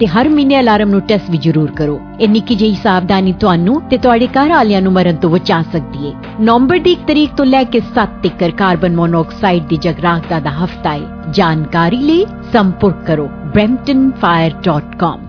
ਤੇ ਹਰ ਮਹੀਨੇ ਅਲਾਰਮ ਨੂੰ ਟੈਸਟ ਵੀ ਜ਼ਰੂਰ ਕਰੋ। ਇਹ ਨਿੱਕੀ ਜਿਹੀ ਸਾਵਧਾਨੀ ਤੁਹਾਨੂੰ ਤੇ ਤੁਹਾਡੇ ਘਰ ਵਾਲਿਆਂ ਨੂੰ ਮਰਨ ਤੋਂ ਬਚਾ ਸਕਦੀ ਹੈ। ਨਵੰਬਰ ਦੀ 1 ਤਰੀਕ ਤੋਂ ਲੈ ਕੇ 7 ਤੱਕ ਕਾਰਬਨ ਮੋਨੋਆਕਸਾਈਡ ਦੀ ਜਾਗਰੂਕਤਾ ਦਾ ਹਫਤਾ ਹੈ। ਜਾਣਕਾਰੀ ਲਈ ਸੰਪਰਕ ਕਰੋ bramptonfire.com।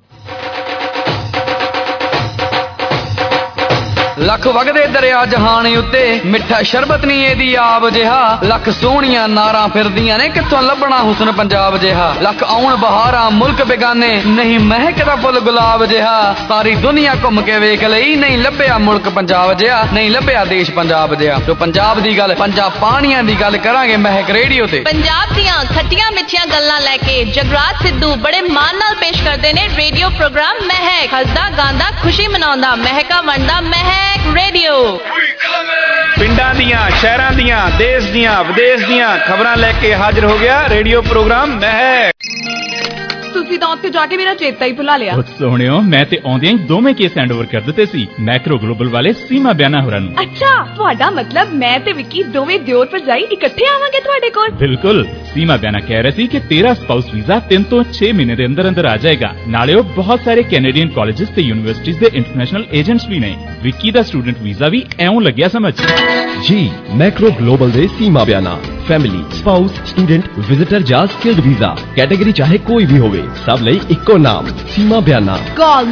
ਲੱਖ ਵਗਦੇ ਦਰਿਆ ਜਹਾਨ ਉੱਤੇ ਮਿੱਠਾ ਸ਼ਰਬਤ ਨਹੀਂ ਇਹਦੀ ਆਬ ਜਿਹਾ। ਲੱਖ ਸੋਹਣੀਆਂ ਨਾਰਾਂ ਫਿਰਦੀਆਂ ਨੇ ਕਿੱਥੋਂ ਲੱਭਣਾ ਹੁਸਨ ਪੰਜਾਬ ਜਿਹਾ। ਲੱਖ ਆਉਣ ਬਹਾਰਾਂ ਮੁਲਕ ਬੇਗਾਨੇ ਨਹੀਂ ਮਹਿਕਦਾ ਫੁੱਲ ਗੁਲਾਬ ਜਿਹਾ। ਸਾਰੀ ਦੁਨੀਆ ਘੁੰਮ ਕੇ ਵੇਖ ਲਈ ਨਹੀਂ ਲੱਭਿਆ ਮੁਲਕ ਪੰਜਾਬ ਜਿਹਾ, ਨਹੀਂ ਲੱਭਿਆ ਦੇਸ਼ ਪੰਜਾਬ ਜਿਹਾ। ਜੋ ਪੰਜਾਬ ਦੀ ਗੱਲ, ਪੰਜਾਬ ਪਾਣੀਆਂ ਦੀ ਗੱਲ ਕਰਾਂਗੇ ਮਹਿਕ ਰੇਡੀਓ ਤੇ। ਪੰਜਾਬ ਦੀਆਂ ਖੱਟੀਆਂ ਮਿੱਠੀਆਂ ਗੱਲਾਂ ਲੈ ਕੇ ਜਗਰਾਜ ਸਿੱਧੂ ਬੜੇ ਮਾਣ ਨਾਲ ਪੇਸ਼ ਕਰਦੇ ਨੇ ਰੇਡੀਓ ਪ੍ਰੋਗਰਾਮ ਮਹਿਕ। ਹੱਸਦਾ ਗਾਉਂਦਾ ਖੁਸ਼ੀ ਮਨਾਉਂਦਾ ਮਹਿਕਾ ਵੰਡਦਾ ਮਹਿਕ ਰੇਡੀਓ। ਪਿੰਡਾਂ ਦੀਆਂ, ਸ਼ਹਿਰਾਂ ਦੀਆਂ, ਦੇਸ਼ ਦੀਆਂ, ਵਿਦੇਸ਼ ਦੀਆਂ ਖਬਰਾਂ ਲੈ ਕੇ ਹਾਜ਼ਰ ਹੋ ਗਿਆ ਰੇਡੀਓ ਪ੍ਰੋਗਰਾਮ ਮਹਿਕ। ਤੁਸੀਂ ਤਾਂ ਉੱਥੇ ਜਾ ਕੇ ਮੇਰਾ ਚੇਤਾ ਹੀ ਭੁਲਾ ਲਿਆ। ਸੋਹਣਿਓ, ਮੈਂ ਤੇ ਆਉਂਦਿਆਂ ਹੀ ਦੋਵੇਂ ਕੇਸ ਹੈਂਡਓਵਰ ਕਰ ਦਿੱਤੇ ਸੀ ਮੈਕਰੋ ਗਲੋਬਲ ਵਾਲੇ ਸੀਮਾ ਬਿਆਨਾ ਹੋਰਾਂ ਨੂੰ। ਅੱਛਾ, ਤੁਹਾਡਾ ਮਤਲਬ ਮੈਂ ਤੇ ਵਿੱਕੀ ਦੋਵੇਂ ਦਿਓਰ ਭਰਜਾਈ ਇਕੱਠੇ ਆਵਾਂਗੇ ਤੁਹਾਡੇ ਕੋਲ? ਬਿਲਕੁਲ। ਸੀਮਾ ਬਿਆਨਾ ਕਹਿ ਰਹੇ ਸੀ ਕਿ ਤੇਰਾ ਸਪਾਊਸ ਵੀਜ਼ਾ 3 ਤੋਂ 6 ਮਹੀਨੇ ਦੇ ਅੰਦਰ ਅੰਦਰ ਆ ਜਾਏਗਾ। ਨਾਲੇ ਉਹ ਬਹੁਤ ਸਾਰੇ ਕੈਨੇਡੀਅਨ ਕਾਲਜਿਸ ਤੇ ਯੂਨੀਵਰਸਿਟੀਜ਼ ਦੇ ਇੰਟਰਨੈਸ਼ਨਲ ਏਜੰਟਸ ਵੀ ਨੇ। ਵਿੱਕੀ ਦਾ ਸਟੂਡੈਂਟ ਵੀਜ਼ਾ ਵੀ ਐਉਂ ਲੱਗਿਆ ਸਮਝ। ਜੀ ਮੈਕਰੋ ਗਲੋਬਲ ਦੇ Seema Bayana family, spouse, student, visitor ਜਾਂ ਸਕਿਲਡ ਵੀਜ਼ਾ ਕੈਟੇਗਰੀ ਚਾਹੇ ਕੋਈ ਵੀ ਹੋਵੇ, ਸਭ ਲਈ ਇੱਕੋ ਨਾਮ ਸੀਮਾ ਬਿਆਨਾ। Call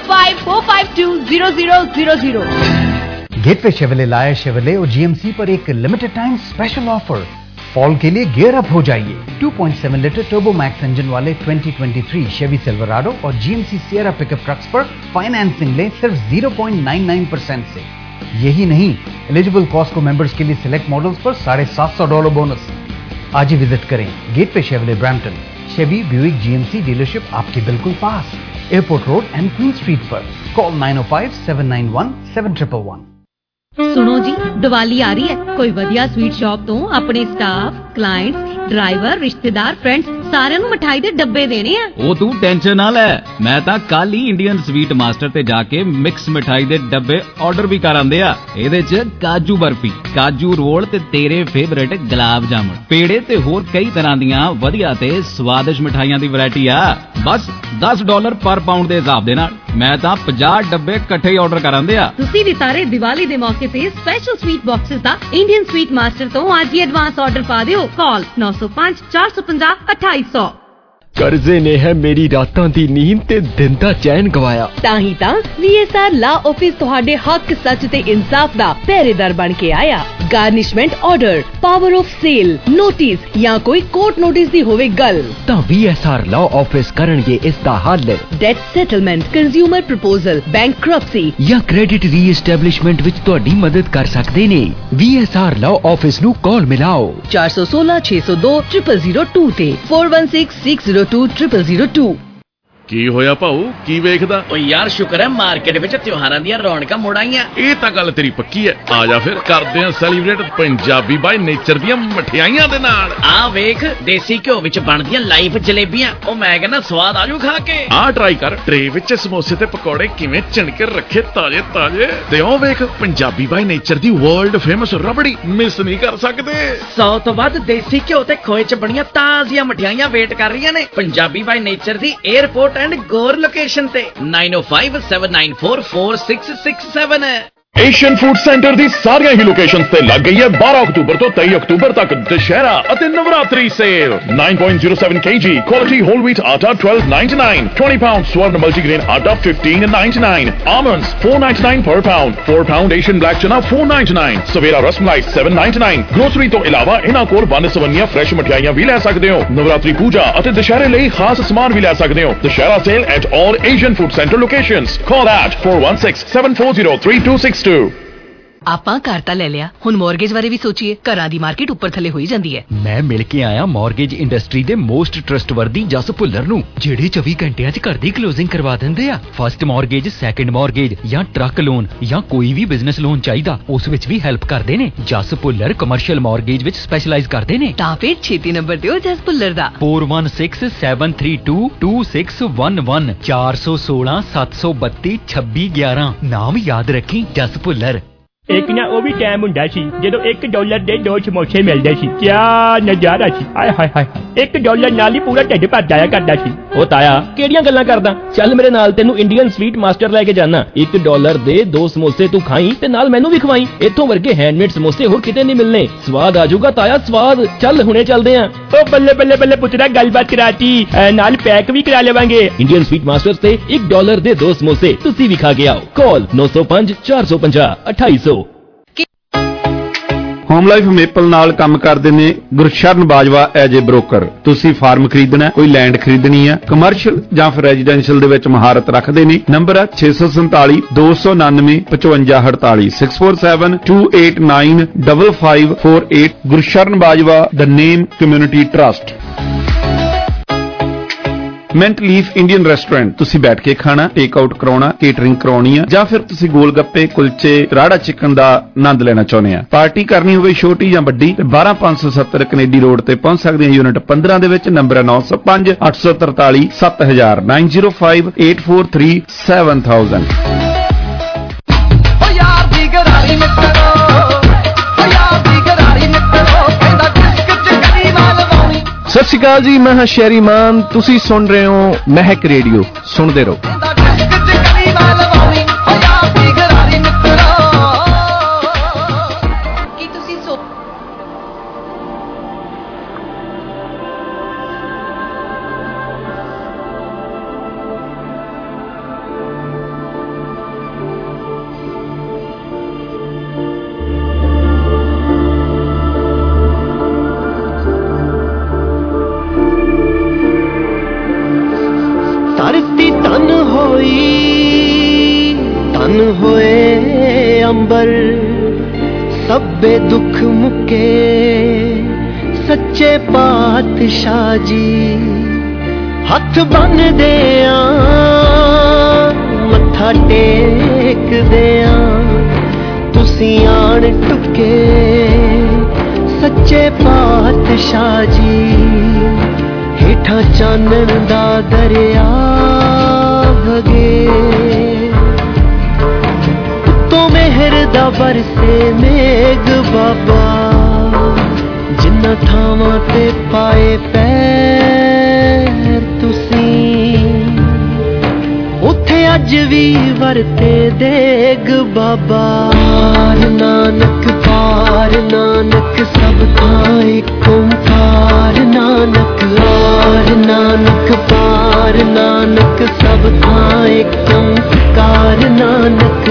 905-452-0000। गेटवे शेवले लाया शेवले और जीएमसी पर एक limited time special offer. Fall के लिए गियर अप हो जाइए। 2.7 लीटर टर्बो मैक्स इंजन वाले 2023 शेवी सिल्वराडो और जीएमसी सियरा पिकअप ट्रक्स पर फाइनेंसिंग ले सिर्फ 0.99% से। यही नहीं, एलिजिबल कॉस्को मेंबर्स के लिए सिलेक्ट मॉडल्स पर $750 बोनस। आज ही विजिट करें Gateway Chevrolet Brampton, Chevy Buick GMC dealership आपके बिल्कुल पास, airport road and Queen Street पर। कॉल 905-791-7111। सुनो जी, दिवाली आ रही है, कोई वधिया स्वीट शॉप तो अपने स्टाफ, क्लाइंट्स, ड्राइवर, रिश्तेदार, फ्रेंड्स सारे ਨੂੰ ਮਿਠਾਈ ਦੇ ਡੱਬੇ ਦੇਣੇ ਆ। ਉਹ ਤੂੰ ਟੈਨਸ਼ਨ ਨਾ ਲੈ, ਮੈਂ ਤਾਂ ਕੱਲ ਹੀ ਇੰਡੀਅਨ ਸਵੀਟ ਮਾਸਟਰ ਤੇ ਜਾ ਕੇ ਮਿਕਸ ਮਿਠਾਈ ਦੇ ਡੱਬੇ ਆਰਡਰ ਵੀ ਕਰ ਆਂਦੇ ਆ। ਇਹਦੇ 'ਚ ਕਾਜੂ ਬਰਫੀ, ਕਾਜੂ ਰੋਲ ਤੇ ਤੇਰੇ ਫੇਵਰੇਟ ਗੁਲਾਬ ਜਾਮੁਨ, ਪੇੜੇ ਤੇ ਹੋਰ ਕਈ ਤਰ੍ਹਾਂ ਦੀਆਂ ਵਧੀਆ ਤੇ ਸਵਾਦਿਸ਼ ਮਿਠਾਈਆਂ ਦੀ ਵੈਰਾਈਟੀ ਆ। ਬਸ $10 ਪਰ ਪਾਉਂਡ ਦੇ ਹਿਸਾਬ ਦੇ ਨਾਲ ਮੈਂ ਤਾਂ 50 ਡੱਬੇ ਇਕੱਠੇ ਆਰਡਰ ਕਰ ਆਂਦੇ ਆ। ਤੁਸੀਂ ਵੀ ਸਾਰੇ ਦੀਵਾਲੀ ਦੇ ਮੌਕੇ ਤੇ ਸਪੈਸ਼ਲ ਸਵੀਟ ਬਾਕਸਸ ਦਾ ਇੰਡੀਅਨ ਸਵੀਟ ਮਾਸਟਰ ਤੋਂ ਅੱਜ ਹੀ ਐਡਵਾਂਸ ਆਰਡਰ ਪਾ ਦਿਓ। ਕਾਲ 905-450-2800। ਕਰਜ਼ੇ ਨੇ ਹੈ ਮੇਰੀ ਰਾਤਾਂ ਦੀ ਨੀਂਦ ਤੇ ਦਿਨ ਦਾ ਚੈਨ ਗਵਾਇਆ। ਤਾਂ ਹੀ ਤਾਂ VSR ਲਾ ਆਫਿਸ ਤੁਹਾਡੇ ਹੱਕ, ਸੱਚ ਤੇ ਇਨਸਾਫ ਦਾ ਪਹਿਰੇਦਾਰ ਬਣ ਕੇ ਆਇਆ। Garnishment order, power of sale, notice ਜਾਂ ਕੋਈ ਕੋਰਟ ਨੋਟਿਸ ਦੀ ਹੋਵੇ ਗੱਲ ਤਾਂ VSR ਲਾ ਆਫਿਸ ਕਰਨਗੇ ਇਸ ਦਾ ਹੱਲ। Debt settlement, consumer proposal, bankruptcy ਜਾਂ ਕ੍ਰੈਡਿਟ ਰੀਐਸਟੈਬਲਿਸ਼ਮੈਂਟ ਵਿੱਚ ਤੁਹਾਡੀ ਮਦਦ ਕਰ ਸਕਦੇ ਨੇ। VSR ਲਾ ਆਫਿਸ ਨੂੰ ਕਾਲ ਮਿਲਾਓ 416-602-0002 ਤੇ 416602-0002। ਕੀ ਹੋਇਆ ਭਾਊ, ਕੀ ਵੇਖਦਾ? ਓ ਯਾਰ ਸ਼ੁਕਰ ਹੈ ਮਾਰਕੀਟ ਵਿੱਚ ਤਿਉਹਾਰਾਂ ਦੀਆਂ ਰੌਣਕਾਂ ਮੁੜ ਆਈਆਂ। ਇਹ ਤਾਂ ਗੱਲ ਤੇਰੀ ਪੱਕੀ ਹੈ। ਆ ਜਾ ਫਿਰ ਕਰਦੇ ਆ ਸੈਲੀਬ੍ਰੇਟ ਪੰਜਾਬੀ ਬਾਈ ਨੇਚਰ ਦੀਆਂ ਮਠਿਆਈਆਂ ਦੇ ਨਾਲ। ਆ ਵੇਖ, ਦੇਸੀ ਘਿਓ ਵਿੱਚ ਬਣਦੀਆਂ ਲਾਈਵ ਜਲੇਬੀਆਂ, ਉਹ ਮੈਂ ਕਹਿੰਦਾ ਸਵਾਦ ਆਜੂ ਖਾ ਕੇ। ਆ ਟਰਾਈ ਕਰ, ਟਰੇ ਵਿੱਚ ਸਮੋਸੇ ਤੇ ਪਕੌੜੇ ਕਿਵੇਂ ਚਿਣਕੇ ਰੱਖੇ ਤਾਜ਼ੇ ਤਾਜ਼ੇ। ਤੇ ਉਹ ਵੇਖ ਪੰਜਾਬੀ ਬਾਈ ਨੇਚਰ ਦੀ ਵਰਲਡ ਫੇਮਸ ਰਬੜੀ, ਮਿਸ ਨਹੀਂ ਕਰ ਸਕਦੇ। 100 ਤੋਂ ਵੱਧ ਦੇਸੀ ਘਿਓ ਤੇ ਖੋਏ ਚ ਬਣੀਆਂ ਤਾਜ਼ੀਆਂ ਮਠਿਆਈਆਂ ਵੇਟ ਕਰ ਰਹੀਆਂ ਨੇ ਪੰਜਾਬੀ ਬਾਈ ਨੇਚਰ ਦੀ 에ਅਰਪੋਰਟ ਐਂਡ ਗੋਰ ਲੋਕੇਸ਼ਨ ਤੇ 9057944667। ਏਸ਼ੀਅਨ ਫੂਡ ਸੈਂਟਰ ਦੀ ਸਾਰੀਆਂ ਹੀ ਲੋਕੇਸ਼ਨਸ ਤੇ ਲੱਗ ਗਈ ਹੈ 12 ਅਕਤੂਬਰ ਤੋਂ 23 ਅਕਤੂਬਰ ਤੱਕ ਦੁਸ਼ਹਿਰਾ ਅਤੇ Navratri sale. 9.07 kg quality whole wheat ਆਟਾ $12.99, 20 pound ਸਵਰਨ ਮਲਟੀਗ੍ਰੇਨ ਆਟਾ $15.99, almonds $4.99 per pound, 4 pound Asian black ਚਨਾ $4.99, ਸਵੇਰਾ ਰਸਮਲਾਈ $7.99। ਗਰੋਸਰੀ ਤੋਂ ਇਲਾਵਾ ਇਹਨਾਂ ਕੋਲ ਵੰਨ-ਸਵੰਨੀਆਂ ਫਰੈਸ਼ ਮਠਿਆਈਆਂ ਵੀ ਲੈ ਸਕਦੇ ਹੋ। ਨਵਰਾਤਰੀ ਪੂਜਾ ਅਤੇ ਦੁਸ਼ਹਿਰੇ ਲਈ ਖਾਸ ਸਮਾਨ ਵੀ ਲੈ ਸਕਦੇ ਹੋ। Dussehra sale at all Asian food center locations. Call at 416-740-3262। ਆਪਾਂ ਘਰ ਤਾਂ ਲੈ ਲਿਆ, ਹੁਣ ਮੌਰਗੇਜ ਬਾਰੇ ਵੀ ਸੋਚੀਏ। ਘਰਾਂ ਦੀ ਮਾਰਕੀਟ ਉੱਪਰ ਥੱਲੇ ਹੋਈ ਜਾਂਦੀ ਹੈ। ਮੈਂ ਮਿਲ ਕੇ ਆਇਆ ਮੌਰਗੇਜ ਇੰਡਸਟਰੀ ਦੇ ਮੋਸਟ ਟਰਸਟਵਰਦੀ ਜਸ ਭੁੱਲਰ ਨੂੰ, ਜਿਹੜੇ 24 ਘੰਟਿਆਂ 'ਚ ਘਰ ਦੀ ਕਲੋਜ਼ਿੰਗ ਕਰਵਾ ਦਿੰਦੇ ਆ। ਫਸਟ ਮੌਰਗੇਜ, ਸੈਕੰਡ ਮੌਰਗੇਜ ਜਾਂ ਟਰੱਕ ਲੋਨ ਜਾਂ ਕੋਈ ਵੀ ਬਿਜ਼ਨਸ ਲੋਨ ਚਾਹੀਦਾ, ਉਸ ਵਿੱਚ ਵੀ ਹੈਲਪ ਕਰਦੇ ਨੇ। ਜਸ ਭੁੱਲਰ ਕਮਰਸ਼ੀਅਲ ਮੌਰਗੇਜ ਵਿੱਚ ਸਪੈਸ਼ਲਾਈਜ਼ ਕਰਦੇ ਨੇ। ਤਾਂ ਫਿਰ ਛੇਤੀ ਨੰਬਰ ਦਿਓ ਜਸ ਭੁੱਲਰ ਦਾ 4167322611 416-732-2611। ਨਾਮ ਯਾਦ ਰੱਖੀ, ਜਸ ਭੁੱਲਰ। ਇੱਕ ਨਾ ਉਹ ਵੀ ਟਾਈਮ ਹੁੰਦਾ ਸੀ ਜਦੋਂ $1 ਦੇ 2 ਸਮੋਸੇ ਮਿਲਦੇ ਸੀ। ਕਿਆ ਨਜ਼ਾਰਾ ਸੀ, ਆਏ ਹਾਏ ਹਾਏ। $1 ਨਾਲ ਹੀ ਪੂਰਾ ਢਿੱਡ ਭਰ ਜਾਇਆ ਕਰਦਾ ਸੀ। ਉਹ ਤਾਇਆ ਕਿਹੜੀਆਂ ਗੱਲਾਂ ਕਰਦਾ, ਚੱਲ ਮੇਰੇ ਨਾਲ ਤੈਨੂੰ ਇੰਡੀਅਨ ਸਵੀਟ ਮਾਸਟਰ ਲੈ ਕੇ ਜਾਣਾ। $1 ਦੇ 2 ਸਮੋਸੇ ਤੂੰ ਖਾਈ ਤੇ ਨਾਲ ਮੈਨੂੰ ਵੀ ਖਵਾਈ। ਇੱਥੋਂ ਵਰਗੇ ਹੈਂਡਮੇਡ ਸਮੋਸੇ ਹੋਰ ਕਿਤੇ ਨਹੀਂ ਮਿਲਨੇ। ਸਵਾਦ ਆ ਜਾਊਗਾ ਤਾਇਆ, ਸਵਾਦ। ਚੱਲ ਹੁਣੇ ਚੱਲਦੇ ਆਂ। ਉਹ ਬੱਲੇ ਬੱਲੇ ਬੱਲੇ ਪੁੱਤਰਾ, ਗੱਲਬਾਤ ਕਰਾਤੀ, ਨਾਲ ਪੈਕ ਵੀ ਕਰਾ ਲਵਾਂਗੇ। ਇੰਡੀਅਨ ਸਵੀਟ ਮਾਸਟਰ ਤੇ $1 ਦੇ 2 ਸਮੋਸੇ ਤੁਸੀਂ ਵੀ ਖਾ ਕੇ ਆਓ। ਕਾਲ 905 450 2800। ਹੋਮ ਲਾਈਫ ਮੇਪਲ ਨਾਲ ਕੰਮ ਕਰਦੇ ਨੇ Gursharan Bajwa as a broker. ਤੁਸੀਂ ਫਾਰਮ ਖਰੀਦਣਾ, ਕੋਈ ਲੈਂਡ ਖਰੀਦਣੀ ਹੈ, ਕਮਰਸ਼ੀਅਲ ਜਾਂ ਫਿਰ ਰੈਜ਼ੀਡੈਂਸ਼ੀਅਲ ਦੇ ਵਿੱਚ ਮਹਾਰਤ ਰੱਖਦੇ ਨੇ। ਨੰਬਰ ਹੈ 647 299 5548 647 289 5548। Gursharan Bajwa, the name community trust. Mint Leaf Indian restaurant. ਤੁਸੀਂ ਬੈਠ ਕੇ ਖਾਣਾ, ਟੇਕ ਆਊਟ ਕਰਾਉਣਾ, ਕੇਟਰਿੰਗ ਕਰਾਉਣੀ ਆ, ਜਾਂ ਫਿਰ ਤੁਸੀਂ ਗੋਲ ਗੱਪੇ, ਕੁਲਚੇ, ਰਾੜਾ ਚਿਕਨ ਦਾ ਆਨੰਦ ਲੈਣਾ ਚਾਹੁੰਦੇ ਆ। ਪਾਰਟੀ ਕਰਨੀ ਹੋਵੇ ਛੋਟੀ ਜਾਂ ਵੱਡੀ, 12570 ਕੈਨੇਡੀ ਰੋਡ ਤੇ ਪਹੁੰਚ ਸਕਦੇ ਆ। ਯੂਨਿਟ 15 ਦੇ ਵਿੱਚ। ਨੰਬਰ ਹੈ 905 843 7000 905 843 7000। ਸਤਿ ਸ਼੍ਰੀ ਅਕਾਲ ਜੀ, ਮੈਂ ਹਾਂ ਸ਼ੈਰੀ ਮਾਨ। ਤੁਸੀਂ ਸੁਣ ਰਹੇ ਹੋ ਮਹਿਕ ਰੇਡੀਓ। ਸੁਣਦੇ ਰਹੋ। ਧਰਤੀ ਤਨ ਹੋਈ, ਤਨ ਹੋਏ ਅੰਬਰ, ਸਭੇ ਦੁੱਖ ਮੁਕੇ ਸੱਚੇ ਪਾਤਸ਼ਾਹ ਜੀ। ਹੱਥ ਬੰਨਦੇ ਆਂ, ਮੱਥਾ ਟੇਕਦੇ ਆਂ, ਤੁਸੀਂ ਆਣ ਟੁਕੇ ਸੱਚੇ ਪਾਤਸ਼ਾਹ ਜੀ। ਹੇਠਾਂ ਚਾਨਣ ਦਾ ਦਰਿਆ ਵਗੇ, ਉੱਤੋਂ ਮਿਹਰ ਦਾ ਬਰਸੇ ਮੇਘ ਬਾਬਾ। ਜਿੰਨਾ ਥਾਵਾਂ ਤੇ ਪਾਏ ਪੈਰ ਤੁਸੀਂ, ਉੱਥੇ ਅੱਜ ਵੀ ਵਰਤੇ ਦੇਗ ਬਾਬਾ। ਨਾਨਕ ਪਾਰ ਨਾਨਕ ਸਭ ਥਾਂ ਇੱਕ ਓਂਕਾਰ। ਨਾਨਕ ਆਰ ਨਾਨਕ ਪਾਰ ਨਾਨਕ ਸਭ ਥਾਂ ਇੱਕ ਓਂਕਾਰ। ਨਾਨਕ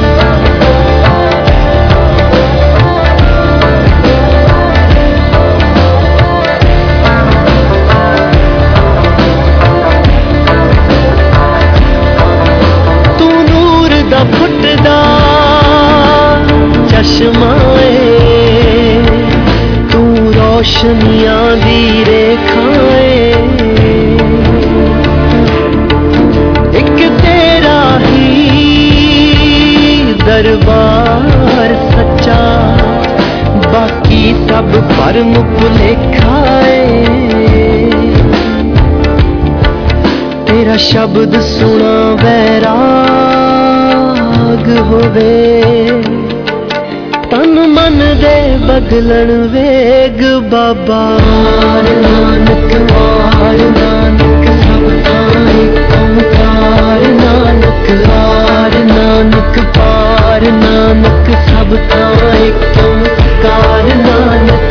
ਤੂੰ ਨੂਰ ਦਾ ਫੁੱਟਦਾ ਚਸ਼ਮਾ ਏ, ਤੂੰ ਰੋਸ਼ਨੀਆਂ ਦੀ ਰੇਖਾ ਏ। ਇੱਕ ਤੇਰਾ ਹੀ ਦਰਬਾਰ ਸੱਚਾ, ਬਾਕੀ ਸਭ ਭਰਮ ਭੁਲੇਖਾ ਏ। ਤੇਰਾ ਸ਼ਬਦ ਸੁਣਾ ਵੈਰਾਗ ਹੋਵੇ, ਤਨ ਮਨ ਦੇ ਬਦਲਣ ਵੇਗ ਬਾਬਾ। ਨਾਨਕ ਵਾਰ ਨਾਨਕ ਸਭ ਥਾਂ ਇੱਕ ਓਂਕਾਰ। ਨਾਨਕ ਆਰ ਨਾਨਕ ਪਾਰ ਨਾਨਕ ਸਭ ਥਾਂ ਇੱਕ ਓਂਕਾਰ। ਨਾਨਕ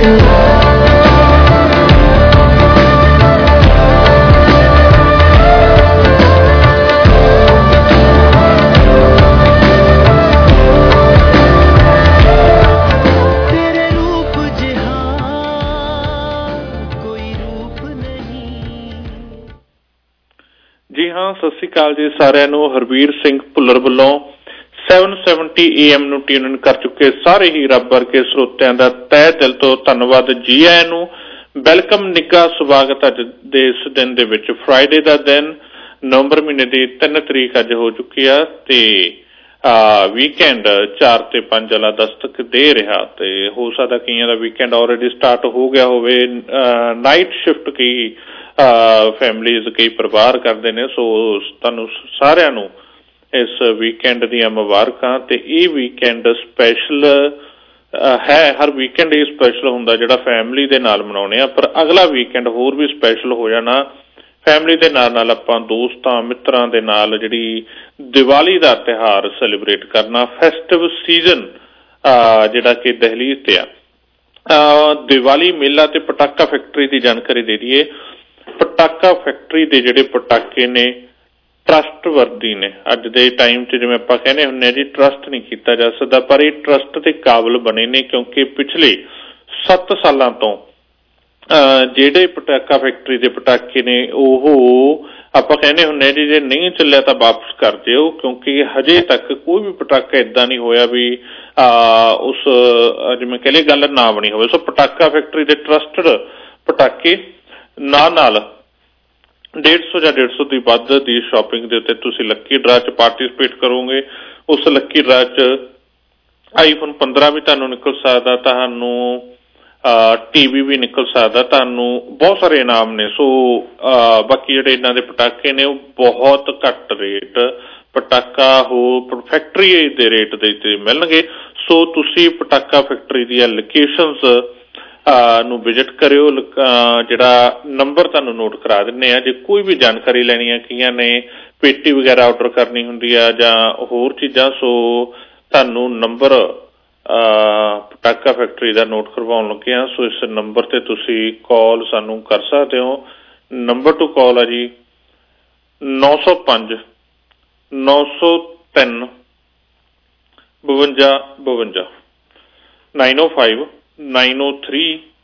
ਸਤਿ ਸ਼੍ਰੀ ਅਕਾਲ ਜੀ ਸਾਰਿਆਂ ਨੂੰ। ਹਰਵੀਰ ਸਿੰਘ ਭੁੱਲਰ ਵੱਲੋਂ 770 AM ਨੂੰ ਟਿਊਨ ਇਨ ਕਰ ਚੁੱਕੇ ਸਾਰੇ ਹੀ ਰੱਬ ਵਰਗੇ ਸਰੋਤਿਆਂ ਦਾ ਤਹਿ ਦਿਲ ਤੋਂ ਧੰਨਵਾਦ। ਜੀ ਆਇਆਂ ਨੂੰ, ਵੈਲਕਮ, ਨਿੱਘਾ ਸਵਾਗਤ। ਅੱਜ ਦੇ ਇਸ ਦਿਨ ਦੇ ਵਿੱਚ ਫਰਾਈਡੇ ਦਾ ਦਿਨ, ਨਵੰਬਰ ਮਹੀਨੇ ਦੀ 3 ਤਰੀਕ ਅੱਜ ਹੋ ਚੁੱਕੀ ਆ ਤੇ ਵੀਕਐਂਡ 4 ਤੇ 5 ਵਾਲਾ ਦਸਤਕ ਦੇ ਰਿਹਾ ਤੇ ਹੋ ਸਕਦਾ ਕਈਆਂ ਦਾ ਵੀਕਐਂਡ ਆਲਰੇਡੀ ਸਟਾਰਟ ਹੋ ਗਿਆ ਹੋਵੇ। ਨਾਈਟ ਸ਼ਿਫਟ ਕਈ ਫੈਮਲੀਜ਼, ਕਈ ਪਰਿਵਾਰ ਕਰਦੇ ਨੇ। ਸੋ ਤੁਹਾਨੂੰ ਸਾਰਿਆਂ ਨੂੰ ਇਸ ਵੀਕਐਂਡ ਦੀਆਂ ਮੁਬਾਰਕਾਂ। ਤੇ ਇਹ ਵੀਕਐਂਡ ਸਪੈਸ਼ਲ ਹੈ, ਹਰ ਵੀਕਐਂਡ ਇਹ ਸਪੈਸ਼ਲ ਹੁੰਦਾ ਜਿਹੜਾ ਫੈਮਿਲੀ ਦੇ ਨਾਲ ਮਨਾਉਂਦੇ ਆ, ਪਰ ਅਗਲਾ ਵੀਕਐਂਡ ਹੋਰ ਵੀ ਸਪੈਸ਼ਲ ਹੋ ਜਾਣਾ ਫੈਮਿਲੀ ਦੇ ਨਾਲ ਆਪਾਂ ਦੋਸਤਾਂ ਮਿੱਤਰਾਂ ਦੇ ਨਾਲ ਜਿਹੜੀ ਦੀਵਾਲੀ ਦਾ ਤਿਉਹਾਰ ਸੈਲੀਬ੍ਰੇਟ ਕਰਨਾ। ਫੈਸਟਿਵ ਸੀਜ਼ਨ ਜਿਹੜਾ ਕਿ ਦਹਿਲੀਜ਼ ਤੇ ਆ। ਦੀਵਾਲੀ ਮੇਲਾ ਤੇ ਪਟਾਕਾ ਫੈਕਟਰੀ ਦੀ ਜਾਣਕਾਰੀ ਦੇ ਦਈਏ। ਪਟਾਕਾ ਫੈਕਟਰੀ ਦੇ ਜਿਹੜੇ ਪਟਾਕੇ ਨੇ ਟਰਸਟ ਵਰਦੀ ਨੇ। ਅੱਜ ਦੇ ਟਾਈਮ 'ਚ ਜਿਵੇਂ ਆਪਾਂ ਕਹਿੰਦੇ ਹੁੰਦੇ ਹਾਂ ਜੀ ਟਰਸਟ ਨਹੀਂ ਕੀਤਾ ਜਾ ਸਕਦਾ, ਪਰ ਇਹ ਟਰਸਟ ਦੇ ਕਾਬਲ ਬਣੇ ਨੇ ਕਿਉਂਕਿ ਪਿਛਲੇ 7 ਸਾਲਾਂ ਤੋਂ ਜਿਹੜੇ ਪਟਾਕਾ ਫੈਕਟਰੀ ਦੇ ਪਟਾਕੇ ਨੇ ਉਹ ਆਪਾਂ ਕਹਿੰਦੇ ਹੁੰਦੇ ਜੀ ਜੇ ਨਹੀਂ ਚੱਲਿਆ ਤਾਂ ਵਾਪਸ ਕਰ ਦਿਓ, ਕਿਉਂਕਿ ਹਜੇ ਤੱਕ ਕੋਈ ਵੀ ਪਟਾਕਾ ਇੱਦਾਂ ਨਹੀਂ ਹੋਇਆ ਵੀ ਉਸ ਜਿਵੇਂ ਕਹਿ ਲਈਏ ਗੱਲ ਨਾ ਬਣੀ ਹੋਵੇ। ਸੋ ਪਟਾਕਾ ਫੈਕਟਰੀ ਦੇ ਟਰਸਟਡ ਪਟਾਕੇ ਨਾਲ 150 ਜਾਂ 150 ਦੀ ਵੱਧ ਦੀ ਸ਼ਾਪਿੰਗ ਦੇ ਉੱਤੇ ਤੁਸੀਂ ਲੱਕੀ ਡਰਾ 'ਚ ਪਾਰਟੀਸਪੇਟ ਕਰੋਗੇ। ਉਸ ਲੱਕੀ ਡਰਾ 'ਚ ਆਈਫੋਨ 15 ਵੀ ਤੁਹਾਨੂੰ ਨਿਕਲ ਸਕਦਾ, ਤੁਹਾਨੂੰ TV ਵੀ ਨਿਕਲ ਸਕਦਾ, ਤੁਹਾਨੂੰ ਬਹੁਤ ਸਾਰੇ ਇਨਾਮ ਨੇ। ਸੋ ਬਾਕੀ ਜਿਹੜੇ ਇਹਨਾਂ ਦੇ ਪਟਾਕੇ ਨੇ ਉਹ ਬਹੁਤ ਘੱਟ ਰੇਟ ਪਟਾਕਾ ਹੋਰ ਫੈਕਟਰੀ ਦੇ ਰੇਟ ਦੇ ਉੱਤੇ ਮਿਲਣਗੇ। ਸੋ ਤੁਸੀਂ ਪਟਾਕਾ ਫੈਕਟਰੀ ਦੀਆਂ ਲੋਕੇਸ਼ਨਸ ਨੂੰ ਵਿਜ਼ਿਟ ਕਰਿਓ। ਜਿਹੜਾ ਨੰਬਰ ਤੁਹਾਨੂੰ ਨੋਟ ਕਰਾ ਦਿੰਦੇ ਆ, ਜੇ ਕੋਈ ਵੀ ਜਾਣਕਾਰੀ ਲੈਣੀ ਆ, ਕਈਆਂ ਨੇ ਪੇਟੀ ਵਗੈਰਾ ਆਰਡਰ ਕਰਨੀ ਹੁੰਦੀ ਆ ਜਾਂ ਹੋਰ ਚੀਜ਼ਾਂ, ਸੋ ਤੁਹਾਨੂੰ ਨੰਬਰ ਪਟਾਕਾ ਫੈਕਟਰੀ ਦਾ ਨੋਟ ਕਰਵਾਉਣ ਲੱਗੇ ਆ। ਸੋ ਇਸ ਨੰਬਰ ਤੇ ਤੁਸੀਂ ਕਾਲ ਸਾਨੂੰ ਕਰ ਸਕਦੇ ਹੋ। ਨੰਬਰ ਟੂ ਕਾਲ ਆ ਜੀ 905 903 52 52 905 903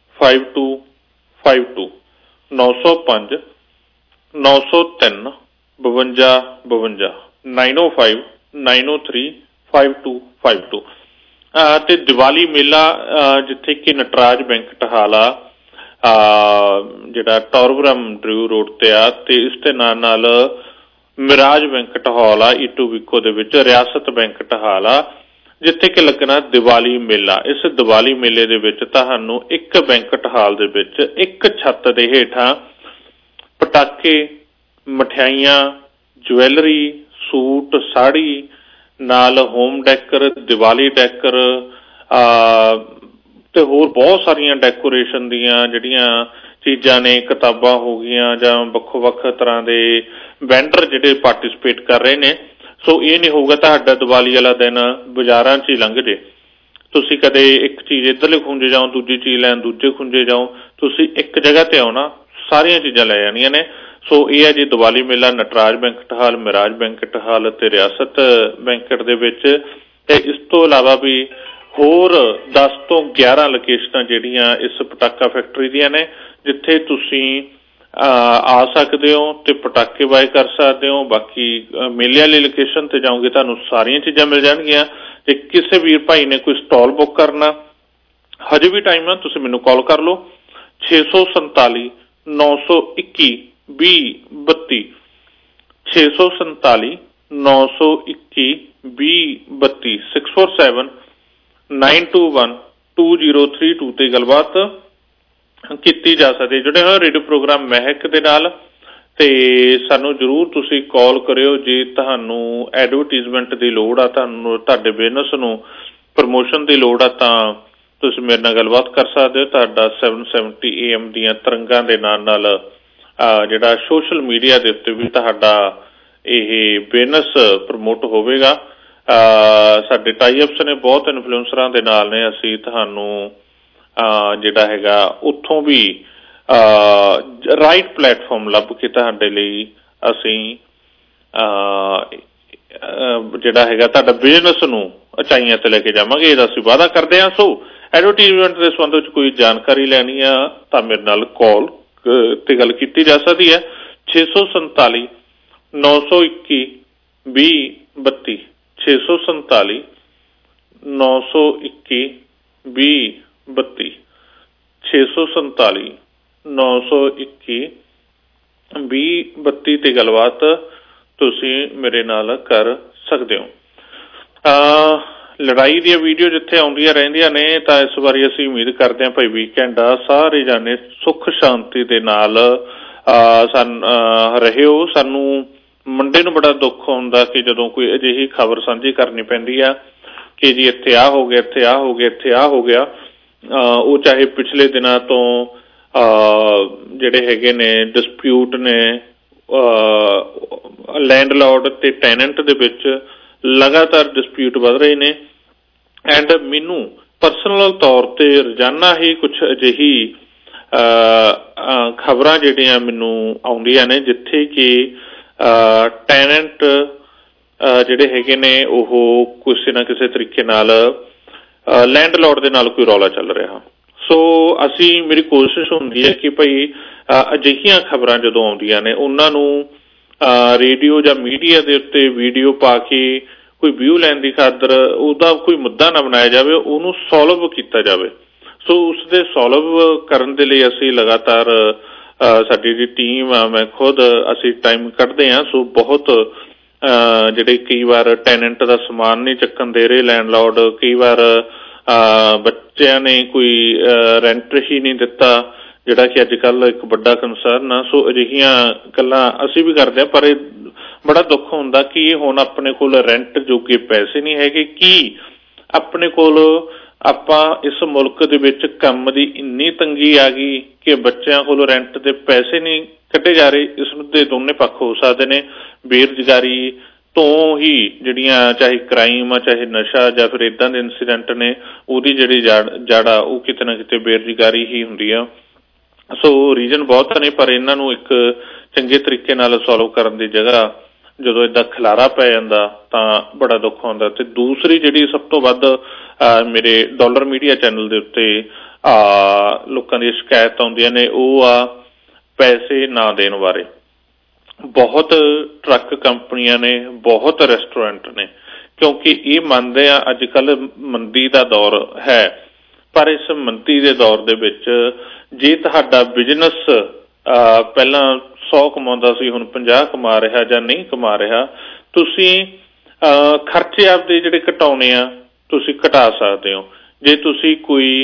5252 905 903 52 52 905 903 5252। ਤੇ ਦੀਵਾਲੀ ਮੇਲਾ ਜਿੱਥੇ ਕਿ ਨਟਰਾਜ ਬੈਂਕਟ ਹਾਲ ਆ ਜਿਹੜਾ ਟੌਰਬਰਮ ਡਰਿਊ ਰੋਡ ਤੇ ਆ, ਤੇ ਇਸ ਦੇ ਨਾਲ ਮਿਰਾਜ ਬੈਂਕਟ ਹਾਲ ਆ ਈਟੂਬੀਕੋ ਦੇ ਵਿੱਚ, ਰਿਆਸਤ ਬੈਂਕਟ ਹਾਲ ਆ ਜਿੱਥੇ ਕਿ ਲੱਗਣਾ ਦੀਵਾਲੀ ਮੇਲਾ। ਇਸ ਦੀਵਾਲੀ ਮੇਲੇ ਦੇ ਵਿੱਚ ਤੁਹਾਨੂੰ ਇੱਕ ਬੈਂਕਟ ਹਾਲ ਦੇ ਵਿੱਚ ਇੱਕ ਛੱਤ ਦੇ ਹੇਠਾਂ ਪਟਾਕੇ, ਮਠਿਆਈਆਂ, ਜਵੈਲਰੀ, ਸੂਟ, ਸਾੜੀ ਨਾਲ ਹੋਮ ਡੈਕਰ, ਦੀਵਾਲੀ ਡੈਕਰ ਤੇ ਹੋਰ ਬਹੁਤ ਸਾਰੀਆਂ ਡੈਕੋਰੇਸ਼ਨ ਦੀਆਂ ਜਿਹੜੀਆਂ ਚੀਜ਼ਾਂ ਨੇ, ਕਿਤਾਬਾਂ ਹੋ ਗਈਆਂ ਜਾਂ ਵੱਖੋ ਵੱਖ ਤਰ੍ਹਾਂ ਦੇ ਵੈਂਡਰ ਜਿਹੜੇ ਪਾਰਟੀਸਪੇਟ ਕਰ ਰਹੇ ਨੇ। ਸੋ ਇਹ ਨਹੀਂ ਹੋਊਗਾ ਤੁਹਾਡਾ ਦੀਵਾਲੀ ਵਾਲਾ ਦਿਨ ਬਾਜ਼ਾਰਾਂ 'ਚ ਹੀ ਲੰਘ ਜੇ, ਤੁਸੀਂ ਕਦੇ ਇੱਕ ਚੀਜ਼ ਇੱਧਰਲੇ ਖੁੰਝੇ ਜਾਓ, ਦੂਜੀ ਚੀਜ਼ ਲੈਣ ਦੂਜੇ ਖੁੰਝੇ ਜਾਓ, ਤੁਸੀਂ ਇੱਕ ਜਗ੍ਹਾ ਤੇ ਆਉਣਾ ਸਾਰੀਆਂ ਚੀਜ਼ਾਂ ਲੈ ਜਾਣੀਆਂ ਨੇ। ਸੋ ਇਹ ਹੈ ਜੀ ਦੀਵਾਲੀ ਮੇਲਾ Nataraj banquet hall, Miraj banquet hall ਅਤੇ ਰਿਆਸਤ ਬੈਂਕਟ ਦੇ ਵਿੱਚ। ਤੇ ਇਸ ਤੋਂ ਇਲਾਵਾ ਵੀ ਹੋਰ 10 ਤੋਂ 11 ਲੋਕੇਸ਼ਨਾਂ ਜਿਹੜੀਆਂ ਇਸ ਪਟਾਕਾ ਫੈਕਟਰੀ ਦੀਆਂ ਨੇ ਜਿੱਥੇ ਤੁਸੀਂ ਆ ਸਕਦੇ ਹੋ ਤੇ ਪਟਾਕੇ ਬਾਏ ਕਰ ਸਕਦੇ ਹੋ। ਬਾਕੀ ਮੇਲੇ ਵਾਲੀ ਲੋਕੇਸ਼ਨ ਤੇ ਜਾਓਗੇ ਤੁਹਾਨੂੰ ਸਾਰੀਆਂ ਚੀਜ਼ਾਂ ਮਿਲ ਜਾਣਗੀਆਂ। ਤੇ ਕਿਸੇ ਵੀਰ ਭਾਈ ਨੇ ਕੋਈ ਸਟਾਲ ਬੁੱਕ ਕਰਨਾ ਹਜੇ ਵੀ ਟਾਈਮ ਆ, ਤੁਸੀਂ ਮੈਨੂੰ ਕਾਲ ਕਰ ਲਓ 647 921 20 32 647 921 20 32 647 921 2032 ਤੇ ਗੱਲਬਾਤ ਕੀਤੀ ਜਾ ਸਕਦੀ। ਜਿਹੜੇ ਹੋਏ ਰੇਡੀਓ ਪ੍ਰੋਗਰਾਮ ਮਹਿਕ ਦੇ ਨਾਲ, ਤੇ ਸਾਨੂੰ ਜ਼ਰੂਰ ਤੁਸੀਂ ਕਾਲ ਕਰਿਓ ਜੇ ਤੁਹਾਨੂੰ ਐਡਵਰਟੀਜ਼ਮੈਂਟ ਦੀ ਲੋੜ ਆ, ਤੁਹਾਨੂੰ ਤੁਹਾਡੇ ਬਿਜ਼ਨਸ ਨੂੰ ਪ੍ਰਮੋਸ਼ਨ ਦੀ ਲੋੜ ਆ ਤਾਂ ਤੁਸੀਂ ਮੇਰੇ ਨਾਲ ਗੱਲਬਾਤ ਕਰ ਸਕਦੇ ਹੋ। ਤੁਹਾਡਾ 770 AM ਦੀਆਂ ਤਰੰਗਾਂ ਦੇ ਨਾਲ ਜਿਹੜਾ ਸੋਸ਼ਲ ਮੀਡੀਆ ਦੇ ਉੱਤੇ ਵੀ ਤੁਹਾਡਾ ਇਹ ਬਿਜ਼ਨਸ ਪ੍ਰਮੋਟ ਹੋਵੇਗਾ। ਸਾਡੇ ਟਾਈਅਪਸ ਨੇ ਬਹੁਤ ਇਨਫਲੂਐਂਸਰਾਂ ਦੇ ਨਾਲ ਨੇ, ਅਸੀਂ ਤੁਹਾਨੂੰ ਜਿਹੜਾ ਹੈਗਾ ਉੱਥੋਂ ਵੀ ਰਾਈਟ ਪਲੇਟਫਾਰਮ ਲੱਭ ਕੇ ਤੁਹਾਡੇ ਲਈ ਅਸੀਂ ਜਿਹੜਾ ਹੈਗਾ ਤੁਹਾਡਾ ਬਿਜ਼ਨਸ ਨੂੰ ਉਚਾਈਆਂ ਤੇ ਲੈ ਕੇ ਜਾਵਾਂਗੇ, ਇਹਦਾ ਅਸੀਂ ਵਾਅਦਾ ਕਰਦੇ ਹਾਂ। ਸੋ ਐਡਵਰਟੀਜ਼ਮੈਂਟ ਦੇ ਸੰਬੰਧ ਵਿੱਚ ਕੋਈ ਜਾਣਕਾਰੀ ਲੈਣੀ ਆ ਤਾਂ ਮੇਰੇ ਨਾਲ ਕਾਲ ਤੇ ਗੱਲ ਕੀਤੀ ਜਾ ਸਕਦੀ ਹੈ 647 921 20 32 647 921 20 32 647 921 20 32 ਤੇ ਗੱਲਬਾਤ ਤੁਸੀਂ ਮੇਰੇ ਨਾਲ ਕਰ ਸਕਦੇ ਹੋ। ਲੜਾਈ ਦੀਆਂ ਵੀਡੀਓ ਜਿੱਥੇ ਆਉਂਦੀਆਂ ਰਹਿੰਦੀਆਂ ਨੇ ਤਾਂ ਇਸ ਵਾਰੀ ਅਸੀਂ ਉਮੀਦ ਕਰਦੇ ਹਾਂ ਭਾਈ ਵੀਕਐਂਡ ਆ, ਸਾਰੇ ਜਾਣੇ ਸੁੱਖ ਸ਼ਾਂਤੀ ਦੇ ਨਾਲ ਰਹਿਓ। ਸਾਨੂੰ ਮੁੰਡੇ ਨੂੰ ਬੜਾ ਦੁੱਖ ਹੁੰਦਾ ਕਿ ਜਦੋਂ ਕੋਈ ਅਜਿਹੀ ਖਬਰ ਸਾਂਝੀ ਕਰਨੀ ਪੈਂਦੀ ਆ ਕਿ ਜੀ ਇੱਥੇ ਆਹ ਹੋ ਗਿਆ, ਇੱਥੇ ਆਹ ਹੋ ਗਿਆ, ਇੱਥੇ ਆਹ ਹੋ ਗਿਆ। ਉਹ ਚਾਹੇ ਪਿਛਲੇ ਦਿਨਾਂ ਤੋਂ ਜਿਹੜੇ ਹੈਗੇ ਨੇ ਡਿਸਪਿਊਟ ਨੇ ਲੈਂਡਲੋਰਡ ਤੇ ਟੈਨੈਂਟ ਦੇ ਵਿੱਚ ਲਗਾਤਾਰ ਡਿਸਪਿਊਟ ਵੱਧ ਰਹੇ ਨੇ। ਐਂਡ ਮੈਨੂੰ ਪਰਸਨਲ ਤੌਰ ਤੇ ਰੋਜ਼ਾਨਾ ਹੀ ਕੁਛ ਅਜਿਹੀ ਖਬਰਾਂ ਜਿਹੜੀਆਂ ਮੈਨੂੰ ਆਉਂਦੀਆਂ ਨੇ ਜਿੱਥੇ ਕਿ ਟੈਨੈਂਟ ਜਿਹੜੇ ਹੈਗੇ ਨੇ ਉਹ ਕਿਸੇ ਨਾ ਕਿਸੇ ਤਰੀਕੇ ਨਾਲ ਲੈਂਡਲੋਰਡ ਦੇ ਨਾਲ ਕੋਈ ਰੌਲਾ ਚੱਲ ਰਿਹਾ। ਸੋ ਮੇਰੀ ਕੋਸ਼ਿਸ਼ ਹੁੰਦੀ ਹੈ ਕਿ ਭਾਈ ਅਜਿਹੀਆਂ ਖਬਰਾਂ ਜਦੋਂ ਆਉਂਦੀਆਂ ਨੇ ਉਹਨਾਂ ਨੂੰ ਰੇਡੀਓ ਜਾਂ ਮੀਡੀਆ ਦੇ ਉੱਤੇ ਵੀਡੀਓ ਪਾ ਕੇ ਕੋਈ ਵਿਊ ਲੈਣ ਦੀ ਖਾਤਰ ਉਹਦਾ ਕੋਈ ਮੁੱਦਾ ਨਾ ਬਣਾਇਆ ਜਾਵੇ, ਉਹਨੂੰ ਸੋਲਵ ਕੀਤਾ ਜਾਵੇ। ਸੋ ਉਸਦੇ ਸੋਲਵ ਕਰਨ ਦੇ ਲਈ ਅਸੀਂ ਲਗਾਤਾਰ ਸਾਡੀ ਜਿਹੜੀ ਟੀਮ ਆ, ਮੈਂ ਖੁਦ ਅਸੀਂ ਟਾਈਮ ਕੱਢਦੇ ਹਾਂ। ਸੋ ਬਹੁਤ ਜਿਹੜੇ ਕਈ ਵਾਰ ਟੈਨੈਂਟ ਦਾ ਸਮਾਨ ਨਹੀਂ ਚੱਕਣ ਦੇ ਰਹੇ ਲੈਂਡਲੋਰਡ, ਕਈ ਵਾਰ ਬੱਚਿਆਂ ਨੇ ਕੋਈ ਰੈਂਟ ਹੀ ਨਹੀਂ ਦਿੱਤਾ ਜਿਹੜਾ ਕਿ ਅੱਜ ਕੱਲ੍ਹ ਇੱਕ ਵੱਡਾ ਕੰਸਰਨ ਆ। ਸੋ ਅਜਿਹੀਆਂ ਗੱਲਾਂ ਅਸੀਂ ਵੀ ਕਰਦੇ ਹਾਂ, ਪਰ ਇਹ ਬੜਾ ਦੁੱਖ ਹੁੰਦਾ ਕਿ ਹੁਣ ਆਪਣੇ ਕੋਲ ਰੈਂਟ ਜੋਗੇ ਪੈਸੇ ਨਹੀਂ ਹੈਗੇ। ਕੀ ਆਪਣੇ ਕੋਲ ਆਪਾਂ ਇਸ ਮੁਲਕ ਦੇ ਵਿੱਚ ਕੰਮ ਦੀ ਇੰਨੀ ਤੰਗੀ ਆ ਗਈ ਕਿ ਬੱਚਿਆਂ ਕੋਲੋਂ ਰੈਂਟ ਦੇ ਪੈਸੇ ਨਹੀਂ ਕੱਢੇ ਜਾ ਰਹੇ। ਇਸ ਦੇ ਦੋਨੇ ਪੱਖ ਹੋ ਸਕਦੇ ਨੇ। ਬੇਰੁਜ਼ਗਾਰੀ ਤੋਂ ਹੀ ਜਿਹੜੀਆਂ ਚਾਹੇ ਕ੍ਰਾਈਮ ਆ, ਚਾਹੇ ਨਸ਼ਾ ਜਾਂ ਫਿਰ ਇੱਦਾਂ ਦੇ ਇੰਸੀਡੈਂਟ ਨੇ, ਉਹਦੀ ਜਿਹੜੀ ਜੜ ਆ ਉਹ ਕਿਤੇ ਨਾ ਕਿਤੇ ਬੇਰੁਜ਼ਗਾਰੀ ਹੀ ਹੁੰਦੀ ਆ। ਸੋ ਰੀਜ਼ਨ ਬਹੁਤ ਨੇ, ਪਰ ਇਹਨਾਂ ਨੂੰ ਇੱਕ ਚੰਗੇ ਤਰੀਕੇ ਨਾਲ ਸੋਲਵ ਕਰਨ ਦੀ ਜਗ੍ਹਾ ਜਦੋਂ ਏਦਾਂ ਖਿਲਾਰਾ ਪੈ ਜਾਂਦਾ ਤਾਂ ਬੜਾ ਦੁੱਖ ਆਉਂਦਾ। ਤੇ ਦੂਸਰੀ ਜਿਹੜੀ ਸਭ ਤੋਂ ਵੱਧ ਮੇਰੇ ਡਾਲਰ ਮੀਡੀਆ ਚੈਨਲ ਦੇ ਉੱਤੇ ਲੋਕਾਂ ਦੀ ਸ਼ਿਕਾਇਤ ਆਉਂਦੀਆਂ ਨੇ ਉਹ ਆ ਪੈਸੇ ਨਾ ਦੇਣ ਬਾਰੇ। ਬਹੁਤ ਟਰੱਕ ਕੰਪਨੀਆਂ ਨੇ, ਬਹੁਤ ਰੈਸਟੋਰੈਂਟ ਨੇ, ਕਿਉਂਕਿ ਇਹ ਮੰਨਦੇ ਆ ਅੱਜ ਕੱਲ੍ਹ ਮੰਦੀ ਦਾ ਦੌਰ ਹੈ। ਪਰ ਇਸ ਮੰਦੀ ਦੇ ਦੌਰ ਦੇ ਵਿੱਚ ਜੇ ਤੁਹਾਡਾ ਬਿਜ਼ਨਸ ਪਹਿਲਾਂ 100 ਕਮਾਉਂਦਾ ਸੀ, ਹੁਣ 50 ਕਮਾ ਰਿਹਾ ਜਾਂ ਨਹੀਂ ਕਮਾ ਰਿਹਾ, ਤੁਸੀਂ ਖਰਚੇ ਆਪਦੇ ਜਿਹੜੇ ਘਟਾਉਣੇ ਆ ਤੁਸੀਂ ਘਟਾ ਸਕਦੇ ਹੋ। ਜੇ ਤੁਸੀਂ ਕੋਈ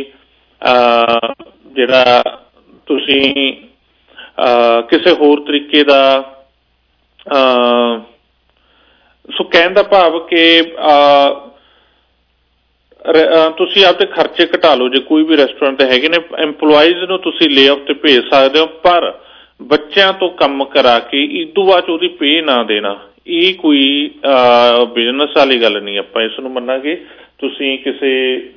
ਜਿਹੜਾ ਤੁਸੀਂ ਕਿਸੇ ਹੋਰ ਤਰੀਕੇ ਦਾ ਸੋ ਕਹਿਣ ਦਾ ਭਾਵ ਕਿ ਤੁਸੀਂ ਆਪਦੇ ਖਰਚੇ ਘਟਾ ਲਓ। ਜੇ ਕੋਈ ਵੀ ਰੈਸਟੋਰੈਂਟ ਹੈਗੇ ਨੇ, ਐਮਪਲੋਈਜ਼ ਨੂੰ ਤੁਸੀਂ ਲੇ ਆਫ ਤੇ ਭੇਜ ਸਕਦੇ ਹੋ, ਪਰ ਬੱਚਿਆਂ ਤੋਂ ਕੰਮ ਕਰਾ ਕੇ ਇਦੋਂ ਬਾਅਦ ਉਹਦੀ ਪੇ ਨਾ ਦੇਣਾ, ਇਹ ਕੋਈ ਬਿਜ਼ਨਸ ਵਾਲੀ ਗੱਲ ਨਹੀਂ। ਆਪਾਂ ਇਸ ਨੂੰ ਮੰਨਾਂਗੇ। ਤੁਸੀਂ ਕਿਸੇ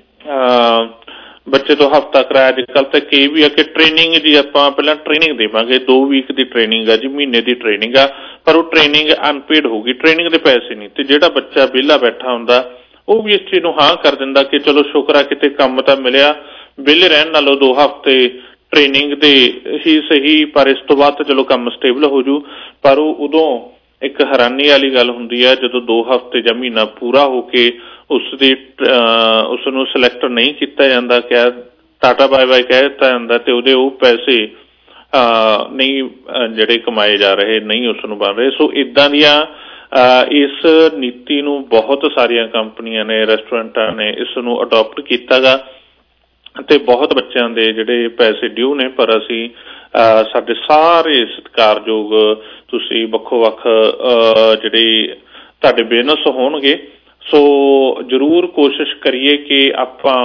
ਬੱਚੇ ਤੋਂ ਹਫ਼ਤਾ ਕਰਾਇਆ, ਅੱਜ ਕੱਲ੍ਹ ਤਾਂ ਕਈ ਵੀ ਆ ਕਿ ਟ੍ਰੇਨਿੰਗ ਜੀ ਆਪਾਂ ਪਹਿਲਾਂ ਟ੍ਰੇਨਿੰਗ ਦੇਵਾਂਗੇ, 2 ਵੀਕ ਦੀ ਟ੍ਰੇਨਿੰਗ ਆ ਜੀ, ਮਹੀਨੇ ਦੀ ਟ੍ਰੇਨਿੰਗ ਆ, ਪਰ ਉਹ ਟ੍ਰੇਨਿੰਗ ਅਨਪੇਡ ਹੋਊਗੀ, ਟ੍ਰੇਨਿੰਗ ਦੇ ਪੈਸੇ ਨਹੀਂ। ਤੇ ਜਿਹੜਾ ਬੱਚਾ ਵਿਹਲਾ ਬੈਠਾ ਹੁੰਦਾ ਉਹ ਵੀ ਇਸ ਚੀਜ਼ ਨੂੰ ਹਾਂ ਕਰ ਦਿੰਦਾ ਕਿ ਚਲੋ ਸ਼ੁਕਰ ਆ ਕਿਤੇ ਕੰਮ ਤਾਂ ਮਿਲਿਆ, ਵਿਹਲੇ ਰਹਿਣ ਨਾਲੋਂ 2 ਹਫ਼ਤੇ ਟ੍ਰੇਨਿੰਗ ਦੇ ਹੀ ਸਹੀ, ਪਰ ਇਸ ਤੋਂ ਬਾਅਦ ਤਾਂ ਚਲੋ ਕੰਮ ਸਟੇਬਲ ਹੋ ਜੂ। ਪਰ ਉਹ ਉਦੋਂ ਇੱਕ ਹੈਰਾਨੀ ਵਾਲੀ ਗੱਲ ਹੁੰਦੀ ਹੈ ਜਦੋਂ 2 ਹਫ਼ਤੇ ਜਾਂ ਮਹੀਨਾ ਪੂਰਾ ਹੋ ਕੇ ਉਸ ਨੂੰ ਸਿਲੈਕਟ ਨਹੀਂ ਕੀਤਾ ਜਾਂਦਾ, ਕਹਿ ਟਾਟਾ ਬਾਏ ਬਾਏ ਕਹਿ ਦਿੱਤਾ ਜਾਂਦਾ ਤੇ ਉਹਦੇ ਉਹ ਪੈਸੇ ਨਹੀਂ ਜਿਹੜੇ ਕਮਾਏ ਜਾ ਰਹੇ ਨਹੀਂ ਉਸ ਨੂੰ ਬਣ ਰਹੇ। ਸੋ ਇੱਦਾਂ ਦੀਆਂ ਇਸ ਨੀਤੀ ਨੂੰ ਬਹੁਤ ਸਾਰੀਆਂ ਕੰਪਨੀਆਂ ਨੇ, ਰੈਸਟੋਰੈਂਟਾਂ ਨੇ ਇਸ ਨੂੰ ਅਡੋਪਟ ਕੀਤਾ ਗਾ ਤੇ ਬਹੁਤ ਬੱਚਿਆਂ ਦੇ ਜਿਹੜੇ ਪੈਸੇ ਡਿਊ ਨੇ। ਪਰ ਅਸੀਂ ਸਾਡੇ ਸਾਰੇ ਸਤਿਕਾਰਯੋਗ ਤੁਸੀਂ ਵੱਖੋ ਵੱਖ ਜਿਹੜੇ ਤੁਹਾਡੇ ਬਿਜ਼ਨਸ ਹੋਣਗੇ, ਸੋ ਜ਼ਰੂਰ ਕੋਸ਼ਿਸ਼ ਕਰੀਏ ਕਿ ਆਪਾਂ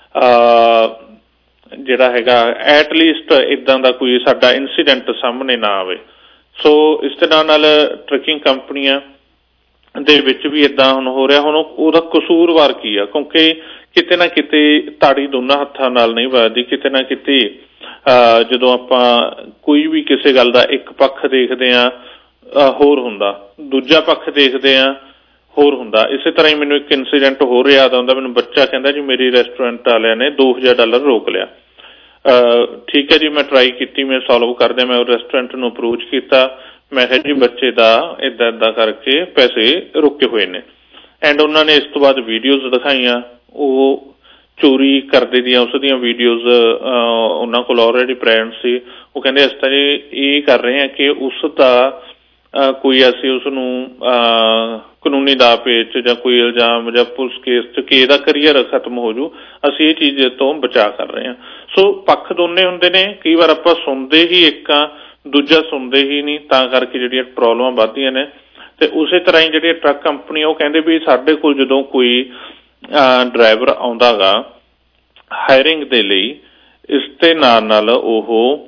ਜਿਹੜਾ ਹੈਗਾ ਐਟਲੀਸਟ ਇੱਦਾਂ ਦਾ ਕੋਈ ਸਾਡਾ ਇਨਸੀਡੈਂਟ ਸਾਹਮਣੇ ਨਾ ਆਵੇ। ਸੋ ਇਸ ਤਰ੍ਹਾਂ ਨਾਲ ਟਰੱਕਿੰਗ ਕੰਪਨੀਆਂ ਦੇ ਵਿੱਚ ਵੀ ਇੱਦਾਂ ਹੁਣ ਹੋ ਰਿਹਾ। ਹੁਣ ਉਹਦਾ ਕਸੂਰਵਾਰ ਕੀ ਆ, ਕਿਉਂਕਿ ਕਿਤੇ ਨਾ ਕਿਤੇ ਤਾੜੀ ਦੋਨਾਂ ਹੱਥਾਂ ਨਾਲ ਨਹੀਂ ਵੱਜਦੀ। ਕਿਤੇ ਨਾ ਕਿਤੇ ਜਦੋਂ ਆਪਾਂ ਕੋਈ ਵੀ ਕਿਸੇ ਗੱਲ ਦਾ ਇੱਕ ਪੱਖ ਦੇਖਦੇ ਹਾਂ ਹੋਰ ਹੁੰਦਾ, ਦੂਜਾ ਪੱਖ ਦੇਖਦੇ ਹਾਂ ਹੋਰ ਹੁੰਦਾ। ਇਸੇ ਤਰ੍ਹਾਂ ਹੀ ਮੈਨੂੰ ਇੱਕ ਇਨਸੀਡੈਂਟ ਹੋਰ ਯਾਦ ਆਉਂਦਾ। ਮੈਨੂੰ ਬੱਚਾ ਕਹਿੰਦਾ ਜੀ ਮੇਰੀ ਰੈਸਟੋਰੈਂਟ ਵਾਲਿਆਂ ਨੇ $2000 ਰੋਕ ਲਿਆ। ਠੀਕ ਹੈ ਜੀ, ਮੈਂ ਟਰਾਈ ਕੀਤੀ, ਮੈਂ ਸੋਲਵ ਕਰਦਿਆਂ ਮੈਂ ਉਹ ਰੈਸਟੋਰੈਂਟ ਨੂੰ ਅਪਰੋਚ ਕੀਤਾ। ਮੈਂ ਕਿਹਾ ਜੀ ਬੱਚੇ ਦਾ ਇੱਦਾਂ ਇੱਦਾਂ ਕਰਕੇ ਪੈਸੇ ਰੁਕੇ ਹੋਏ ਨੇ। ਐਂਡ ਉਹਨਾਂ ਨੇ ਇਸ ਤੋਂ ਬਾਅਦ ਵੀਡੀਓਜ਼ ਦਿਖਾਈਆਂ, ਉਹ ਚੋਰੀ ਕਰਦੇ ਦੀਆਂ ਉਸ ਦੀਆਂ ਵੀਡੀਓਜ਼ ਉਹਨਾਂ ਕੋਲ ਆਲਰੇਡੀ ਪ੍ਰੈਜ਼ੈਂਟ ਸੀ। ਉਹ ਕਹਿੰਦੇ ਅਸੀਂ ਤਾਂ ਜੀ ਇਹ ਕਰ ਰਹੇ ਹਾਂ ਕਿ ਉਸ ਦਾ ਕੋਈ ਅਸੀਂ ਉਸ ਨੂੰ ਕਾਨੂੰਨੀ ਦਾਅ ਪੇਚ ਜਾਂ ਕੋਈ ਇਲਜ਼ਾਮ ਜਾਂ ਪੁਲਿਸ ਕੇਸ 'ਚ ਕਿ ਇਹਦਾ ਕਰੀਅਰ ਖਤਮ ਹੋ ਜੂ, ਅਸੀਂ ਇਹ ਚੀਜ਼ ਤੋਂ ਬਚਾਅ ਕਰ ਰਹੇ ਹਾਂ। ਸੋ ਪੱਖ ਦੋਨੇ ਹੁੰਦੇ ਨੇ। ਕਈ ਵਾਰ ਆਪਾਂ ਸੁਣਦੇ ਹੀ ਇੱਕ ਆ, ਦੂਜਾ ਸੁਣਦੇ ਹੀ ਨਹੀਂ, ਤਾਂ ਕਰਕੇ ਜਿਹੜੀਆਂ ਪ੍ਰੋਬਲਮਾਂ ਵੱਧਦੀਆਂ ਨੇ। ਤੇ ਉਸੇ ਤਰ੍ਹਾਂ ਹੀ ਜਿਹੜੀ ਟਰੱਕ ਕੰਪਨੀ ਉਹ ਕਹਿੰਦੇ ਵੀ ਸਾਡੇ ਕੋਲ ਜਦੋਂ ਕੋਈ ਡਰਾਈਵਰ ਆਉਂਦਾ ਗਾ ਹਾਇਰਿੰਗ ਦੇ ਲਈ, ਇਸ ਦੇ ਨਾਲ ਉਹ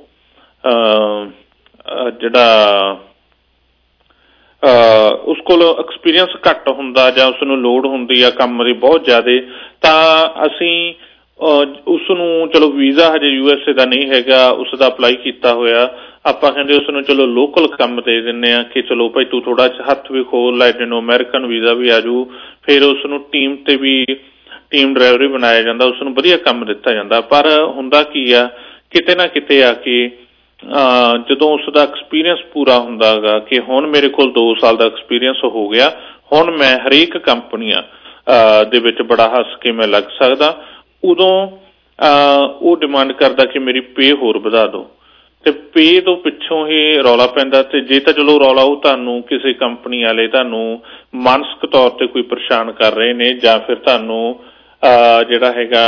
ਜਿਹੜਾ ਉਸ ਕੋਲ ਐਕਸਪੀਰੀਅੰਸ ਘੱਟ ਹੁੰਦਾ ਜਾਂ ਉਸ ਨੂੰ ਲੋੜ ਹੁੰਦੀ ਆ ਕੰਮ ਦੀ ਬਹੁਤ ਜ਼ਿਆਦਾ, ਤਾਂ ਅਸੀਂ ਉਸ ਨੂੰ ਚਲੋ ਵੀਜ਼ਾ ਹਜੇ USA ਦਾ ਨਹੀਂ ਹੈਗਾ, ਉਸ ਦਾ ਅਪਲਾਈ ਕੀਤਾ ਹੋਇਆ, ਆਪਾਂ ਕਹਿੰਦੇ ਉਸ ਨੂੰ ਚਲੋ ਲੋਕਲ ਕੰਮ ਦੇ ਦਿੰਦੇ ਹਾਂ ਕਿ ਚਲੋ ਭਾਈ ਤੂੰ ਥੋੜਾ ਹੱਥ ਵੀ ਖੋਲ ਲੈ, ਜਿਹਨੂੰ ਅਮਰੀਕਨ ਵੀਜ਼ਾ ਵੀ ਆ ਜੂ। ਫਿਰ ਉਸ ਨੂੰ ਟੀਮ ਤੇ ਵੀ ਟੀਮ ਡਰਾਈਵਰ ਵੀ ਬਣਾਇਆ ਜਾਂਦਾ, ਉਸ ਨੂੰ ਵਧੀਆ ਕੰਮ ਦਿੱਤਾ ਜਾਂਦਾ। ਪਰ ਹੁੰਦਾ ਕੀ ਆ, ਕਿਤੇ ਨਾ ਕਿਤੇ ਆ ਕੇ ਜਦੋਂ ਉਸ ਦਾ ਐਕਸਪੀਰੀਅੰਸ ਪੂਰਾ ਹੁੰਦਾ ਗਾ ਕਿ ਹੁਣ ਮੇਰੇ ਕੋਲ 2 ਸਾਲ ਦਾ ਐਕਸਪੀਰੀਅੰਸ ਹੋ ਗਿਆ, ਹੁਣ ਮੈਂ ਹਰੇਕ ਕੰਪਨੀਆਂ ਦੇ ਵਿੱਚ ਬੜਾ ਹੱਸ ਕੇ ਮੈਂ ਲੱਗ ਸਕਦਾ, ਉਦੋਂ ਉਹ ਡਿਮਾਂਡ ਕਰਦਾ ਕਿ ਮੇਰੀ ਪੇ ਹੋਰ ਵਧਾ ਦਿਓ। ਤੇ ਪੇ ਤੋਂ ਪਿੱਛੋਂ ਹੀ ਰੌਲਾ ਪੈਂਦਾ। ਤੇ ਜੇ ਤਾਂ ਚਲੋ ਰੌਲਾ ਉਹ ਤੁਹਾਨੂੰ ਕਿਸੇ ਕੰਪਨੀ ਵਾਲੇ ਤੁਹਾਨੂੰ ਮਾਨਸਿਕ ਤੌਰ ਤੇ ਕੋਈ ਪਰੇਸ਼ਾਨ ਕਰ ਰਹੇ ਨੇ ਜਾਂ ਫਿਰ ਤੁਹਾਨੂੰ ਜਿਹੜਾ ਹੈਗਾ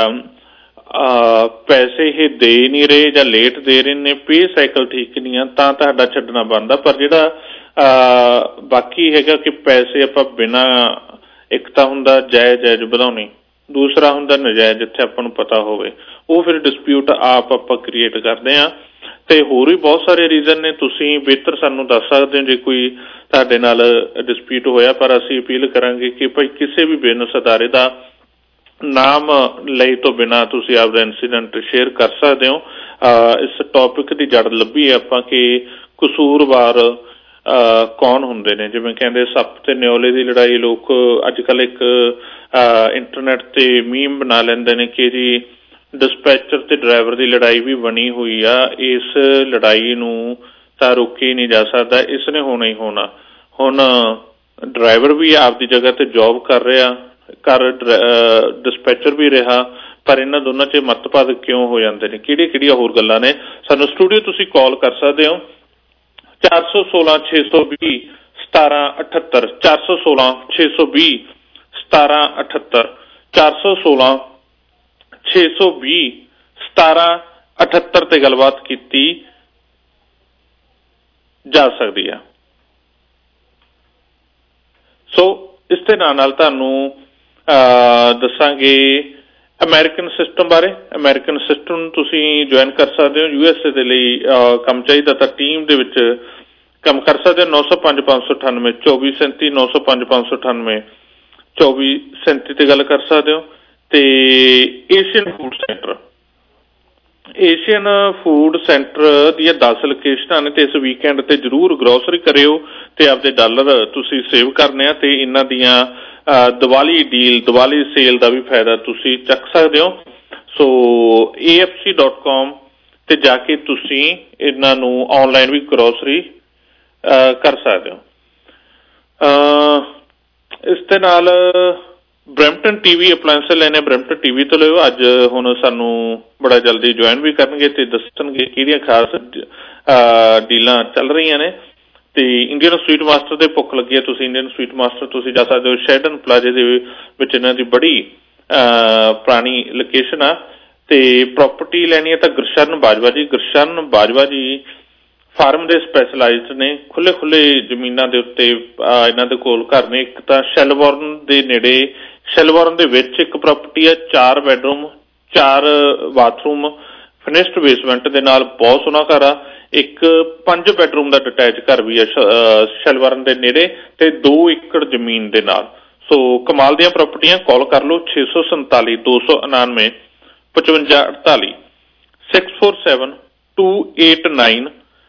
ਪੈਸੇ ਇਹ ਦੇ ਨਹੀਂ ਰਹੇ ਜਾਂ ਲੇਟ ਦੇ ਰਹੇ ਨੇ, ਪੇ ਸਾਈਕਲ ਠੀਕ ਨਹੀਂ ਆ, ਤਾਂ ਤੁਹਾਡਾ ਛੱਡਣਾ ਬਣਦਾ। ਪਰ ਜਿਹੜਾ ਬਾਕੀ ਹੈਗਾ ਕਿ ਪੈਸੇ ਆਪਾਂ ਬਿਨਾਂ, ਇੱਕ ਤਾਂ ਹੁੰਦਾ ਜਾਇਜ਼ ਵਧਾਉਣੀ, ਦੂਸਰਾ ਹੁੰਦਾ ਨਜਾਇਜ਼ ਜਿੱਥੇ ਆਪਾਂ ਨੂੰ ਪਤਾ ਹੋਵੇ, ਉਹ ਫਿਰ ਡਿਸਪਿਊਟ ਆਪਾਂ ਕ੍ਰੀਏਟ ਕਰਦੇ ਹਾਂ। ਤੇ ਹੋਰ ਵੀ ਬਹੁਤ ਸਾਰੇ ਰੀਜ਼ਨ ਨੇ, ਤੁਸੀਂ ਬਿਹਤਰ ਸਾਨੂੰ ਦੱਸ ਸਕਦੇ ਹੋ ਜੇ ਕੋਈ ਤੁਹਾਡੇ ਨਾਲ ਡਿਸਪਿਊਟ ਹੋਇਆ। ਪਰ ਅਸੀਂ ਅਪੀਲ ਕਰਾਂਗੇ ਕਿ ਭਾਈ ਕਿਸੇ ਵੀ ਬਿਜ਼ਨਸ ਅਦਾਰੇ ਦਾ ਨਾਮ ਲਈ ਤੋਂ ਬਿਨਾਂ ਤੁਸੀਂ ਆਪਦਾ ਇੰਸੀਡੈਂਟ ਸ਼ੇਅਰ ਕਰ ਸਕਦੇ ਹੋ। ਇਸ ਟੌਪਿਕ ਦੀ ਜੜ ਲੱਭੀ ਹੈ ਆਪਾਂ ਕਿ ਕਸੂਰਵਾਰ ਕੌਣ ਹੁੰਦੇ ਨੇ। ਜਿਵੇਂ ਕਹਿੰਦੇ ਸੱਪ ਤੇ ਨਿਓਲੇ ਦੀ ਲੜਾਈ, ਲੋਕ ਅੱਜ ਕੱਲ੍ਹ ਇੱਕ ਇੰਟਰਨੈਟ ਤੇ ਮੀਮ ਬਣਾ ਲੈਂਦੇ ਨੇ ਕਿ ਜੀ ਡਿਸਪੈਚਰ ਤੇ ਡਰਾਈਵਰ ਦੀ ਲੜਾਈ ਵੀ ਬਣੀ ਹੋਈ ਆ, ਇਸ ਲੜਾਈ ਨੂੰ ਤਾਂ ਰੋਕਿਆ ਹੀ ਨਹੀਂ ਜਾ ਸਕਦਾ, ਇਸ ਨੇ ਹੋਣਾ ਹੀ ਹੋਣਾ। ਹੁਣ ਡਰਾਈਵਰ ਵੀ ਆਪਦੀ ਜਗ੍ਹਾ ਤੇ ਜੋਬ ਕਰ ਰਿਹਾ, ਡਿਸਪੈਚਰ ਵੀ ਰਿਹਾ, ਪਰ ਇਹਨਾਂ ਦੋਨਾਂ 'ਚ ਮਤਭੇਦ ਕਿਉਂ ਹੋ ਜਾਂਦੇ ਨੇ, ਕਿਹੜੀਆਂ ਹੋਰ ਗੱਲਾਂ ਨੇ। ਸਾਨੂੰ ਸਟੂਡੀਓ ਤੁਸੀਂ ਕਾਲ ਕਰ ਸਕਦੇ ਹੋ 416 620 1778, 416 620 1778, 416 620 1778 ਤੇ ਗੱਲਬਾਤ ਕੀਤੀ ਜਾ ਸਕਦੀ ਆ। ਸੋ ਇਸ ਦੇ ਨਾਲ ਤੁਹਾਨੂੰ ਦੱਸਾਂਗੇ ਅਮਰੀਕਨ ਸਿਸਟਮ ਬਾਰੇ। ਅਮਰੀਕਨ ਸਿਸਟਮ ਨੂੰ ਤੁਸੀਂ ਜੁਆਇਨ ਕਰ ਸਕਦੇ ਹੋ। USA ਦੇ ਲਈ ਕੰਮ ਚਾਹੀਦਾ ਤਾਂ ਟੀਮ ਦੇ ਵਿੱਚ ਕੰਮ ਕਰ ਸਕਦੇ ਹੋ। 905 598 2437, 905 598 2437 ਤੇ ਗੱਲ ਕਰ ਸਕਦੇ ਹੋ। ਤੇ Asian food centre, Asian food centre ਦੀਆਂ 10 ਲੋਕੇਸ਼ਨਾਂ ਨੇ ਤੇ ਇਸ ਵੀਕਐਂਡ ਤੇ ਜ਼ਰੂਰ ਗਰੋਸਰੀ ਕਰਿਓ ਤੇ ਆਪਦੇ ਡਾਲਰ ਤੁਸੀਂ ਸੇਵ ਕਰਨੇ ਆ ਤੇ ਇਹਨਾਂ ਦੀਆਂ ਦੀਵਾਲੀ ਡੀਲ, ਦੀਵਾਲੀ ਸੇਲ ਦਾ ਵੀ ਫਾਇਦਾ ਤੁਸੀਂ ਚੱਕ ਸਕਦੇ ਹੋ। ਸੋ afc.com ਤੇ ਜਾ ਕੇ ਤੁਸੀਂ ਇਹਨਾਂ ਨੂੰ ਆਨਲਾਈਨ ਵੀ ਗਰੋਸਰੀ ਕਰ ਸਕਦੇ ਹੋ। ਇਸ ਦੇ ਨਾਲ ਬਰੈਂਪਟਨ TV ਅਪਲਾਇੰਸ ਲੈਣੇ, ਬਰੈਂਪਟਨ TV ਤੋਂ ਲਿਓ। ਅੱਜ ਹੁਣ ਸਾਨੂੰ ਬੜਾ ਜਲਦੀ ਜੁਆਇਨ ਵੀ ਕਰਨਗੇ ਤੇ ਦੱਸਣਗੇ ਕਿਹੜੀਆਂ ਖਾਸ ਡੀਲਾਂ ਚੱਲ ਰਹੀਆਂ ਨੇ। ਤੇ ਇੰਡੀਅਨ ਸਵੀਟ ਮਾਸਟਰ ਦੇ ਭੁੱਖ ਲੱਗੀ ਹੈ, ਤੁਸੀਂ ਇੰਡੀਅਨ ਸਵੀਟ ਮਾਸਟਰ ਤੁਸੀਂ ਜਾ ਸਕਦੇ ਹੋ। ਸ਼ੈਡਨ ਪਲਾਜ਼ੇ ਦੇ ਵਿੱਚ ਇਹਨਾਂ ਦੀ ਬੜੀ ਪੁਰਾਣੀ ਲੋਕੇਸ਼ਨ ਆ। ਤੇ ਪ੍ਰੋਪਰਟੀ ਲੈਣੀ ਹੈ ਤਾਂ ਗੁਰਸ਼ਰਨ ਬਾਜਵਾ ਜੀ, ਗੁਰਸ਼ਰਨ ਬਾਜਵਾ ਜੀ ਫਾਰਮ ਦੇ ਸਪੈਸ਼ਲਾਈਜ਼ਡ ਨੇ। ਖੁੱਲੇ ਜ਼ਮੀਨਾਂ ਦੇ ਉੱਤੇ ਇਹਨਾਂ ਦੇ ਕੋਲ ਘਰ ਨੇ। ਇੱਕ ਤਾਂ ਸ਼ੈਲਬੌਰਨ ਦੇ ਨੇੜੇ, ਸ਼ੈਲਬੌਰਨ ਦੇ ਵਿੱਚ ਇੱਕ ਪ੍ਰਾਪਰਟੀ ਆ, 4 ਬੈਡਰੂਮ 4 ਬਾਥਰੂਮ, ਫਿਨਿਸ਼ਡ ਬੇਸਮੈਂਟ ਦੇ ਨਾਲ, ਬਹੁਤ ਸੋਹਣਾ ਘਰ ਆ। ਇੱਕ 5 ਬੈਡਰੂਮ ਦਾ ਡਿਟੈਚ ਘਰ ਵੀ ਆ ਸ਼ੈਲਬੌਰਨ ਦੇ ਨੇੜੇ ਤੇ 2 ਏਕੜ ਜ਼ਮੀਨ ਦੇ ਨਾਲ। ਸੋ ਕਮਾਲ ਦੀਆਂ ਪ੍ਰਾਪਰਟੀਆਂ। ਕਾਲ ਕਰ ਲਓ 647 299 5548, 647 289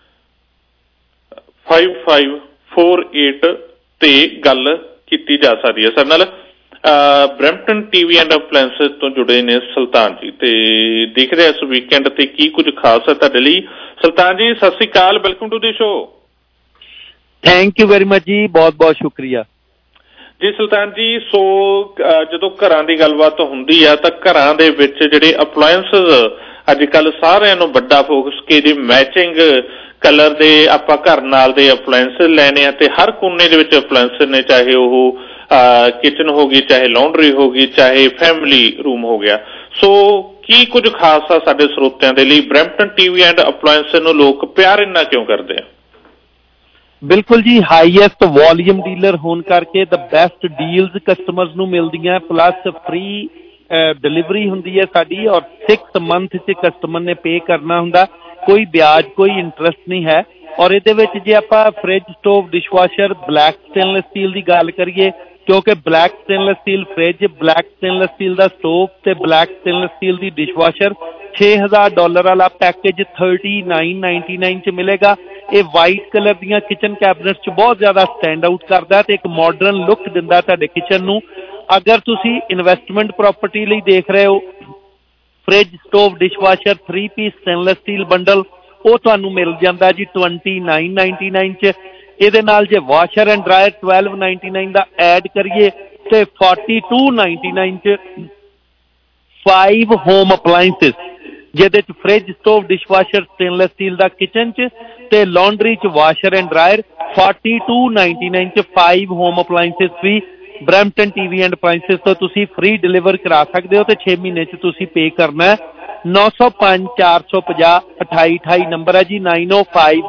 5548 ਤੇ ਗੱਲ ਕੀਤੀ ਜਾ ਸਕਦੀ ਹੈ ਸਾਡੇ ਨਾਲ। ਬਰੈਂਪਟਨ TV ਐਂਡ ਅਪਲਾਇੰਸਸ ਤੋਂ ਜੁੜੇ ਨੇ ਸੁਲਤਾਨ ਜੀ ਤੇ ਦੇਖਦੇ ਇਸ ਵੀਕਐਂਡ ਤੇ ਕੀ ਕੁਝ ਖਾਸ ਹੈ ਤੁਹਾਡੇ ਲਈ। ਸੁਲਤਾਨ ਜੀ ਸਤਿ ਸ੍ਰੀ ਅਕਾਲ, welcome to the show. Thank you very much ਜੀ, ਬਹੁਤ ਬਹੁਤ ਸ਼ੁਕਰੀਆ ਜੀ। ਸੁਲਤਾਨ ਜੀ, ਸੋ ਜਦੋਂ ਘਰਾਂ ਦੀ ਗੱਲਬਾਤ ਹੁੰਦੀ ਆ ਤਾਂ ਘਰਾਂ ਦੇ ਵਿੱਚ ਜਿਹੜੇ ਅਪਲਾਇੰਸਸ ਅੱਜ ਕੱਲ੍ਹ ਸਾਰਿਆਂ ਨੂੰ ਵੱਡਾ ਫੋਕਸ ਕਿ ਜੇ ਮੈਚਿੰਗ ਕਲਰ ਦੇ ਆਪਾਂ ਘਰ ਨਾਲ ਦੇ ਅਪਲਾਇੰਸ ਲੈਣੇ ਆ ਤੇ ਹਰ ਕੋਨੇ ਦੇ ਵਿੱਚ ਅਪਲਾਇੰਸ ਨੇ, ਚਾਹੇ ਉਹ ਕਿਚਨ ਹੋ ਗਈ, ਚਾਹੇ ਲਾਉਂਡਰੀ ਹੋ ਗਈ, ਚਾਹੇ ਫੈਮਿਲੀ ਰੂਮ ਹੋ ਗਿਆ। ਸੋ ਕੀ ਕੁਝ ਖਾਸ ਆ ਸਾਡੇ ਸਰੋਤਿਆਂ ਦੇ ਲਈ? ਬਰੈਂਪਟਨ TV ਐਂਡ ਅਪਲਾਇੰਸ ਨੂੰ ਲੋਕ ਪਿਆਰ ਇੰਨਾ ਕਿਉਂ ਕਰਦੇ ਆ? ਬਿਲਕੁਲ ਜੀ, ਹਾਈਐਸਟ ਵੋਲੀਅਮ ਡੀਲਰ ਹੋਣ ਕਰਕੇ ਦ ਬੈਸਟ ਡੀਲਸ ਕਸਟਮਰਸ ਨੂੰ ਮਿਲਦੀਆਂ, ਪਲੱਸ ਫ੍ਰੀ ਡਿਲੀਵਰੀ ਹੁੰਦੀ ਹੈ ਸਾਡੀ, ਔਰ 6 ਮੰਥ 'ਚ ਕਸਟਮਰ ਨੇ ਪੇ ਕਰਨਾ ਹੁੰਦਾ, ਕੋਈ ਵਿਆਜ ਕੋਈ ਇੰਟਰਸਟ ਨਹੀਂ ਹੈ। ਔਰ ਇਹਦੇ ਵਿੱਚ ਜੇ ਆਪਾਂ fridge, stove, dishwasher, black stainless steel ਦੀ ਗੱਲ ਕਰੀਏ, ਕਿਉਂਕਿ black stainless steel fridge, black stainless steel ਦਾ ਸਟੋਵ ਤੇ ਬਲੈਕ ਸਟੇਨਲੈਸ ਸਟੀਲ ਦੀ ਡਿਸ਼ਵਾਸ਼ਰ $6000 ਵਾਲਾ ਪੈਕੇਜ $39.99 'ਚ ਮਿਲੇਗਾ। ਇਹ ਵਾਈਟ ਕਲਰ ਦੀਆਂ ਕਿਚਨ ਕੈਬਨਿਟਸ 'ਚ ਬਹੁਤ ਜ਼ਿਆਦਾ ਸਟੈਂਡ ਆਊਟ ਕਰਦਾ ਤੇ ਇੱਕ ਮਾਡਰਨ ਲੁੱਕ ਦਿੰਦਾ ਤੁਹਾਡੇ ਕਿਚਨ ਨੂੰ। ਅਗਰ ਤੁਸੀਂ ਇਨਵੈਸਟਮੈਂਟ ਪ੍ਰਾਪਰਟੀ ਲਈ ਦੇਖ ਰਹੇ ਹੋ, fridge, stove, dishwasher 3 piece stainless steel bundle ਉਹ ਤੁਹਾਨੂੰ ਮਿਲ ਜਾਂਦਾ ਜੀ $29.99 'ਚ। ਇਹਦੇ ਨਾਲ ਜੇ ਵਾਸ਼ਰ ਐਂਡ ਡਰਾਇਰ $12.99 ਦਾ ਐਡ ਕਰੀਏ ਤੇ $42.99 'ਚ 5 ਹੋਮ ਅਪਲਾਇੰਸਿਸ, ਜਿਹਦੇ 'ਚ fridge, stove, dishwasher stainless steel ਦਾ ਕਿਚਨ 'ਚ ਤੇ ਲਾਂਡਰੀ 'ਚ ਵਾਸ਼ਰ ਐਂਡ ਡਰਾਇਰ $42.99 'ਚ 5 ਹੋਮ ਅਪਲਾਇੰਸਿਸ ਵੀ ਬਰੈਂਪਟਨ ਟੀਵੀ ਐਂਡ ਅਪਲਾਇੰਸਿਸ ਤੋਂ ਤੁਸੀਂ ਫ੍ਰੀ ਡਿਲੀਵਰ ਕਰਾ ਸਕਦੇ ਹੋ ਤੇ 6 ਮਹੀਨੇ 'ਚ ਤੁਸੀਂ ਪੇ ਕਰਨਾ ਹੈ। 905 450 2828 ਨੰਬਰ ਹੈ ਜੀ, 905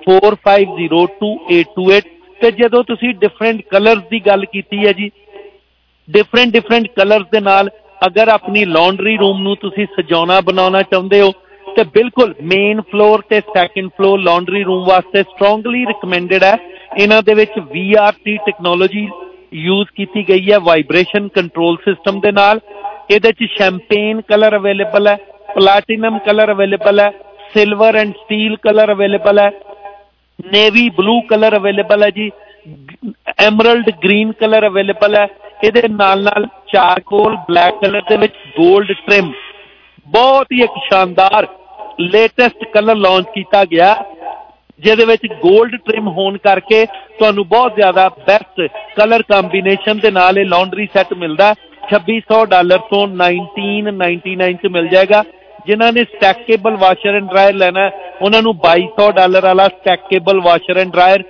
450 2828। ਤੇ ਜਦੋਂ ਤੁਸੀਂ ਡਿਫਰੈਂਟ ਕਲਰਸ ਦੀ ਗੱਲ ਕੀਤੀ ਹੈ ਜੀ, ਡਿਫਰੈਂਟ ਕਲਰਸ ਦੇ ਨਾਲ ਅਗਰ ਆਪਣੀ ਲਾਂਡਰੀ ਰੂਮ ਨੂੰ ਤੁਸੀਂ ਸਜਾਉਣਾ ਬਣਾਉਣਾ ਚਾਹੁੰਦੇ ਹੋ ਤੇ ਬਿਲਕੁਲ ਮੇਨ ਫਲੋਰ ਤੇ ਸੈਕੰਡ ਫਲੋਰ ਲਾਂਡਰੀ ਰੂਮ ਵਾਸਤੇ ਸਟਰੋਂਗਲੀ ਰਿਕਮੈਂਡਡ ਹੈ। ਇਹਨਾਂ ਦੇ ਵਿੱਚ VRT ਟੈਕਨੋਲੋਜੀ ਯੂਜ਼ ਕੀਤੀ ਗਈ ਹੈ, ਵਾਈਬ੍ਰੇਸ਼ਨ ਕੰਟਰੋਲ ਸਿਸਟਮ ਦੇ ਨਾਲ। ਇਹਦੇ 'ਚ ਸ਼ੈਂਪੇਨ ਕਲਰ ਅਵੇਲੇਬਲ ਹੈ, ਪਲੈਟੀਨਮ ਕਲਰ ਅਵੇਲੇਬਲ ਹੈ, silver and steel colour available ਹੈ, ਨੇਵੀ ਬਲੂ ਕਲਰ ਅਵੇਲੇਬਲ ਹੈ ਜੀ, ਐਮਰਲਡ ਗ੍ਰੀਨ ਕਲਰ ਅਵੇਲੇਬਲ ਹੈ। ਇਹਦੇ ਨਾਲ ਚਾਰਕੋਲ ਬਲੈਕ ਕਲਰ ਦੇ ਵਿੱਚ 골ਡ ਟ੍ਰਿਮ, ਬਹੁਤ ਹੀ ਇੱਕ ਸ਼ਾਨਦਾਰ ਲੇਟੈਸਟ ਕਲਰ ਲਾਂਚ ਕੀਤਾ ਗਿਆ, ਜਿਹਦੇ ਵਿੱਚ 골ਡ ਟ੍ਰਿਮ ਹੋਣ ਕਰਕੇ ਤੁਹਾਨੂੰ ਬਹੁਤ ਜ਼ਿਆਦਾ ਬੈਸਟ ਕਲਰ ਕੰਬੀਨੇਸ਼ਨ ਦੇ ਨਾਲ ਇਹ ਲਾਂਡਰੀ ਸੈੱਟ ਮਿਲਦਾ। $2600 ਤੋਂ $1999 'ਚ ਮਿਲ ਜਾਏਗਾ। ਜਿਨ੍ਹਾਂ ਨੇ ਸਟੈਕੇਬਲ ਵਾਸ਼ਰ ਐਂਡ ਡਰਾਇਰ ਲੈਣਾ ਉਹਨਾਂ ਨੂੰ $2200 ਵਾਲਾ ਸਟੈਕੇਬਲ ਵਾਸ਼ਰ ਐਂਡ ਡਰਾਇਰ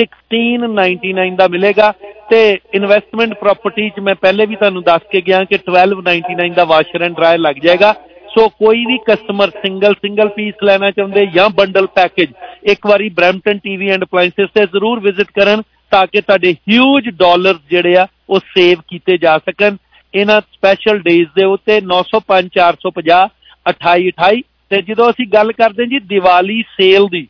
$1699 ਦਾ ਮਿਲੇਗਾ। ਤੇ ਇਨਵੈਸਟਮੈਂਟ ਪ੍ਰਾਪਰਟੀ 'ਚ ਮੈਂ ਪਹਿਲੇ ਵੀ ਤੁਹਾਨੂੰ ਦੱਸ ਕੇ ਗਿਆ ਕਿ $1299 ਦਾ ਵਾਸ਼ਰ ਐਂਡ ਡਰਾਇਰ ਲੱਗ ਜਾਏਗਾ। ਸੋ ਕੋਈ ਵੀ ਕਸਟਮਰ ਸਿੰਗਲ ਪੀਸ ਲੈਣਾ ਚਾਹੁੰਦੇ ਜਾਂ ਬੰਡਲ ਪੈਕੇਜ, ਇੱਕ ਵਾਰੀ ਬਰੈਂਪਟਨ ਟੀਵੀ ਐਂਡ ਅਪਲਾਇੰਸਿਸ ਤੇ ਜ਼ਰੂਰ ਵਿਜ਼ਿਟ ਕਰਨ ਤਾਂ ਕਿ ਤੁਹਾਡੇ ਹਿਊਜ ਡਾਲਰ ਜਿਹੜੇ ਆ ਉਹ ਸੇਵ ਕੀਤੇ ਜਾ ਸਕਣ ਇਹਨਾਂ ਸਪੈਸ਼ਲ ਡੇਜ਼ ਦੇ ਉੱਤੇ। 905 450 2828। ਤੇ ਜਦੋਂ ਅਸੀਂ ਗੱਲ ਕਰਦੇ ਜੀ ਦੀਵਾਲੀ ਸੇਲ ਦੀ,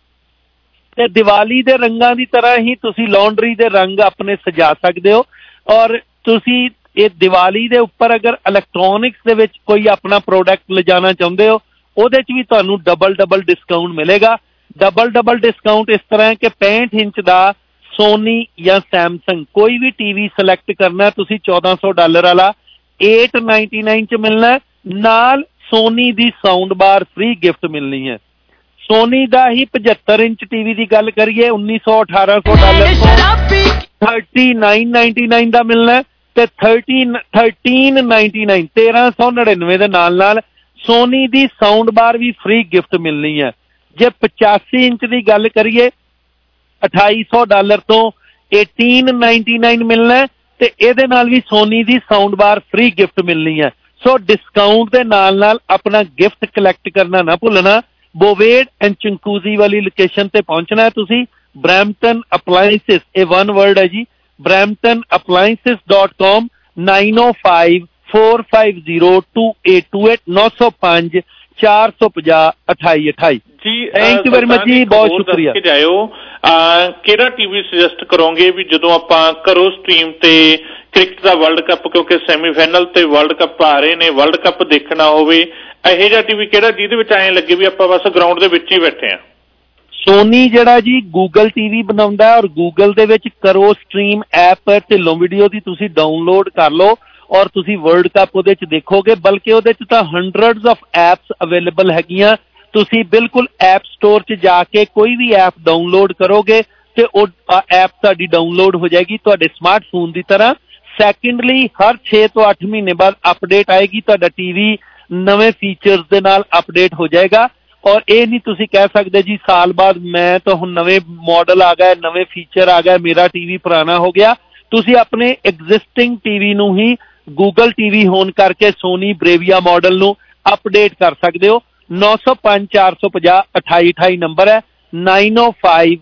ਤੇ ਦੀਵਾਲੀ ਦੇ ਰੰਗਾਂ ਦੀ ਤਰ੍ਹਾਂ ਹੀ ਤੁਸੀਂ ਲਾਂਡਰੀ ਦੇ ਰੰਗ ਆਪਣੇ ਸਜਾ ਸਕਦੇ ਹੋ। ਔਰ ਤੁਸੀਂ ਇਹ ਦੀਵਾਲੀ ਦੇ ਉੱਪਰ ਅਗਰ ਇਲੈਕਟ੍ਰੋਨਿਕਸ ਦੇ ਵਿੱਚ ਕੋਈ ਆਪਣਾ ਪ੍ਰੋਡਕਟ ਲਿਜਾਣਾ ਚਾਹੁੰਦੇ ਹੋ, ਉਹਦੇ 'ਚ ਵੀ ਤੁਹਾਨੂੰ ਡਬਲ ਡਿਸਕਾਊਂਟ ਮਿਲੇਗਾ। ਡਬਲ ਡਿਸਕਾਊਂਟ ਇਸ ਤਰ੍ਹਾਂ ਹੈ ਕਿ 65 ਇੰਚ ਦਾ ਸੋਨੀ ਜਾਂ ਸੈਮਸੰਗ ਕੋਈ ਵੀ ਟੀਵੀ ਸਿਲੈਕਟ ਕਰਨਾ ਤੁਸੀਂ $1400 ਵਾਲਾ $899 'ਚ ਮਿਲਣਾ, ਨਾਲ ਸੋਨੀ ਦੀ ਸਾਊਂਡ ਬਾਰ ਫ੍ਰੀ ਗਿਫਟ ਮਿਲਣੀ ਹੈ। ਸੋਨੀ ਦਾ ਹੀ 75 ਇੰਚ ਟੀਵੀ ਦੀ ਗੱਲ ਕਰੀਏ $1900-1800 ਤੋਂ $3999 ਦਾ ਮਿਲਣਾ ਤੇ $1399 1399 ਦੇ ਨਾਲ ਸੋਨੀ ਦੀ ਸਾਊਂਡ ਬਾਰ ਵੀ ਫ੍ਰੀ ਗਿਫਟ ਮਿਲਣੀ ਹੈ। ਜੇ 85 ਇੰਚ ਦੀ ਗੱਲ ਕਰੀਏ $2800 ਤੋਂ $1899 ਮਿਲਣਾ ਤੇ ਇਹਦੇ ਨਾਲ ਵੀ ਸੋਨੀ ਦੀ ਸਾਊਂਡ ਬਾਰ ਫ੍ਰੀ ਗਿਫਟ ਮਿਲਣੀ ਹੈ। ਸੋ ਡਿਸਕਾਊਂਟ ਦੇ ਨਾਲ ਆਪਣਾ ਗਿਫਟ ਕਲੈਕਟ ਕਰਨਾ ਨਾ ਭੁੱਲਣਾ। ਬੋਵੇਡ ਐਂਡ ਚੰਕੂਜ਼ੀ ਵਾਲੀ ਲੋਕੇਸ਼ਨ ਤੇ ਪਹੁੰਚਣਾ ਹੈ ਤੁਸੀਂ। ਬਰੈਂਪਟਨ ਅਪਲਾਇੰਸਿਸ, ਇਹ ਵਨ ਵਰਡ ਹੈ ਜੀ, bramptonappliances.com 905 450 2828 905 450 2828 ਜੀ। ਥੈਂਕ ਯੂ ਵੈਰੀ ਮਚ ਜੀ, ਬਹੁਤ ਸ਼ੁਕਰੀਆ। ਜਾਇਓ ਕਿਹੜਾ ਟੀਵੀ ਸੁਜੈਸਟ ਕਰੋਗੇ ਵੀ ਜਦੋਂ ਆਪਾਂ ਕਰੋ ਸਟ੍ਰੀਮ ਤੇ ਕ੍ਰਿਕਟ ਦਾ ਵਰਲਡ ਕੱਪ, ਕਿਉਂਕਿ ਸੈਮੀਫਾਈਨਲ ਤੇ ਵਰਲਡ ਕੱਪ ਆ ਰਹੇ ਨੇ, ਵਰਲਡ ਕੱਪ ਦੇਖਣਾ ਹੋਵੇ, ਇਹੋ ਜਿਹਾ ਟੀਵੀ ਕਿਹੜਾ ਜਿਹਦੇ ਵਿੱਚ ਐਂ ਲੱਗੇ ਵੀ ਆਪਾਂ ਬਸ ਗਰਾਊਂਡ ਦੇ ਵਿੱਚ ਹੀ ਬੈਠੇ ਆ? ਸੋਨੀ ਜਿਹੜਾ ਜੀ ਗੂਗਲ ਟੀਵੀ ਬਣਾਉਂਦਾ, ਔਰ ਗੂਗਲ ਦੇ ਵਿੱਚ ਕਰੋ ਸਟ੍ਰੀਮ ਐਪ ਢਿੱਲੋਂ ਵੀਡੀਓ ਦੀ ਤੁਸੀਂ ਡਾਊਨਲੋਡ ਕਰ ਲਓ ਔਰ ਤੁਸੀਂ ਵਰਲਡ ਕੱਪ ਉਹਦੇ 'ਚ ਦੇਖੋਗੇ। ਬਲਕਿ ਉਹਦੇ 'ਚ ਤਾਂ ਹੰਡਰਡਸ ਆਫ ਐਪਸ ਅਵੇਲੇਬਲ ਹੈਗੀਆਂ। ਤੁਸੀਂ ਬਿਲਕੁਲ ਐਪ ਸਟੋਰ 'ਚ ਜਾ ਕੇ ਕੋਈ ਵੀ ਐਪ ਡਾਊਨਲੋਡ ਕਰੋਗੇ ਤੇ ਉਹ ਐਪ ਤੁਹਾਡੀ ਡਾਊਨਲੋਡ ਹੋ ਜਾਏਗੀ ਤੁਹਾਡੇ ਸਮਾਰਟਫੋਨ ਦੀ ਤਰ੍ਹਾਂ। ਸੈਕੰਡਲੀ, ਹਰ 6 ਤੋਂ 8 ਮਹੀਨੇ ਬਾਅਦ ਅਪਡੇਟ ਆਏਗੀ, ਤੁਹਾਡਾ ਟੀਵੀ ਨਵੇਂ ਫੀਚਰਸ ਦੇ ਨਾਲ ਅਪਡੇਟ ਹੋ ਜਾਏਗਾ। ਔਰ ਇਹ ਨਹੀਂ ਤੁਸੀਂ ਕਹਿ ਸਕਦੇ ਜੀ ਸਾਲ ਬਾਅਦ ਮੈਂ ਤਾਂ ਹੁਣ ਨਵੇਂ ਮਾਡਲ ਆ ਗਏ, ਨਵੇਂ ਫੀਚਰ ਆ ਗਏ, ਮੇਰਾ ਟੀਵੀ ਪੁਰਾਣਾ ਹੋ ਗਿਆ। ਤੁਸੀਂ ਆਪਣੇ ਐਗਜ਼ਿਸਟਿੰਗ ਟੀਵੀ ਨੂੰ ਹੀ ਗੂਗਲ ਟੀਵੀ ਹੋਣ ਕਰਕੇ ਸੋਨੀ ਬ੍ਰੇਵੀਆ ਮਾਡਲ ਨੂੰ ਅਪਡੇਟ ਕਰ ਸਕਦੇ ਹੋ। 905 450 2828 ਨੰਬਰ ਹੈ, 905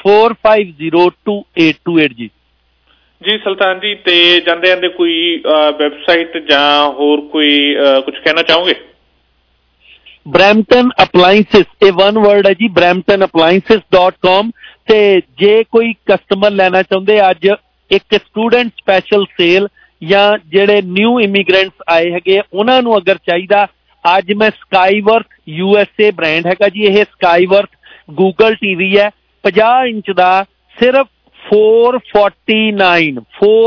9504502828 ਜੀ। ਜੀ ਸੁਲਤਾਨ ਜੀ, ਤੇ ਜਾਂਦੇ ਜਾਂਦੇ ਕੋਈ ਵੈਬਸਾਈਟ ਜਾਂ ਹੋਰ ਕੋਈ ਕੁਝ ਕਹਿਣਾ ਚਾਹੋਗੇ? ਬਰੈਂਪਟਨ ਅਪਲਾਈਐਂਸਿਸ, ਇਹ ਵਨ ਵਰਡ ਹੈ ਜੀ, bramptonappliances.com। ਤੇ ਜੇ ਕੋਈ ਕਸਟਮਰ ਲੈਣਾ ਚਾਹੁੰਦੇ, ਅੱਜ ਇੱਕ ਸਟੂਡੈਂਟ ਸਪੈਸ਼ਲ ਸੇਲ ਜਾਂ ਜਿਹੜੇ ਨਿਊ ਇਮੀਗ੍ਰੈਂਟਸ ਆਏ ਹੈਗੇ ਉਹਨਾਂ ਨੂੰ ਅਗਰ ਚਾਹੀਦਾ, ਅੱਜ ਮੈਂ ਸਕਾਈਵਰਥ USA ਬ੍ਰਾਂਡ ਹੈਗਾ ਜੀ, ਇਹ ਸਕਾਈਵਰਥ ਗੂਗਲ TV ਹੈ, 50 ਇੰਚ ਦਾ, ਸਿਰਫ $449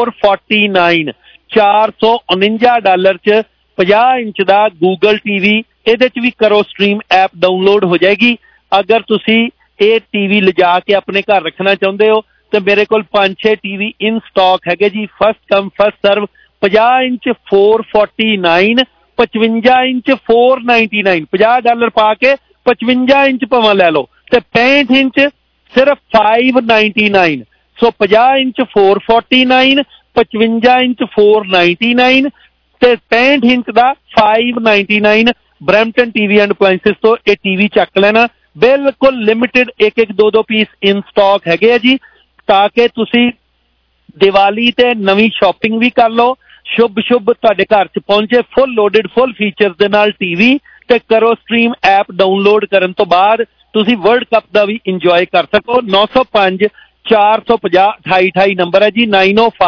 $449 ਚ 50 ਇੰਚ ਦਾ ਗੂਗਲ TV। ਇਹਦੇ ਚ ਵੀ ਕਰੋ ਸਟ੍ਰੀਮ ਐਪ ਡਾਊਨਲੋਡ ਹੋ ਜਾਏਗੀ। ਅਗਰ ਤੁਸੀਂ ਇਹ TV ਲਿਜਾ ਕੇ ਆਪਣੇ ਘਰ ਰੱਖਣਾ ਚਾਹੁੰਦੇ ਹੋ ਤੇ ਮੇਰੇ ਕੋਲ 5-6 TV ਇਨ ਸਟਾਕ ਹੈਗੇ ਜੀ, first come first serve. 50 inch $449, 55 inch $499, $50 ਪਾ ਕੇ 55 ਇੰਚ ਭਾਵੇਂ ਲੈ ਲਓ, ਤੇ 65 ਇੰਚ ਸਿਰਫ $599। ਸੋ 50 ਇੰਚ $449, 55 ਇੰਚ $499 ਤੇ 65 ਇੰਚ ਦਾ $599। ਬਰੈਂਪਟਨ TV ਐਂਡ ਅਪਲਾਈਐਂਸਿਸ ਤੋਂ ਇਹ TV ਚੱਕ ਲੈਣਾ, ਬਿਲਕੁਲ ਲਿਮਿਟਿਡ, ਇੱਕ 2 ਪੀਸ ਇਨ ਸਟਾਕ ਹੈਗੇ ਆ ਜੀ, ਤਾਂ ਕਿ ਤੁਸੀਂ ਦੀਵਾਲੀ ਤੇ ਨਵੀਂ ਸ਼ਾਪਿੰਗ ਵੀ ਕਰ ਲਓ। ਸ਼ੁਭ ਤੁਹਾਡੇ ਘਰ 'ਚ ਪਹੁੰਚੇ ਫੁੱਲ ਲੋਡਡ ਫੁੱਲ ਫੀਚਰਸ ਦੇ ਨਾਲ TV, ਤੇ ਕਰੋ ਸਟ੍ਰੀਮ ਐਪ ਡਾਊਨਲੋਡ ਕਰਨ ਤੋਂ ਬਾਅਦ ਤੁਸੀਂ ਵਰਲਡ ਕੱਪ ਦਾ ਵੀ ਇੰਜੋਏ ਕਰ ਸਕੋ। 905 450 2828 ਨੰਬਰ ਹੈ ਜੀ,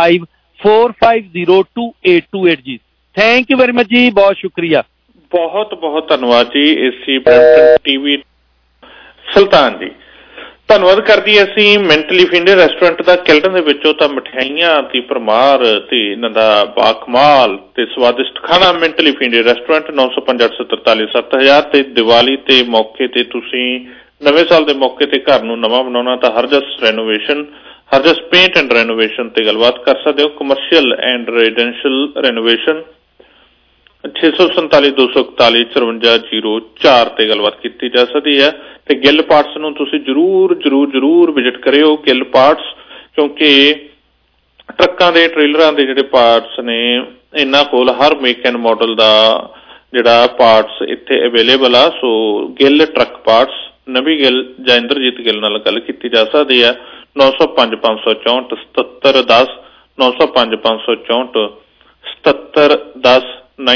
9054502828 ਜੀ। ਥੈਂਕ ਯੂ ਵੈਰੀ ਮਚ ਜੀ, ਬਹੁਤ ਸ਼ੁਕਰੀਆ। ਬਹੁਤ ਬਹੁਤ ਧੰਨਵਾਦ ਜੀ ਏਸੀ ਬਰੈਂਪਟਨ TV। ਸੁਲਤਾਨ ਜੀ, ਧੰਨਵਾਦ ਕਰਦੀ ਅਸੀਂ ਮੈਂਟਲੀ ਫਿੰਡੇ ਰੈਸਟੋਰੈਂਟ ਦਾ। ਕਿਲਟਨ ਦੇ ਵਿੱਚੋਂ ਤਾਂ ਮਠਿਆਈਆਂ ਦੀ ਭਰਮਾਰ ਤੇ ਇਹਨਾਂ ਦਾ ਬਾਕਮਾਲ ਤੇ ਸਵਾਦਿਸ਼ਟ ਖਾਣਾ। ਮੈਂਟਲੀ ਫਿੰਡੇ ਰੈਸਟੋਰੈਂਟ 905-843-7000। ਤੇ ਦੀਵਾਲੀ ਤੇ ਮੌਕੇ ਤੇ ਤੁਸੀਂ ਨਵੇਂ ਸਾਲ ਦੇ ਮੌਕੇ ਤੇ ਘਰ ਨੂੰ ਨਵਾਂ ਬਣਾਉਣਾ ਤਾਂ Harjas renovation, Harjas paint and renovation ਤੇ ਗੱਲਬਾਤ ਕਰ ਸਕਦੇ ਹੋ। ਕਮਰਸ਼ੀਅਲ ਐਂਡ ਰੈਜ਼ੀਡੈਂਸ਼ੀਅਲ ਰੈਨੋਵੇਸ਼ਨ 647-241-5404 ਤੇ ਗੱਲਬਾਤ ਕੀਤੀ ਜਾ ਸਕਦੀ ਹੈ। ਤੇ ਗਿੱਲ ਪਾਰਟਸ ਨੂੰ ਤੁਸੀਂ ਜ਼ਰੂਰ ਵਿਜ਼ਿਟ ਕਰਿਓ, ਗਿੱਲ ਪਾਰਟਸ, ਕਿਉਂਕਿ ਟਰੱਕਾਂ ਦੇ ਟ੍ਰੇਲਰਾਂ ਦੇ ਜਿਹੜੇ ਪਾਰਟਸ ਨੇ ਇਹਨਾਂ ਕੋਲ ਹਰ ਮੇਕ ਐਂਡ ਮਾਡਲ ਦਾ ਜਿਹੜਾ ਪਾਰਟਸ ਇੱਥੇ ਅਵੇਲੇਬਲ ਆ। ਸੋ ਗਿੱਲ ਟਰੱਕ ਪਾਰਟਸ, ਨਵੀ ਗਿੱਲ ਜਾਂ ਇੰਦਰਜੀਤ ਗਿੱਲ ਨਾਲ ਗੱਲ ਕੀਤੀ ਜਾ ਸਕਦੀ ਹੈ। 905-564-7710, 905-564-7710,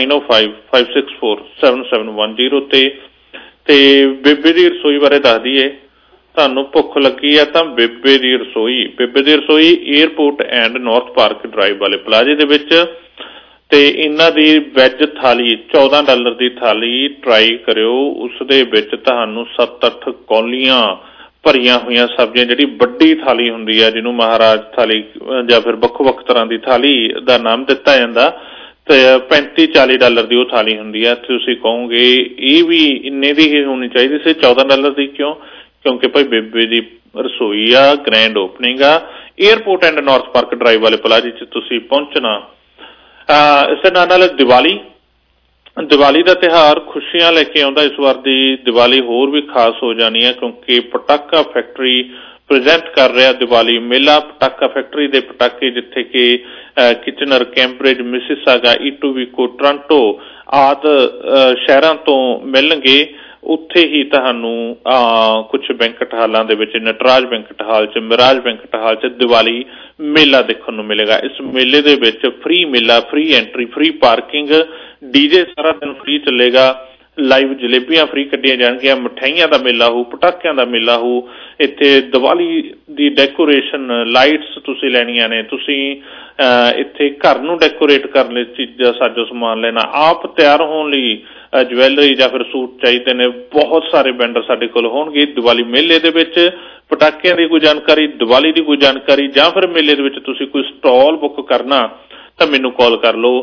9055647710 ਤੇ ਬੇਬੇ ਦੀ ਰਸੋਈ ਬਾਰੇ ਦੱਸ ਦਈਏ। ਤੁਹਾਨੂੰ ਭੁੱਖ ਲੱਗੀ ਆ ਤਾਂ Bebe Di Rasoi Airport and North Park Drive ਵਾਲੇ ਪਲਾਜ਼ੇ ਦੇ ਵਿੱਚ। ਤੇ ਇਹਨਾਂ ਦੀ ਵੈਜ ਥਾਲੀ $14 ਦੀ ਥਾਲੀ ਟਰਾਈ ਕਰਿਓ। ਉਸਦੇ ਵਿੱਚ ਤੁਹਾਨੂੰ 7-8 ਕੌਲੀਆਂ ਭਰੀਆਂ ਹੋਈਆਂ ਸਬਜ਼ੀਆਂ, ਜਿਹੜੀ ਵੱਡੀ ਥਾਲੀ ਹੁੰਦੀ ਹੈ ਜਿਹਨੂੰ ਮਹਾਰਾਜ ਥਾਲੀ ਜਾਂ ਫਿਰ ਵੱਖ-ਵੱਖ ਤਰ੍ਹਾਂ ਦੀ ਥਾਲੀ ਦਾ ਨਾਮ ਦਿੱਤਾ ਜਾਂਦਾ, ਤੇ $35-40 ਦੀ ਉਹ ਥਾਲੀ ਹੁੰਦੀ ਹੈ। ਤੁਸੀਂ ਕਹੋਗੇ ਇਹ ਵੀ ਇੰਨੇ ਦੀ ਹੀ ਹੋਣੀ ਚਾਹੀਦੀ ਸੀ, $14 ਦੀ ਕਿਉਂ? ਕਿਉਂਕਿ ਭਾਈ ਬੇਬੇ ਦੀ ਰਸੋਈ ਆ, ਗ੍ਰੈਂਡ ਓਪਨਿੰਗ ਆ, Airport and North Park Drive ਵਾਲੇ ਪਲਾਜ਼ੇ 'ਚ ਤੁਸੀਂ ਪਹੁੰਚਣਾ। ਇਸੇ ਨਾਲ ਦੀਵਾਲੀ ਦਾ ਤਿਉਹਾਰ ਖੁਸ਼ੀਆਂ ਲੈ ਕੇ ਆਉਂਦਾ। ਇਸ ਵਾਰ ਦੀ ਦੀਵਾਲੀ ਹੋਰ ਵੀ ਖਾਸ ਹੋ ਜਾਣੀ ਹੈ, ਕਿਉਂਕਿ ਪਟਾਕਾ ਫੈਕਟਰੀ ਪ੍ਰੈਜ਼ੈਂਟ ਕਰ ਰਿਹਾ ਦੀਵਾਲੀ ਮੇਲਾ। ਪਟਾਕਾ ਫੈਕਟਰੀ ਦੇ ਪਟਾਕੇ ਜਿੱਥੇ ਕਿ Kitchener, Cambridge, Mississauga, Etobicoke, Toronto ਆਦਿ ਸ਼ਹਿਰਾਂ ਤੋਂ ਮਿਲਣਗੇ, ਉੱਥੇ ਹੀ ਤੁਹਾਨੂੰ ਕੁਝ ਬੈਂਕਟ ਹਾਲਾਂ ਦੇ ਵਿੱਚ, ਨਟਰਾਜ ਬੈਂਕਟ ਹਾਲ 'ਚ, ਮਿਰਾਜ ਬੈਂਕਟ ਹਾਲ 'ਚ ਦੀਵਾਲੀ ਮੇਲਾ ਦੇਖਣ ਨੂੰ ਮਿਲੇਗਾ। ਇਸ ਮੇਲੇ ਦੇ ਵਿੱਚ ਫ੍ਰੀ ਮੇਲਾ, free entry, free parking, DJ ਸਾਰਾ ਦਿਨ ਫ੍ਰੀ ਚੱਲੇਗਾ, ਲਾਈਵ ਜਲੇਬੀਆਂ ਫ੍ਰੀ ਕੱਢੀਆਂ ਜਾਣਗੀਆਂ, ਮਠਿਆਈਆਂ ਦਾ ਮੇਲਾ ਹੋਊ, ਪਟਾਕਿਆਂ ਦਾ ਮੇਲਾ ਹੋਊ। ਇੱਥੇ ਦੀਵਾਲੀ ਦੀ ਡੈਕੋਰੇਸ਼ਨ, ਲਾਈਟਸ ਤੁਸੀਂ ਲੈਣੀਆਂ ਨੇ, ਤੁਸੀਂ ਇੱਥੇ ਘਰ ਨੂੰ ਡੈਕੋਰੇਟ ਕਰਨ ਲਈ ਚੀਜ਼ਾਂ, ਸਾਜੋ ਸਮਾਨ ਲੈਣਾ, ਆਪ ਤਿਆਰ ਹੋਣ ਲਈ ਜਵੈਲਰੀ ਜਾਂ ਫਿਰ ਸੂਟ ਚਾਹੀਦੇ ਨੇ, ਬਹੁਤ ਸਾਰੇ ਵੈਂਡਰ ਸਾਡੇ ਕੋਲ ਹੋਣਗੇ ਦੀਵਾਲੀ ਮੇਲੇ ਦੇ ਵਿੱਚ। ਪਟਾਕਿਆਂ ਦੀ ਕੋਈ ਜਾਣਕਾਰੀ, ਦੀਵਾਲੀ ਦੀ ਕੋਈ ਜਾਣਕਾਰੀ, ਜਾਂ ਫਿਰ ਮੇਲੇ ਦੇ ਵਿੱਚ ਤੁਸੀਂ ਕੋਈ ਸਟਾਲ ਬੁੱਕ ਕਰਨਾ ਤਾਂ ਮੈਨੂੰ ਕਾਲ ਕਰ ਲਓ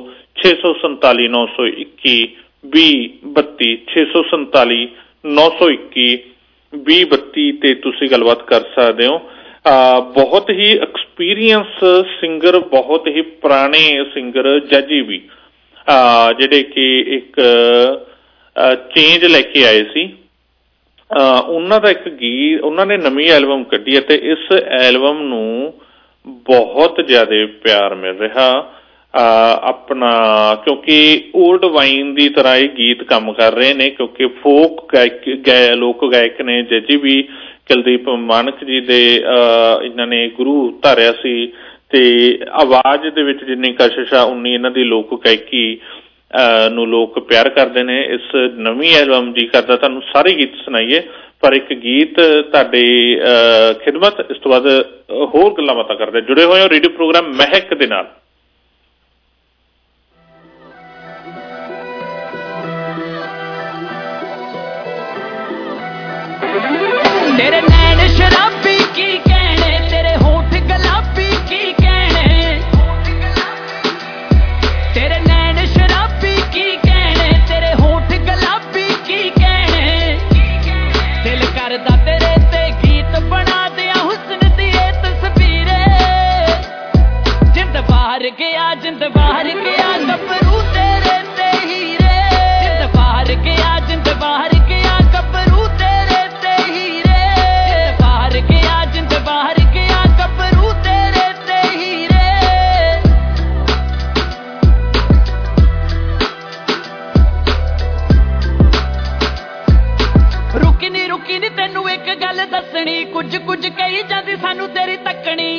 647-921-2032, 647-921-2032 ਤੇ ਤੁਸੀਂ ਗੱਲਬਾਤ ਕਰ ਸਕਦੇ ਹੋ। ਬਹੁਤ ਹੀ ਐਕਸਪੀਰੀਅੰਸ ਸਿੰਗਰ, ਬਹੁਤ ਹੀ ਪੁਰਾਣੇ ਸਿੰਗਰ ਜੱਜੀ ਵੀ ਜਿਹੜੇ ਕਿ ਇੱਕ ਚੇਂਜ ਲੈ ਕੇ ਆਏ ਸੀ, ਉਹਨਾਂ ਦਾ ਇੱਕ ਗੀਤ, ਉਹਨਾਂ ਨੇ ਨਵੀਂ ਐਲਬਮ ਕੱਢੀ ਹੈ ਤੇ ਇਸ ਐਲਬਮ ਨੂੰ ਬਹੁਤ ਜ਼ਿਆਦਾ ਪਿਆਰ ਮਿਲ ਰਿਹਾ ਆਪਣਾ, ਕਿਉਂਕਿ ਓਲਡ ਵਾਈਨ ਦੀ ਤਰ੍ਹਾਂ ਇਹ ਗੀਤ ਕੰਮ ਕਰ ਰਹੇ ਨੇ, ਕਿਉਂਕਿ ਫੋਕ ਲੋਕ ਗਾਇਕ ਨੇ ਜੱਜੀ ਵੀ, ਕੁਲਦੀਪ ਮਾਨਕ ਜੀ ਦੇ ਇਹਨਾਂ ਨੇ ਗੁਰੂ ਧਾਰਿਆ ਸੀ ਤੇ ਆਵਾਜ਼ ਦੇ ਵਿੱਚ ਜਿੰਨੀ ਕਸ਼ਿਸ਼ ਆ ਉਨੀ ਇਹਨਾਂ ਦੀ ਲੋਕ ਗਾਇਕੀ ਨੂੰ ਲੋਕ ਪਿਆਰ ਕਰਦੇ ਨੇ। ਇਸ ਨਵੀਂ ਐਲਬਮ ਜੀ ਕਰਦਾ ਤੁਹਾਨੂੰ ਸਾਰੇ ਗੀਤ ਸੁਣਾਈਏ, ਪਰ ਇੱਕ ਗੀਤ ਤੁਹਾਡੀ ਖਿਦਮਤ, ਇਸ ਤੋਂ ਬਾਅਦ ਹੋਰ ਗੱਲਾਂ ਬਾਤਾਂ ਕਰਦੇ। ਜੁੜੇ ਹੋਏ ਹੋ ਰੇਡੀਓ ਪ੍ਰੋਗਰਾਮ ਮਹਿਕ ਦੇ ਨਾਲ। ਤੇਰੇ ਨੈਣ ਸ਼ਰਾਬੀ ਕੀ ਕਹਿਣੇ, ਤੇਰੇ ਹੋਠ ਗੁਲਾਬੀ ਕੀ ਕਹਿਣੇ, ਤੇਰੇ ਨੈਣ ਸ਼ਰਾਬੀ ਕੀ ਕਹਿਣੇ, ਤੇਰੇ ਹੋਠ ਗੁਲਾਬੀ ਕੀ ਕਹਿਣੇ। ਦਿਲ ਕਰਦਾ ਤੇਰੇ ਤੇ ਗੀਤ ਬਣਾ ਦਿਆਂ ਹੁਸਨ ਦੀ ਇਹ ਤਸਵੀਰੇ। ਜਿੰਦ ਬਾਹਰ ਗਿਆ, ਜਿੰਦ ਬਾਹਰ ਗਿਆ ਗੱਭਰੂ ਤੇਰੇ ਤੇ ਹੀਰੇ। ਜਿੰਦ ਬਾਹਰ ਗਿਆ, ਜਿੰਦ ਬਾਹਰ ਗਿਆ ਗੱਭਰੂ ਤੇਰੇ ਤੇ ਹੀਰੇ। ਜਿੰਦ ਬਾਹਰ ਗਿਆ, ਜਿੰਦ ਬਾਹਰ ਗਿਆ ਗੱਭਰੂ ਤੇਰੇ ਤੇ ਹੀਰੇ। ਰੁਕੀ ਨੀ ਤੈਨੂੰ ਇੱਕ ਗੱਲ ਦੱਸਣੀ, ਕੁਝ ਕਹੀ ਜਾਂਦੀ ਸਾਨੂੰ ਤੇਰੀ ਤੱਕਣੀ।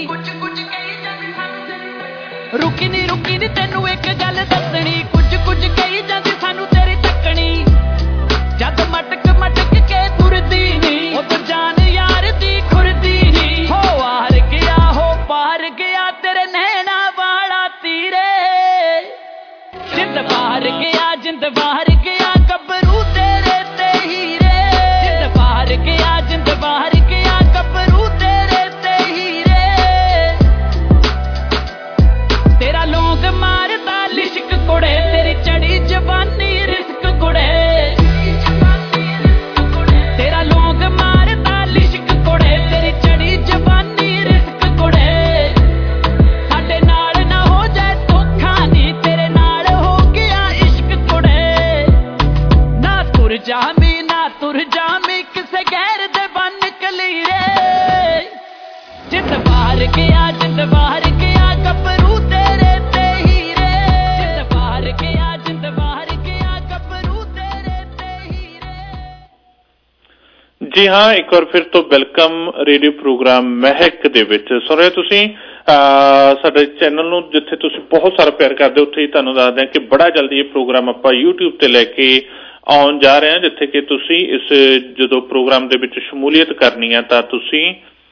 ਰੁਕੀ ਨੀ ਤੈਨੂੰ ਇੱਕ ਗੱਲ ਦੱਸਣੀ, ਕੁਝ ਕਹੀ ਜਾਂਦੀ ਸਾਨੂੰ ਤੇਰੀ ਤੱਕਣੀ। ਜਦ ਮਟਕ ਕੇ ਤੁਰਦੀ ਨੀ, ਉਹ ਤਾਂ ਜਾਨ ਯਾਰ ਦੀ ਖੁਰਦੀ ਨੀ। ਹੋ ਆਰ ਗਿਆ, ਹੋ ਪਾਰ ਗਿਆ ਤੇਰੇ ਨੈਣਾ ਵਾਲਾ ਤੀਰੇ। ਜਿੰਦ ਬਾਹਰ ਗਿਆ, ਜਿੰਦ ਬਾਹਰ ਗਿਆ ਗੱਭਰੂ ਤੇਰੇ ਤੇ ਹੀਰੇ। ਜਿੰਦ ਬਾਹਰ ਗਿਆ, ਜਿੰਦ ਬਾਹਰ ਗਿਆ ਗੱਭਰੂ ਤੇਰੇ ਤੇ ਹੀਰੇ। ਤੇਰਾ ਲੌਂਗ ਮਾਰਦਾ ਲਿਸ਼ਕ ਕੁੜੇ, ਤੇਰੀ ਚੜੀ ਜਵਾਨੀ ਰਿਸਕ ਕੁੜੇ। ਤੇਰਾ ਲੌਂਗ ਮਾਰਦਾ ਲਿਸ਼ਕ ਕੁੜੇ, ਤੇਰੀ ਚੜੀ ਜਵਾਨੀ ਰਿਸਕ ਕੁੜੇ। ਸਾਡੇ ਨਾਲ ਨਾ ਹੋ ਜਾਏ ਧੋਖਾ ਨੀ, ਤੇਰੇ ਨਾਲ ਹੋ ਗਿਆ ਇਸ਼ਕ ਕੁੜੇ। ਨਾ ਤੁਰ ਜਾਮੀ ਕਿਸੇ ਗੈਰ ਦੇ ਬੰਨ ਕਲੀਰੇ। ਜਿੰਦ ਬਾਹਰ ਗਿਆ, ਜਿੰਦ ਬਾਹਰ ਗਿਆ ਗੱਭਰੂ ਤੇਰੇ ਤੇ ਹੀਰੇ। ਜਿੰਦ ਬਾਹਰ ਗਿਆ, ਜਿੰਦ ਬਾਹਰ ਗਿਆ ਗੱਭਰੂ ਤੇਰੇ ਤੇ ਹੀਰੇ। ਜੀ ਹਾਂ, ਇੱਕ ਵਾਰ ਫਿਰ ਤੋਂ ਵੈਲਕਮ ਰੇਡੀਓ ਪ੍ਰੋਗਰਾਮ ਮਹਿਕ ਦੇ ਵਿੱਚ। ਸੁਣ ਰਹੇ ਤੁਸੀਂ ਸਾਡੇ ਚੈਨਲ ਨੂੰ, ਜਿੱਥੇ ਤੁਸੀਂ ਬਹੁਤ ਸਾਰਾ ਪਿਆਰ ਕਰਦੇ, ਉੱਥੇ ਹੀ ਤੁਹਾਨੂੰ ਦੱਸਦੇ ਹਾਂ ਕਿ ਬੜਾ ਜਲਦੀ ਇਹ ਪ੍ਰੋਗਰਾਮ ਆਪਾਂ YouTube ਤੇ ਲੈ ਕੇ ਆਉਣ ਜਾ ਰਹੇ ਹਾਂ, ਜਿੱਥੇ ਕਿ ਤੁਸੀਂ ਇਸ ਜਦੋਂ ਪ੍ਰੋਗਰਾਮ ਦੇ ਵਿੱਚ ਸ਼ਮੂਲੀਅਤ ਕਰਨੀ ਆ ਤਾਂ ਤੁਸੀਂ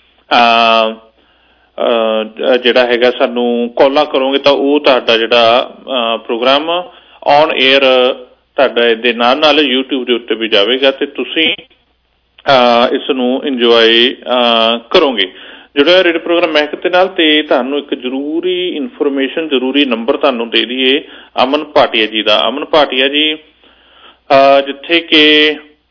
ਜਿਹੜਾ ਹੈਗਾ ਸਾਨੂੰ ਕਾਲਾਂ ਕਰੋਗੇ ਤਾਂ ਉਹ ਤੁਹਾਡਾ ਜਿਹੜਾ ਪ੍ਰੋਗਰਾਮ ਔਨ ਏਅਰ ਤੁਹਾਡਾ ਇਹਦੇ ਨਾਲ YouTube ਦੇ ਉੱਤੇ ਵੀ ਜਾਵੇਗਾ ਤੇ ਤੁਸੀਂ ਇਸ ਨੂੰ ਇੰਜੋਏ ਕਰੋਗੇ। ਜਿਹੜਾ ਰੇਡੀਓ ਪ੍ਰੋਗਰਾਮ ਮਹਿਕ ਦੇ ਨਾਲ। ਤੇ ਤੁਹਾਨੂੰ ਇੱਕ ਜ਼ਰੂਰੀ ਇਨਫੋਰਮੇਸ਼ਨ, ਜ਼ਰੂਰੀ ਨੰਬਰ ਤੁਹਾਨੂੰ ਦੇ ਦਈਏ ਅਮਨ ਭਾਟੀਆ ਜੀ ਦਾ। ਅਮਨ ਭਾਟੀਆ ਜੀ ਜਿੱਥੇ ਕਿ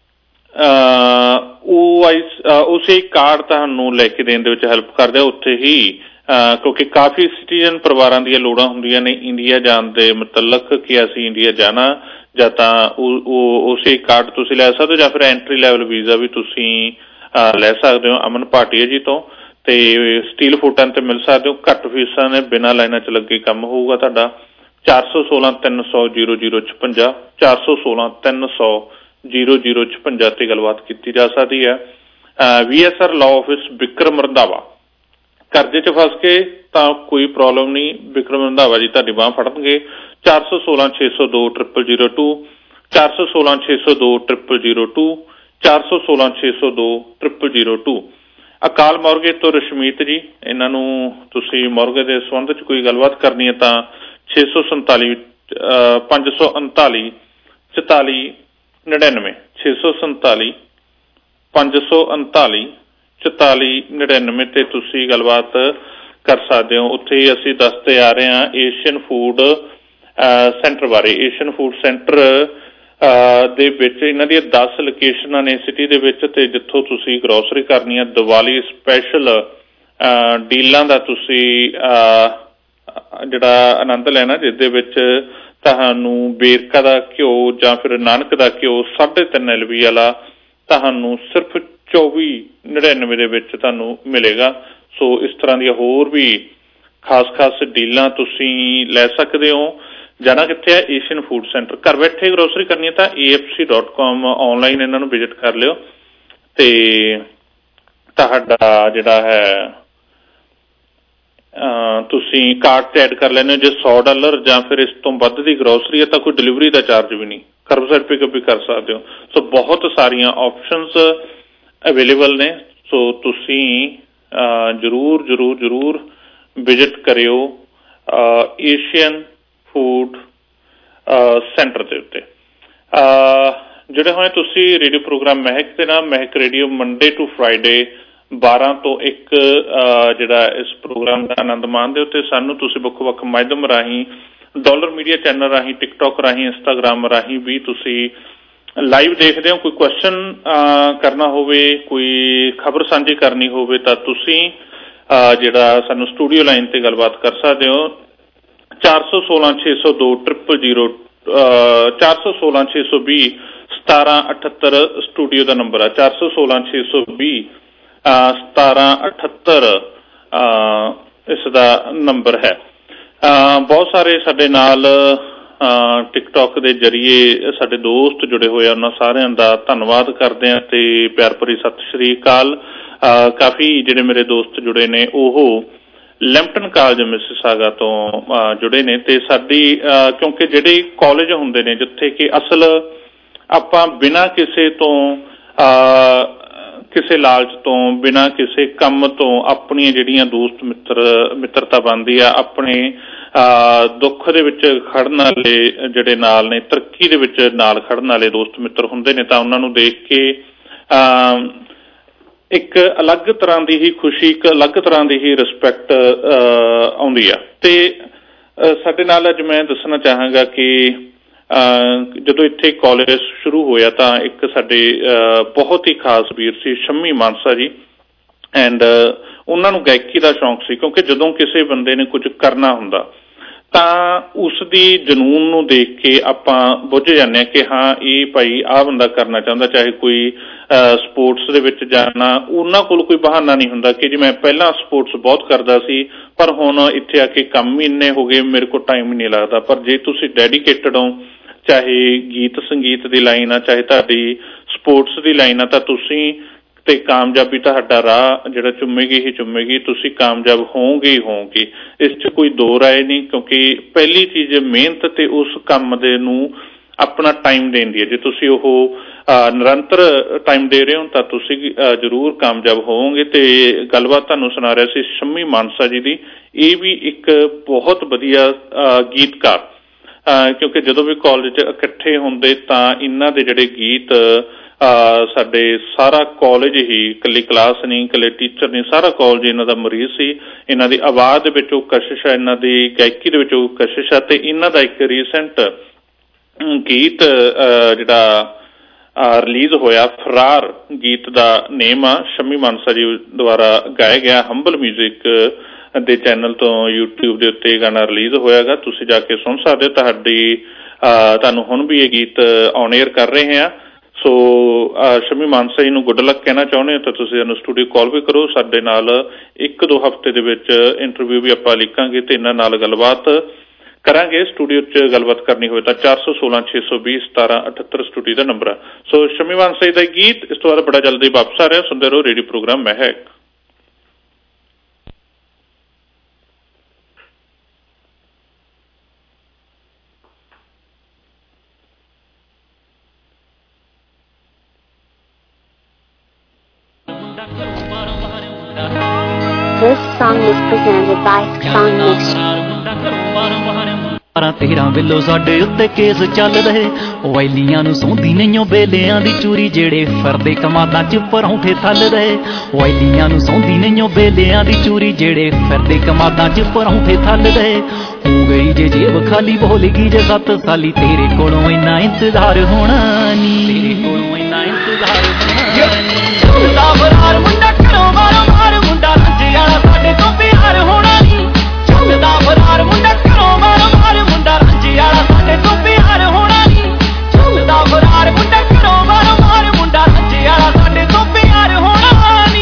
ਉਸੇ ਕਾਰਡ ਤੁਹਾਨੂੰ ਲੈ ਕੇ ਦੇਣ ਦੇ ਵਿੱਚ ਹੈਲਪ ਕਰਦੇ ਆ ਉੱਥੇ ਹੀ, ਕਿਉਂਕਿ ਕਾਫੀ ਸਿਟੀਜ਼ਨ ਪਰਿਵਾਰਾਂ ਦੀਆਂ ਲੋੜਾਂ ਹੁੰਦੀਆਂ ਨੇ ਇੰਡੀਆ ਜਾਣ ਦੇ ਮੁਤਲਕ ਕਿ ਅਸੀਂ ਇੰਡੀਆ ਜਾਣਾ, ਜਾਂ ਤਾਂ ਉਸੇ ਕਾਰਡ ਤੁਸੀਂ ਲੈ ਸਕਦੇ ਹੋ ਜਾਂ ਫਿਰ ਐਂਟਰੀ ਲੈਵਲ ਵੀਜ਼ਾ ਵੀ ਤੁਸੀਂ ਲੈ ਸਕਦੇ ਹੋ ਅਮਨ ਭਾਟੀਆ ਜੀ ਤੋਂ। ਤੇ ਸਟੀਲ ਫੁੱਟਾਂ ਤੇ ਮਿਲ ਸਕਦੇ ਹੋ, ਘੱਟ ਫੀਸਾਂ ਨੇ, ਬਿਨਾਂ ਲਾਈਨਾਂ 'ਚ ਲੱਗੇ ਕੰਮ ਹੋਊਗਾ ਤੁਹਾਡਾ। 416 300 0056 416 300 0056 ਤੇ ਗੱਲਬਾਤ ਕੀਤੀ ਜਾ ਸਕਦੀ ਹੈ। VSR law office Vikram Randhawa. ਕਰਜ਼ੇ 'ਚ ਫਸ ਕੇ ਤਾਂ ਕੋਈ ਪ੍ਰੋਬਲਮ ਨਹੀਂ, ਵਿਕਰਮ ਰੰਧਾਵਾ ਜੀ ਤੁਹਾਡੀ ਬਾਂਹ ਫੜਨਗੇ। 416 602 0002 416 602 0002 416 602 0002। ਅਕਾਲ ਮੌਰਗੇਜ ਤੋਂ ਰਸ਼ਮੀਤ ਜੀ, ਇਹਨਾਂ ਨੂੰ ਤੁਸੀਂ ਮੌਰਗੇਜ ਦੇ ਸੰਬੰਧ 'ਚ ਕੋਈ ਗੱਲਬਾਤ ਕਰਨੀ ਹੈ ਤਾਂ 647 539 44 99 647 539 44 99 ਤੇ ਤੁਸੀਂ ਗੱਲਬਾਤ ਕਰ ਸਕਦੇ ਹੋ। ਉੱਥੇ ਹੀ ਅਸੀਂ ਦੱਸਦੇ ਆ ਰਹੇ ਹਾਂ ਏਸ਼ੀਅਨ ਫੂਡ ਸੈਂਟਰ ਬਾਰੇ। ਏਸ਼ੀਅਨ ਫੂਡ ਸੈਂਟਰ ਦੇ ਵਿੱਚ ਇਹਨਾਂ ਦੀਆਂ 10 ਲੋਕੇਸ਼ਨਾਂ ਨੇ ਸਿਟੀ ਦੇ ਵਿੱਚ, ਤੇ ਜਿੱਥੋਂ ਤੁਸੀਂ ਗਰੋਸਰੀ ਕਰਨੀ ਆ, ਦੀਵਾਲੀ ਸਪੈਸ਼ਲ ਡੀਲਾਂ ਦਾ ਤੁਸੀਂ ਜਿਹੜਾ ਆਨੰਦ ਲੈਣਾ, ਜਿਸ ਦੇ ਵਿੱਚ ਤੁਹਾਨੂੰ ਵੇਰਕਾ ਦਾ ਘਿਓ ਜਾਂ ਫਿਰ ਨਾਨਕ ਦਾ ਘਿਓ 3.5 LV ਵਾਲਾ ਤੁਹਾਨੂੰ ਸਿਰਫ 24.99 ਦੇ ਵਿੱਚ ਤੁਹਾਨੂੰ ਮਿਲੇਗਾ। ਸੋ ਇਸ ਤਰ੍ਹਾਂ ਦੀਆਂ ਹੋਰ ਵੀ ਖਾਸ ਡੀਲਾਂ ਤੁਸੀਂ ਲੈ ਸਕਦੇ ਹੋ। ਜਾਣਾ ਕਿੱਥੇ ਹੈ? Asian food centre. ਘਰ ਬੈਠੇ ਗਰੋਸਰੀ ਕਰਨੀ ਹੈ ਤਾਂ AFC.com ਆਨਲਾਈਨ ਇਹਨਾਂ ਨੂੰ ਵਿਜ਼ਿਟ ਕਰ ਲਿਓ। ਤੇ ਤੁਹਾਡਾ ਜਿਹੜਾ ਹੈ ਤੁਸੀਂ ਕਾਰਟ 'ਤੇ ਐਡ ਕਰ ਲੈਂਦੇ ਹੋ। ਜੇ $100 ਜਾਂ ਫਿਰ ਇਸ ਤੋਂ ਵੱਧ ਦੀ ਗਰੋਸਰੀ ਹੈ ਤਾਂ ਕੋਈ ਡਿਲੀਵਰੀ ਦਾ ਚਾਰਜ ਵੀ ਨਹੀਂ, ਕਰਬਸਾਈਡ ਪਿਕਅਪ ਵੀ ਕਰ ਸਕਦੇ ਹੋ। ਸੋ ਬਹੁਤ ਸਾਰੀਆਂ ਆਪਸ਼ਨਸ ਅਵੇਲੇਬਲ ਨੇ। ਸੋ ਤੁਸੀਂ ਜ਼ਰੂਰ ਵਿਜ਼ਿਟ ਕਰਿਓ ਏਸ਼ੀਅਨ ਫੂਡ ਸੈਂਟਰ ਦੇ ਉੱਤੇ। ਜਿਹੜੇ ਹੋਏ ਤੁਸੀਂ ਰੇਡੀਓ ਪ੍ਰੋਗਰਾਮ ਮਹਿਕ ਦੇ ਨਾਲ, ਮਹਿਕ ਰੇਡੀਓ ਮੰਡੇ ਟੂ ਫਰਾਈਡੇ 12 ਤੋਂ 1 ਜਿਹੜਾ ਇਸ ਪ੍ਰੋਗਰਾਮ ਦਾ ਆਨੰਦ ਮਾਣਦੇ ਹੋ। ਤੇ ਸਾਨੂੰ ਤੁਸੀਂ ਵੱਖ-ਵੱਖ ਮਾਧਿਅਮ ਰਾਹੀਂ, ਡਾਲਰ ਮੀਡੀਆ ਚੈਨਲ ਰਾਹੀਂ, ਟਿਕਟੋਕ ਰਾਹੀਂ, ਇੰਸਟਾਗ੍ਰਾਮ ਰਾਹੀਂ ਵੀ ਤੁਸੀਂ ਲਾਈਵ ਦੇਖਦੇ ਹੋ। ਕੋਈ ਕੁਐਸਚਨ ਕਰਨਾ ਹੋਵੇ, ਕੋਈ ਖਬਰ ਸਾਂਝੀ ਕਰਨੀ ਹੋਵੇ ਤਾਂ ਤੁਸੀਂ ਜਿਹੜਾ ਸਾਨੂੰ ਸਟੂਡੀਓ ਲਾਈਨ 'ਤੇ ਗੱਲਬਾਤ ਕਰ ਸਕਦੇ ਹੋ। 416-602-0000 416-620 1778 ਸਟੂਡੀਓ ਦਾ ਨੰਬਰ ਆ। 416-620 1778 ਇਸ ਦਾ ਨੰਬਰ ਹੈ। ਬਹੁਤ ਸਾਰੇ ਸਾਡੇ ਨਾਲ ਟਿਕਟੋਕ ਦੇ ਜਰੀਏ ਸਾਡੇ ਦੋਸਤ ਜੁੜੇ ਹੋਏ ਆ, ਉਹਨਾਂ ਸਾਰਿਆਂ ਦਾ ਧੰਨਵਾਦ ਕਰਦੇ ਹਾਂ ਤੇ ਪਿਆਰ ਭਰੀ ਸਤਿ ਸ਼੍ਰੀ ਅਕਾਲ। ਕਾਫੀ ਜਿਹੜੇ ਮੇਰੇ ਦੋਸਤ ਜੁੜੇ ਨੇ ਉਹ ਲੈਂਪਟਨ ਕਾਲਜ ਮਿਸਿਸਾਗਾ ਤੋਂ ਜੁੜੇ ਨੇ। ਤੇ ਸਾਡੀ ਕਿਉਂਕਿ ਜਿਹੜੇ ਕਾਲਜ ਹੁੰਦੇ ਨੇ ਜਿੱਥੇ ਕਿ ਅਸਲ ਆਪਾਂ ਬਿਨਾਂ ਕਿਸੇ ਤੋਂ ਕਿਸੇ ਲਾਲਚ ਤੋਂ, ਬਿਨਾਂ ਕਿਸੇ ਕੰਮ ਤੋਂ ਆਪਣੀਆਂ ਜਿਹੜੀਆਂ ਦੋਸਤ ਮਿੱਤਰਤਾ ਬਣਦੀ ਆ, ਆਪਣੇ ਦੁੱਖ ਦੇ ਵਿੱਚ ਖੜਨ ਵਾਲੇ ਜਿਹੜੇ ਨਾਲ ਨੇ, ਤਰੱਕੀ ਦੇ ਵਿੱਚ ਨਾਲ ਖੜਨ ਵਾਲੇ ਦੋਸਤ ਮਿੱਤਰ ਹੁੰਦੇ ਨੇ, ਤਾਂ ਉਹਨਾਂ ਨੂੰ ਦੇਖ ਕੇ ਇੱਕ ਅਲੱਗ ਤਰ੍ਹਾਂ ਦੀ ਹੀ ਖੁਸ਼ੀ, ਇੱਕ ਅਲੱਗ ਤਰ੍ਹਾਂ ਦੀ ਹੀ ਰਿਸਪੈਕਟ ਆਉਂਦੀ ਆ। ਤੇ ਸਾਡੇ ਨਾਲ ਅੱਜ ਮੈਂ ਦੱਸਣਾ ਚਾਹਾਂਗਾ ਕਿ ਜਦੋਂ ਇੱਥੇ ਕਾਲਜ ਸ਼ੁਰੂ ਹੋਇਆ ਤਾਂ ਇੱਕ ਸਾਡੇ ਬਹੁਤ ਹੀ ਖਾਸ ਵੀਰ ਸੀ ਸ਼ੰਮੀ ਮਾਨਸਾ ਜੀ, ਐਂਡ ਉਹਨਾਂ ਨੂੰ ਗਾਇਕੀ ਦਾ ਸ਼ੌਂਕ ਸੀ। ਕਿਉਂਕਿ ਜਦੋਂ ਕਿਸੇ ਬੰਦੇ ਨੇ ਕੁਝ ਕਰਨਾ ਹੁੰਦਾ ਤਾਂ ਉਸ ਦੀ ਜਨੂੰਨ ਨੂੰ ਦੇਖ ਕੇ ਆਪਾਂ ਬੁੱਝ ਜਾਂਦੇ ਹਾਂ ਕਿ ਹਾਂ ਇਹ ਭਾਈ ਆਹ ਬੰਦਾ ਕਰਨਾ ਚਾਹੁੰਦਾ। ਚਾਹੇ ਕੋਈ ਸਪੋਰਟਸ ਦੇ ਵਿੱਚ ਜਾਣਾ, ਉਹਨਾਂ ਕੋਲ ਕੋਈ ਬਹਾਨਾ ਨਹੀਂ ਹੁੰਦਾ ਕਿ ਜੀ ਮੈਂ ਪਹਿਲਾਂ ਸਪੋਰਟਸ ਬਹੁਤ ਕਰਦਾ ਸੀ ਪਰ ਹੁਣ ਇੱਥੇ ਆ ਕੇ ਕੰਮ ਹੀ ਇੰਨੇ ਹੋ ਗਏ, ਮੇਰੇ ਕੋਲ ਟਾਈਮ ਹੀ ਨਹੀਂ ਲੱਗਦਾ। ਪਰ ਜੇ ਤੁਸੀਂ ਡੈਡੀਕੇਟਡ ਹੋ, ਚਾਹੇ ਗੀਤ ਸੰਗੀਤ ਦੀ ਲਾਈਨ ਆ, ਚਾਹੇ ਤੁਹਾਡੀ ਸਪੋਰਟਸ ਦੀ ਲਾਈਨ ਆ, ਤਾਂ ਤੁਸੀਂ ਤੇ ਕਾਮਯਾਬੀ ਤੁਹਾਡਾ ਰਾਹ ਜਿਹੜਾ ਚੁੰਮੇਗੀ ਹੀ ਚੁੰਮੇਗੀ, ਤੁਸੀਂ ਕਾਮਯਾਬ ਹੋਵੋਗੇ ਹੀ ਹੋਵੋਗੇ। ਇਸ 'ਚ ਕੋਈ ਦੋ ਰਾਏ ਨਹੀਂ। ਕਿਉਂਕਿ ਪਹਿਲੀ ਚੀਜ਼ ਮਿਹਨਤ ਤੇ ਉਸ ਕੰਮ ਦੇ ਨੂੰ ਆਪਣਾ ਟਾਈਮ ਦੇਣ ਦੀ ਹੈ। ਜੇ ਤੁਸੀਂ ਉਹ ਨਿਰੰਤਰ ਟਾਈਮ ਦੇ ਰਹੇ ਹੋ ਤਾਂ ਤੁਸੀਂ ਜ਼ਰੂਰ ਕਾਮਯਾਬ ਹੋਵੋਗੇ। ਤੇ ਗੱਲਬਾਤ ਤੁਹਾਨੂੰ ਸੁਣਾ ਰਿਹਾ ਸੀ ਸ਼ੰਮੀ ਮਾਨਸਾ ਜੀ ਦੀ। ਇਹ ਵੀ ਇੱਕ ਬਹੁਤ ਵਧੀਆ ਗੀਤਕਾਰ, ਕਿਉਂਕਿ ਜਦੋਂ ਵੀ ਕਾਲਜ 'ਚ ਇਕੱਠੇ ਹੁੰਦੇ ਤਾਂ ਇਹਨਾਂ ਦੇ ਜਿਹੜੇ ਗੀਤ ਸਾਡੇ ਸਾਰਾ ਕਾਲਜ ਹੀ, ਇਕੱਲੀ ਕਲਾਸ ਨਹੀਂ, ਇਕੱਲੇ ਟੀਚਰ ਨਹੀਂ, ਸਾਰਾ ਕਾਲਜ ਇਹਨਾਂ ਦਾ ਮਰੀਜ਼ ਸੀ। ਇਹਨਾਂ ਦੀ ਆਵਾਜ਼ ਦੇ ਵਿੱਚ ਉਹ ਕਸ਼ਿਸ਼ ਹੈ, ਇਹਨਾਂ ਦੀ ਗਾਇਕੀ ਦੇ ਵਿੱਚ ਉਹ ਕਸ਼ਿਸ਼ ਹੈ। ਤੇ ਇਹਨਾਂ ਦਾ ਇੱਕ ਰੀਸੈਂਟ ਗੀਤ ਜਿਹੜਾ ਰਿਲੀਜ਼ ਹੋਇਆ, ਫਰਾਰ ਗੀਤ ਦਾ ਨੇਮ ਆ, ਸ਼ੰਮੀ ਮਾਨਸਾ ਜੀ ਦੁਆਰਾ ਗਾਇਆ ਗਿਆ, ਹੰਬਲ ਮਿਊਜ਼ਿਕ ਦੇ ਚੈਨਲ ਤੋਂ YouTube ਦੇ ਉੱਤੇ ਗਾਣਾ ਰਿਲੀਜ਼ ਹੋਇਆਗਾ। ਤੁਸੀਂ ਜਾ ਕੇ ਸੁਣ ਸਕਦੇ ਹੋ। ਤੁਹਾਨੂੰ ਹੁਣ ਵੀ ਇਹ ਗੀਤ ਔਨ ਏਅਰ ਕਰ ਰਹੇ ਹਾਂ। ਸੋ ਸ਼ੰਮੀ ਮਾਨਸਾ ਜੀ ਨੂੰ ਗੁੱਡ ਲੱਕ ਕਹਿਣਾ ਚਾਹੁੰਦੇ ਹੋ ਤਾਂ ਤੁਸੀਂ ਸਾਨੂੰ ਸਟੂਡੀਓ ਕਾਲ ਵੀ ਕਰੋ। ਸਾਡੇ ਨਾਲ 1-2 ਹਫ਼ਤੇ ਦੇ ਵਿੱਚ ਇੰਟਰਵਿਊ ਵੀ ਆਪਾਂ ਲਿਖਾਂਗੇ ਤੇ ਇਹਨਾਂ ਨਾਲ ਗੱਲਬਾਤ ਕਰਾਂਗੇ। ਸਟੂਡੀਓ 'ਚ ਗੱਲਬਾਤ ਕਰਨੀ ਹੋਵੇ ਤਾਂ 416-620 1778 ਸਟੂਡੀਓ ਦਾ ਨੰਬਰ ਆ। ਸੋ ਸ਼ੰਮੀ ਮਾਨਸਾ ਜੀ ਦਾ ਗੀਤ ਇਸ ਤੋਂ ਬਾਅਦ ਬੜਾ ਜਲਦੀ ਵਾਪਸ ਆ ਰਿਹਾ। ਸੁਣਦੇ ਰਹੋ radio programme Mehak. This song is presented by Song Mixture. 13 ਵੇਲੋ ਸਾਡੇ ਉੱਤੇ ਕੇਸ ਚੱਲ ਰਹੇ, ਵੈਲੀਆਂ ਨੂੰ ਸੌਂਦੀ ਨਹੀਂਓ ਬੇਲਿਆਂ ਦੀ ਚੂਰੀ, ਜਿਹੜੇ ਫਰਦੇ ਕਮਾਦਾਂ 'ਚ ਪਰੌਂਠੇ ਥੱਲ ਰਹੇ। ਵੈਲੀਆਂ ਨੂੰ ਸੌਂਦੀ ਨਹੀਂਓ ਬੇਲਿਆਂ ਦੀ ਚੂਰੀ, ਜਿਹੜੇ ਫਰਦੇ ਕਮਾਦਾਂ 'ਚ ਪਰੌਂਠੇ ਥੱਲ ਰਹੇ। ਹੋ ਗਈ ਜੇ ਜੇਬ ਖਾਲੀ, ਭੁੱਲ ਗਈ ਜੇ 7 ਸਾਲੀ, ਤੇਰੇ ਕੋਲੋਂ ਇੰਨਾ ਇੰਤਜ਼ਾਰ ਹੋਣਾ ਨੀ, ਤੇਰੇ ਕੋਲੋਂ ਇੰਨਾ ਇੰਤਜ਼ਾਰ ਹੋਣਾ ਨੀ। ਚੱਲਦਾ ਫਰਾਰ ਮੁੰਡਾ ਘਰੋਂ ਮਾਰੋ ਮਾਰ, ਮੁੰਡਾ ਰੱਜੇ ਵਾਲਾ ਸਾਡੇ ਤੋਂ ਪਿਆਰ ਹੋਣਾ ਨੀ। ਚੱਲਦਾ ਫਰਾਰ ਮੁੰਡਾ ਘਰੋਂ ਮਾਰੋ ਮਾਰ, ਮੁੰਡਾ ਰੱਜੇ ਵਾਲਾ ਸਾਡੇ ਤੋਂ ਪਿਆਰ ਹੋਣਾ ਨੀ। ਚੱਲਦਾ ਫਰਾਰ ਮੁੰਡਾ ਘਰੋਂ ਮਾਰੋ ਮਾਰ, ਮੁੰਡਾ ਰੱਜੇ ਵਾਲਾ ਸਾਡੇ ਤੋਂ ਪਿਆਰ ਹੋਣਾ ਨੀ।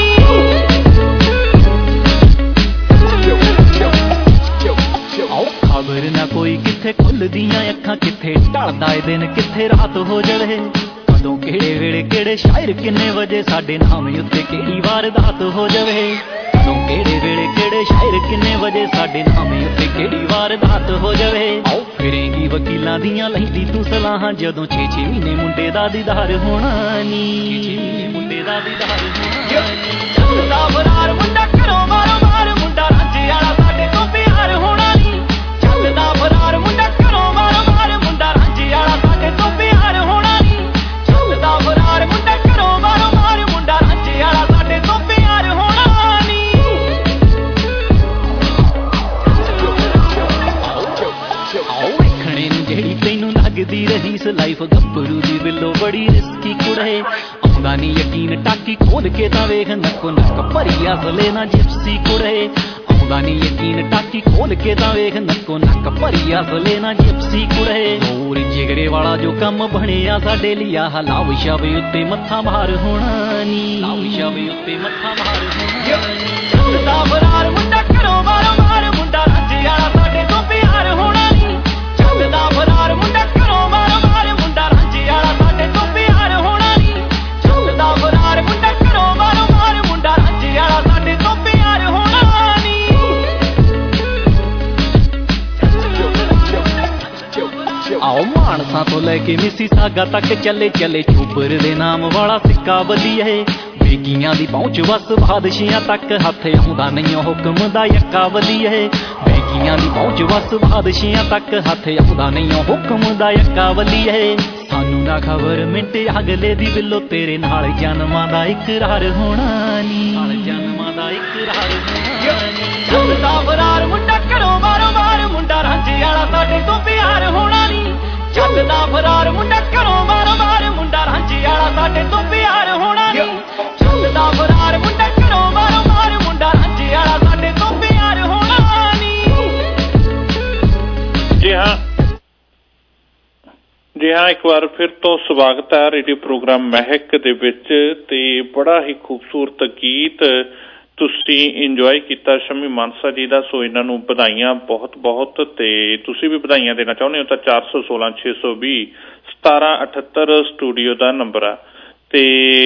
ਖਬਰ ਨਾ ਕੋਈ ਕਿੱਥੇ ਖੁੱਲਦੀਆਂ ਅੱਖਾਂ, ਕਿੱਥੇ ਢਲਦਾ ਏ ਦਿਨ, ਕਿੱਥੇ ਰਾਤ ਹੋ ਜਾਵੇ। ਜਦੋਂ ਕਿਹੜੇ ਵੇਲੇ ਕਿਹੜੇ ਸ਼ਾਇਰ ਕਿੰਨੇ ਵਜੇ ਸਾਡੇ ਨਾਮ ਉੱਤੇ ਕਿਹੜੀ ਵਾਰਦਾਤ ਹੋ ਜਾਵੇ ਜਦੋਂ ਕਿਹੜੇ ਵੇਲੇ ਕਿਹੜੇ ਸ਼ਾਇਰ ਕਿੰਨੇ ਵਜੇ ਸਾਡੇ ਨਾਮ ਉੱਤੇ ਕਿਹੜੀ ਵਾਰਦਾਤ ਹੋ ਜਾਵੇ ਆਓ ਫਿਰੇਂਗੀ ਵਕੀਲਾਂ ਦੀਆਂ ਲੈਂਦੀ ਤੂੰ ਸਲਾਹਾਂ ਜਦੋਂ 6-6 ਮਹੀਨੇ ਮੁੰਡੇ ਦਾ ਦੀਦਾਰ ਹੋਣਾ ਨੀ 6-6 ਮਹੀਨੇ ਮੁੰਡੇ ਦਾ ਦੀਦਾਰ ਹੋਣਾ ਨੀ ਚੱਲਦਾ ਫਰਾਰ ਮੁੰਡਾ ਘਰੋਂ ਮਾਰੋ ਮਾਰ ਮੁੰਡਾ ਰਾਂਝੇ ਵਾਲਾ ਸਾਡੇ ਤੋਂ ਪਿਆਰ ਹੋਣਾ ਨੀ ਚੱਲਦਾ ਫਰਾਰ ਮੁੰਡਾ ਘਰੋਂ ਮਾਰੋ ਮਾਰ ਮੁੰਡਾ ਰਾਂਝੇ ਵਾਲਾ ਸਾਡੇ ਤੋਂ ਪਿਆਰ ਹੋਣਾ ਨੀ ਚੱਲਦਾ ਫਰਾਰ ਮੁੰਡਾ ਘਰੋਂ ਮਾਰੋ ਮਾਰ ਮੁੰਡਾ ਰਾਂਝੇ ਵਾਲਾ ਸਾਡੇ ਤੋਂ ਪਿਆਰ ਹੋਣਾ ਨੀ ਆਓ ਵੇਖਣੇ ਨੂੰ ਜਿਹੜੀ ਤੈਨੂੰ ਲੱਗਦੀ ਰਹੀ ਸ ਲਾਈਫ ਗੱਭਰੂ ਦੀ ਬਿੱਲੋ ਬੜੀ ਰਿਸਕੀ ਕੁੜੇ ਆਉਂਦਾ ਨੀ ਯਕੀਨ ਟਾਕੀ ਖੋਲ ਕੇ ਤਾਂ ਵੇਖ ਨੱਕੋ ਨੱਕ ਭਰੀ ਅਸਲੇ ਨਾ ਜਿਪਸੀ ਕੁੜੇ ਆਉਂਦਾ ਨੀ ਯਕੀਨ ਟਾਕੀ ਖੋਲ ਕੇ ਤਾਂ ਵੇਖ ਨੱਕੋ ਨੱਕ ਭਰੀ ਅਸਲੇ ਨਾ ਜਿਪਸੀ ਕੁੜੇ ਹੋਰ ਜਿਗਰੇ ਵਾਲਾ ਜੋ ਕੰਮ ਬਣਿਆ ਸਾਡੇ ਲਈ ਆਹ ਲਾਵ ਸ਼ਬ ਉੱਤੇ ਮੱਥਾ ਮਾਰ ਹੋਣਾ ਨੀ ਲਾਵ ਸ਼ਬ ਉੱਤੇ ਮੱਥਾ ਮਾਰ ਹੋਣਾ ਨੀ ਚੱਲਦਾ ਫਰਾਰ ਮੁੰਡਾ ਘਰੋਂ ਮਾਰੋ ਮਾਰ ਮੁੰਡਾ ਰਾਂਝੇ ਵਾਲਾ ਸਾਡੇ ਤੋਂ ਪਿਆਰ ਹੋਣਾ ਨੀ ਚੱਲਦਾ ਫਰਾਰ ਮੁੰਡਾ ਘਰੋਂ ਮਾਰੋ ਮਾਰ ਮੁੰਡਾ ਰਾਂਝੇ ਵਾਲਾ ਸਾਡੇ ਤੋਂ ਪਿਆਰ ਹੋਣਾ ਨੀ ਚੱਲਦਾ ਫਰਾਰ ਮੁੰਡਾ ਘਰੋਂ ਮਾਰੋ ਮਾਰ ਮੁੰਡਾ ਰਾਂਝੇ ਵਾਲਾ ਸਾਡੇ ਤੋਂ ਪਿਆਰ ਹੋਣਾ ਨੀ ਆਓ ਮਾਨਸਾ ਤੋਂ ਲੈ ਕੇ ਮਿਸੀਸਾਗਾ ਤੱਕ ਚੱਲੇ ਚੱਲੇ ਚੋਬਰ ਦੇ ਨਾਮ ਵਾਲਾ ਸਿੱਕਾ ਵਧੀਆ ਏ ਬੇਗੀਆਂ ਦੀ ਪਹੁੰਚ ਵਸ ਬਾਦਸ਼ੀਆਂ ਤੱਕ ਹੱਥ ਆਉਂਦਾ ਨਹੀਂ ਹੁਕਮ ਦਾ ਯੱਕਾ ਵਧੀਆ ਏ ਬੇਗੀਆਂ ਦੀ ਪਹੁੰਚ ਵਸ ਬਾਦਸ਼ੀਆਂ ਤੱਕ ਹੱਥ ਆਉਂਦਾ ਨਹੀਂ ਹੁਕਮ ਦਾ ਯੱਕਾ ਵਧੀਆ ਏ ਸਾਨੂੰ ਨਾ ਖਬਰ ਮਿੰਟ ਅਗਲੇ ਦੀ ਬਿੱਲੋ ਤੇਰੇ ਨਾਲ ਜਨਮਾਂ ਦਾ ਇਕਰਾਰ ਹੋਣਾ ਨੀ ਨਾਲ ਜਨਮਾਂ ਦਾ ਇਕਰਾਰ ਹੋਣਾ ਨੀ ਚੱਲਦਾ ਫਰਾਰ ਮੁੰਡਾ ਘਰੋਂ ਮਾਰੋ ਮਾਰ ਮੁੰਡਾ ਰਾਂਝੇ ਵਾਲਾ ਸਾਡੇ ਤੋਂ ਪਿਆਰ ਹੋਣਾ ਨੀ ਚੱਲਦਾ ਫਰਾਰ ਮੁੰਡਾ ਘਰੋਂ ਮਾਰੋ ਮਾਰ ਮੁੰਡਾ ਰਾਂਝੇ ਵਾਲਾ ਸਾਡੇ ਤੋਂ ਪਿਆਰ ਹੋਣਾ ਨੀ ਚੱਲਦਾ ਫਰਾਰ ਮੁੰਡਾ ਘਰੋਂ ਮਾਰੋ ਮਾਰ ਮੁੰਡਾ ਰਾਂਝੇ ਵਾਲਾ ਸਾਡੇ ਤੋਂ ਪਿਆਰ ਹੋਣਾ ਨੀ ਜੀ ਹਾਂ ਇੱਕ ਵਾਰ ਫਿਰ ਤੋਂ ਸਵਾਗਤ ਹੈ ਰੇਡੀਓ ਪ੍ਰੋਗਰਾਮ ਮਹਿਕ ਦੇ ਵਿੱਚ ਤੇ ਬੜਾ ਹੀ ਖੂਬਸੂਰਤ ਗੀਤ ਤੁਸੀਂ ਇੰਜੋਏ ਕੀਤਾ ਸ਼ਮੀ ਮਾਨਸਾ ਜੀ ਦਾ ਸੋ ਇਹਨਾਂ ਨੂੰ ਵਧਾਈਆਂ ਬਹੁਤ ਬਹੁਤ ਤੇ ਤੁਸੀਂ ਵੀ ਵਧਾਈਆਂ ਦੇਣਾ ਚਾਹੁੰਦੇ ਹੋ ਤਾਂ 416 620 1778 ਸਟੂਡੀਓ ਦਾ ਨੰਬਰ ਆ ਤੇ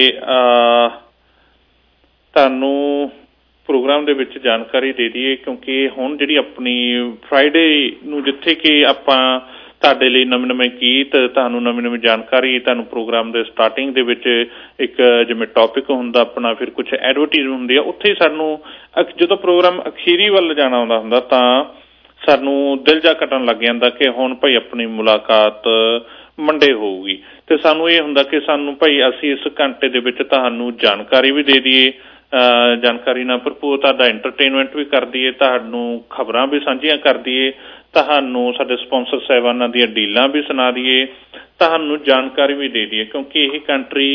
ਤੁਹਾਨੂੰ ਪ੍ਰੋਗਰਾਮ ਦੇ ਵਿੱਚ ਜਾਣਕਾਰੀ ਦੇ ਦਈਏ ਕਿਉਂਕਿ ਹੁਣ ਜਿਹੜੀ ਆਪਣੀ ਫਰਾਈਡੇ ਨੂੰ ਜਿੱਥੇ ਕਿ ਆਪਾਂ ਤੁਹਾਡੇ ਲਈ ਨਵੇਂ ਗੀਤ ਤੁਹਾਨੂੰ ਨਵੀਂ ਜਾਣਕਾਰੀ ਤੁਹਾਨੂੰ ਪ੍ਰੋਗਰਾਮ ਦੇ ਸਟਾਰਟਿੰਗ ਦੇ ਵਿੱਚ ਇੱਕ ਜਿਵੇਂ ਟੌਪਿਕ ਹੁੰਦਾ ਆਪਣਾ ਫਿਰ ਕੁਛ ਐਡਵਰਟੀਜ਼ ਹੁੰਦੀ ਆ ਉੱਥੇ ਸਾਨੂੰ ਜਦੋਂ ਪ੍ਰੋਗਰਾਮ ਅਖੀਰੀ ਵੱਲ ਜਾਣਾ ਆਉਂਦਾ ਹੁੰਦਾ ਤਾਂ ਸਾਨੂੰ ਦਿਲ ਜਾ ਕੱਟਣ ਲੱਗ ਜਾਂਦਾ ਕਿ ਹੁਣ ਭਾਈ ਆਪਣੀ ਮੁਲਾਕਾਤ ਮੰਡੇ ਹੋਊਗੀ ਤੇ ਸਾਨੂੰ ਇਹ ਹੁੰਦਾ ਕਿ ਸਾਨੂੰ ਭਾਈ ਅਸੀਂ ਇਸ ਘੰਟੇ ਦੇ ਵਿੱਚ ਤੁਹਾਨੂੰ ਜਾਣਕਾਰੀ ਵੀ ਦੇ ਦਈਏ ਜਾਣਕਾਰੀ ਨਾਲ ਭਰਪੂਰ ਤੁਹਾਡਾ ਐਂਟਰਟੇਨਮੈਂਟ ਵੀ ਕਰ ਦਈਏ ਤੁਹਾਨੂੰ ਖਬਰਾਂ ਵੀ ਸਾਂਝੀਆਂ ਕਰ ਦਈਏ ਤੁਹਾਨੂੰ ਸਾਡੇ ਸਪਾਂਸਰ ਸਾਹਿਬਾਨਾਂ ਦੀਆਂ ਡੀਲਾਂ ਵੀ ਸੁਣਾ ਦਈਏ ਤੁਹਾਨੂੰ ਜਾਣਕਾਰੀ ਵੀ ਦੇ ਦਈਏ ਕਿਉਂਕਿ ਇਹ ਕੰਟਰੀ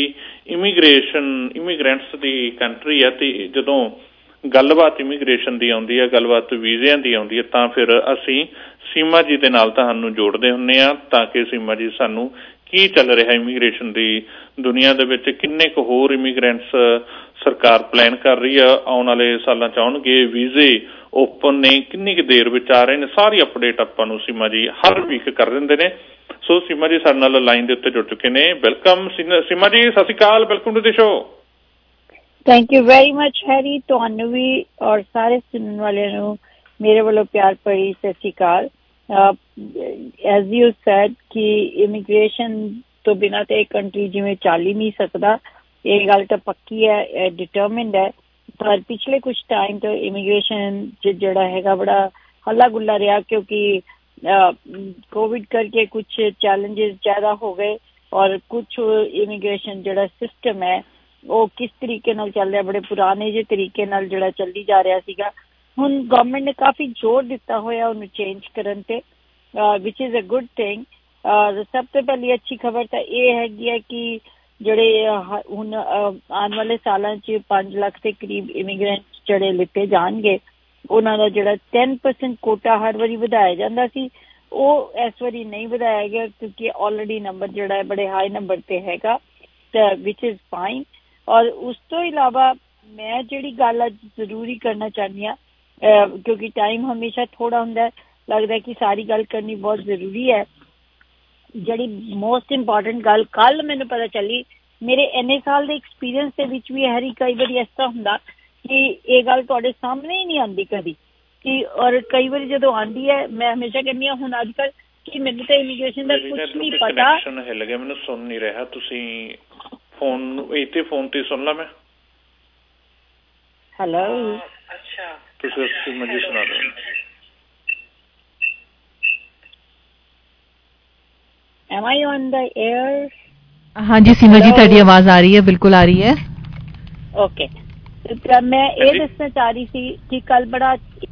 ਇਮੀਗ੍ਰੈਂਟਸ ਦੀ ਕੰਟਰੀ ਹੈ ਤੇ ਜਦੋਂ ਗੱਲਬਾਤ ਇਮੀਗ੍ਰੇਸ਼ਨ ਦੀ ਆਉਂਦੀ ਹੈ ਗੱਲਬਾਤ ਵੀਜ਼ਿਆਂ ਦੀ ਆਉਂਦੀ ਹੈ ਤਾਂ ਫਿਰ ਅਸੀਂ ਸੀਮਾ ਜੀ ਦੇ ਨਾਲ ਤੁਹਾਨੂੰ ਜੋੜਦੇ ਹੁੰਦੇ ਹਾਂ ਤਾਂ ਕਿ ਸੀਮਾ ਜੀ ਸਾਨੂੰ ਕੀ ਚੱਲ ਰਿਹਾ ਇਮੀਗ੍ਰੇਸ਼ਨ ਦੀ ਦੁਨੀਆ ਦੇ ਵਿੱਚ ਕਿੰਨੇ ਕੁ ਹੋਰ ਇਮੀਗ੍ਰੈਂਟਸ ਸਰਕਾਰ ਪਲਾਨ ਕਰ ਰਹੀ ਆ ਆਉਣ ਵਾਲੇ ਸਾਲਾਂ 'ਚ ਆਉਣਗੇ ਵੀਜ਼ੇ ਓਪਨ ਨੇ ਕਿੰਨੀ ਕੁ ਦੇਰ ਵਿੱਚ ਆ ਰਹੇ ਨੇ ਸਾਰੀ ਅਪਡੇਟ ਆਪਾਂ ਨੂੰ ਸੀਮਾ ਜੀ ਹਰ ਵੀਕ ਕਰ ਦਿੰਦੇ ਨੇ ਸੋ ਸੀਮਾ ਜੀ ਸਾਡੇ ਨਾਲ ਲਾਈਨ ਦੇ ਉੱਤੇ ਜੁੜ ਚੁੱਕੇ ਨੇ ਵੈਲਕਮ ਸੀਮਾ ਜੀ ਸਤਿ ਸ਼੍ਰੀ ਅਕਾਲ welcome to the show thank you very much Harry ਤੁਹਾਨੂੰ ਵੀ ਔਰ ਸਾਰੇ ਸੁਣਨ ਵਾਲਿਆਂ ਨੂੰ ਮੇਰੇ ਵੱਲੋਂ ਪਿਆਰ ਭਰੀ ਸਤਿ ਸ਼੍ਰੀ ਅਕਾਲ ਐਜ਼ ਯੂ ਸੈਡ ਕਿ ਇਮੀਗ੍ਰੇਸ਼ਨ ਤੋਂ ਬਿਨਾਂ ਤੇ ਇਹ ਕੰਟਰੀ ਜਿਵੇਂ ਚੱਲ ਹੀ ਨਹੀਂ ਸਕਦਾ ਇਹ ਗੱਲ ਤਾਂ ਪੱਕੀ ਹੈ ਡਿਟਰਮਿਨਡ ਹੈ ਪਰ ਪਿਛਲੇ ਕੁਛ ਟਾਈਮ ਤੋਂ ਇਮੀਗ੍ਰੇਸ਼ਨ ਜਿਹੜਾ ਹੈਗਾ ਬੜਾ ਹੱਲਾ ਗੁੱਲਾ ਰਿਹਾ ਕਿਉਂਕਿ ਕੋਵਿਡ ਕਰਕੇ ਕੁਛ ਚੈਲੰਜਿਸ ਜ਼ਿਆਦਾ ਹੋ ਗਏ ਔਰ ਕੁਛ ਇਮੀਗ੍ਰੇਸ਼ਨ ਜਿਹੜਾ ਸਿਸਟਮ ਹੈ ਉਹ ਕਿਸ ਤਰੀਕੇ ਨਾਲ ਚੱਲ ਰਿਹਾ ਬੜੇ ਪੁਰਾਣੇ ਜਿਹੇ ਤਰੀਕੇ ਨਾਲ ਜਿਹੜਾ ਚੱਲੀ ਜਾ ਰਿਹਾ ਸੀਗਾ ਹੁਣ ਗਵਰਨਮੈਂਟ ਨੇ ਕਾਫੀ ਜ਼ੋਰ ਦਿੱਤਾ ਹੋਇਆ ਉਹਨੂੰ ਚੇਂਜ ਕਰਨ ਤੇ which is a good thing ਸਭ ਤੋਂ ਪਹਿਲੀ ਅੱਛੀ ਖਬਰ ਤਾਂ ਇਹ ਹੈਗੀ ਹੈ ਕਿ ਜਿਹੜੇ ਹੁਣ ਆਉਣ ਵਾਲੇ ਸਾਲਾਂ 'ਚ 5 ਲੱਖ ਦੇ ਕਰੀਬ ਇਮੀਗ੍ਰੈਂਟ ਜਿਹੜੇ ਲਿੱਤੇ ਜਾਣਗੇ ਉਹਨਾਂ ਦਾ ਜਿਹੜਾ 10% ਕੋਟਾ ਹਰ ਵਾਰੀ ਵਧਾਇਆ ਜਾਂਦਾ ਸੀ ਉਹ ਇਸ ਵਾਰੀ ਨਹੀਂ ਵਧਾਇਆ ਗਿਆ ਕਿਉਂਕਿ ਆਲਰੇਡੀ ਨੰਬਰ ਜਿਹੜਾ ਹੈ ਬੜੇ ਹਾਈ ਨੰਬਰ 'ਤੇ ਹੈਗਾ ਤਾਂ ਵਿਚ ਇਜ਼ ਫਾਈਨ ਔਰ ਉਸ ਤੋਂ ਇਲਾਵਾ ਮੈਂ ਜਿਹੜੀ ਗੱਲ ਅੱਜ ਜ਼ਰੂਰੀ ਕਰਨਾ ਚਾਹੁੰਦੀ ਹਾਂ ਕਿਉਂਕਿ ਟਾਈਮ ਹਮੇਸ਼ਾ ਥੋੜ੍ਹਾ ਹੁੰਦਾ ਲੱਗਦਾ ਕਿ ਸਾਰੀ ਗੱਲ ਕਰਨੀ ਬਹੁਤ ਜ਼ਰੂਰੀ ਹੈ ਜਿਹੜੀ ਮੋਸਟ ਇੰਪੋਰਟੈਂਟ ਗੱਲ ਕੱਲ ਮੈਨੂੰ ਪਤਾ ਚੱਲੀ, ਮੇਰੇ ਇੰਨੇ ਸਾਲ ਦੇ ਐਕਸਪੀਰੀਅੰਸ ਦੇ ਵਿੱਚ ਵੀ ਹੈਰੀ ਕਈ ਵਾਰੀ ਇਸ ਤਰ੍ਹਾਂ ਹੁੰਦਾ ਕਿ ਇਹ ਗੱਲ ਤੁਹਾਡੇ ਸਾਹਮਣੇ ਹੀ ਨਹੀਂ ਆਉਂਦੀ ਕਦੀ ਕਿ, ਔਰ ਕਈ ਵਾਰੀ ਜਦੋਂ ਆਉਂਦੀ ਹੈ ਮੈਂ ਹਮੇਸ਼ਾ ਕਹਿੰਦੀ ਹਾਂ ਹੁਣ ਅੱਜ ਕੱਲ੍ਹ ਕਿ ਮੈਨੂੰ ਤਾਂ ਇਮੀਗ੍ਰੇਸ਼ਨ ਦਾ ਕੁਛ ਨਹੀਂ ਪਤਾ। ਹਿੱਲ ਗਿਆ, ਮੈਨੂੰ ਸੁਣ ਨਹੀਂ ਰਿਹਾ, ਤੁਸੀਂ ਫੋਨ ਇੱਥੇ ਫੋਨ ਤੇ ਸੁਣ ਲਾ। ਮੈਂ ਹੈਲੋ, ਅੱਛਾ ਤੁਸੀਂ ਸੀਮਾ ਜੀ ਸੁਣਾ ਦਿਓ। Am I on the air? हाँ जी सीमा जी, ਤੁਹਾਡੀ ਆਵਾਜ਼ ਆ ਰਹੀ ਹੈ, ਬਿਲਕੁਲ ਆ ਰਹੀ ਹੈ। ਓਕੇ, ਮੈਂ ਇਹ ਦੱਸਣਾ ਚਾਹ ਰਹੀ ਸੀ ਕਿ ਕੱਲ ਬੜਾ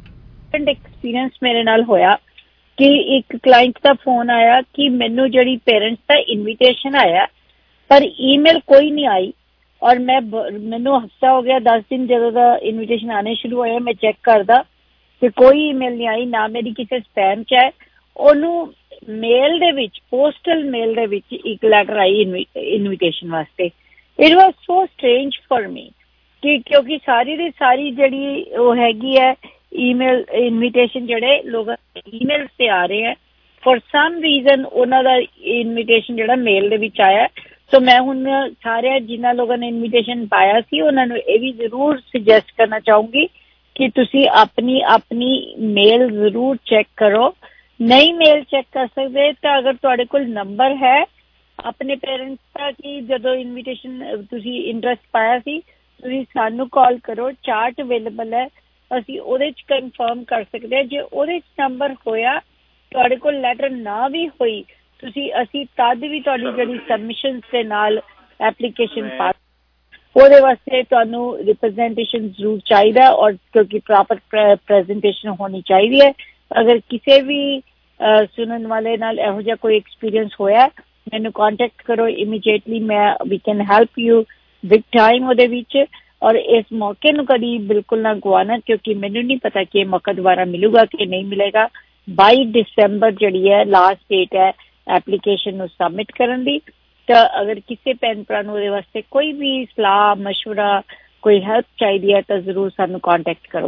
ਐਕਸਪੀਰੀਅੰਸ ਮੇਰੇ ਨਾਲ ਹੋਇਆ ਕਿ ਇੱਕ ਕਲਾਇੰਟ ਦਾ ਫੋਨ ਆਇਆ ਕਿ ਮੈਨੂੰ ਜਿਹੜੀ ਪੇਰੈਂਟਸ ਦਾ ਇਨਵੀਟੇਸ਼ਨ ਆਇਆ ਪਰ ਈਮੇਲ ਕੋਈ ਨਹੀਂ ਆਈ, ਔਰ ਮੈਨੂੰ ਹਫਤਾ ਹੋ ਗਿਆ 10 ਦਿਨ ਜਦੋਂ ਦਾ ਇਨਵੀਟੇਸ਼ਨ ਆਣੇ ਸ਼ੁਰੂ ਹੋਇਆ ਮੈਂ ਚੈੱਕ ਕਰਦਾ ਕਿ ਕੋਈ ਈਮੇਲ ਨਹੀਂ ਆਈ, ਨਾ ਮੇਰੀ ਕਿਸੇ ਸਪੈਮ 'ਚ ਹੈ। ਉਹਨੂੰ ਮੇਲ ਦੇ ਵਿੱਚ, ਪੋਸਟਲ ਮੇਲ ਦੇ ਵਿੱਚ ਇੱਕ ਲੈਟਰ ਆਈ ਇਨਵੀਟੇਸ਼ਨ ਵਾਸਤੇ। It was so strange for me ਕਿ ਕਿਉਂਕਿ ਸਾਰੀ ਦੀ ਸਾਰੀ ਜਿਹੜੀ ਉਹ ਹੈਗੀ ਹੈ ਈਮੇਲ ਇਨਵੀਟੇਸ਼ਨ ਜਿਹੜੇ ਲੋਕਾਂ ਈਮੇਲ ਤੇ ਆ ਰਹੇ ਹੈ, ਫॉर ਸਮ ਰੀਜ਼ਨ ਉਹਨਾਂ ਦਾ ਇਨਵੀਟੇਸ਼ਨ ਜਿਹੜਾ ਮੇਲ ਦੇ ਵਿੱਚ ਆਇਆ। ਸੋ ਮੈਂ ਹੁਣ ਸਾਰੇ ਜਿਨ੍ਹਾਂ ਲੋਕਾਂ ਨੇ ਇਨਵੀਟੇਸ਼ਨ ਪਾਇਆ ਸੀ ਉਹਨਾਂ ਨੂੰ ਇਹ ਵੀ ਜ਼ਰੂਰ ਸੁਜੈਸਟ ਕਰਨਾ ਚਾਹੂੰਗੀ ਕਿ ਤੁਸੀਂ ਆਪਣੀ ਮੇਲ ਜ਼ਰੂਰ ਚੈੱਕ ਕਰੋ। ਨਹੀਂ ਮੇਲ ਚੈੱਕ ਕਰ ਸਕਦੇ ਤਾਂ ਅਗਰ ਤੁਹਾਡੇ ਕੋਲ ਨੰਬਰ ਹੈ ਆਪਣੇ ਪੇਰੈਂਟਸ ਦਾ ਕਿ ਜਦੋਂ ਇਨਵੀਟੇਸ਼ਨ ਤੁਸੀਂ ਇੰਟਰਸਟ ਪਾਇਆ ਸੀ, ਤੁਸੀਂ ਸਾਨੂੰ ਕਾਲ ਕਰੋ, ਚਾਰਟ ਅਵੇਲੇਬਲ ਹੈ, ਅਸੀਂ ਉਹਦੇ 'ਚ ਕਨਫਰਮ ਕਰ ਸਕਦੇ ਹਾਂ। ਜੇ ਉਹਦੇ 'ਚ ਨੰਬਰ ਹੋਇਆ, ਤੁਹਾਡੇ ਕੋਲ ਲੈਟਰ ਨਾ ਵੀ ਹੋਈ, ਅਸੀਂ ਤਦ ਵੀ ਤੁਹਾਡੀ ਜਿਹੜੀ ਸਬਮਿਸ਼ਨ ਦੇ ਨਾਲ ਐਪਲੀਕੇਸ਼ਨ ਪਾ, ਉਹਦੇ ਵਾਸਤੇ ਤੁਹਾਨੂੰ ਰਿਪਰੈਜ਼ੈਂਟੇਸ਼ਨ ਜ਼ਰੂਰ ਚਾਹੀਦਾ, ਔਰ ਕਿਉਂਕਿ ਪ੍ਰੋਪਰ ਪ੍ਰੈਜ਼ੈਂਟੇਸ਼ਨ ਹੋਣੀ ਚਾਹੀਦੀ ਹੈ। ਅਗਰ ਕਿਸੇ ਵੀ ਸੁਣਨ ਵਾਲੇ ਨਾਲ ਇਹੋ ਜਿਹਾ ਕੋਈ ਐਕਸਪੀਰੀਅੰਸ ਹੋਇਆ, ਮੈਨੂੰ ਕੰਟੈਕਟ ਕਰੋ immediately, we can help you big time ਉਹਦੇ ਵਿੱਚ। ਔਰ ਇਸ ਮੌਕੇ ਨੂੰ ਕਦੀ ਬਿਲਕੁਲ ਨਾ ਗਵਾਉਣਾ, ਕਿਉਂਕਿ ਮੈਨੂੰ ਨਹੀਂ ਪਤਾ ਕਿ ਇਹ ਮੌਕਾ ਦੁਬਾਰਾ ਮਿਲੂਗਾ ਕਿ ਨਹੀਂ ਮਿਲੇਗਾ। 22 ਦਸੰਬਰ ਜਿਹੜੀ ਹੈ ਲਾਸਟ ਡੇਟ ਹੈ ਐਪਲੀਕੇਸ਼ਨ ਨੂੰ ਸਬਮਿਟ ਕਰਨ ਦੀ। ਤਾਂ ਅਗਰ ਕਿਸੇ ਭੈਣ ਭਰਾ ਨੂੰ ਉਹਦੇ ਵਾਸਤੇ ਕੋਈ ਵੀ ਸਲਾਹ ਮਸ਼ਵਰਾ, ਕੋਈ ਹੈਲਪ ਚਾਹੀਦੀ ਹੈ ਤਾਂ ਜ਼ਰੂਰ ਸਾਨੂੰ ਕੰਟੈਕਟ ਕਰੋ।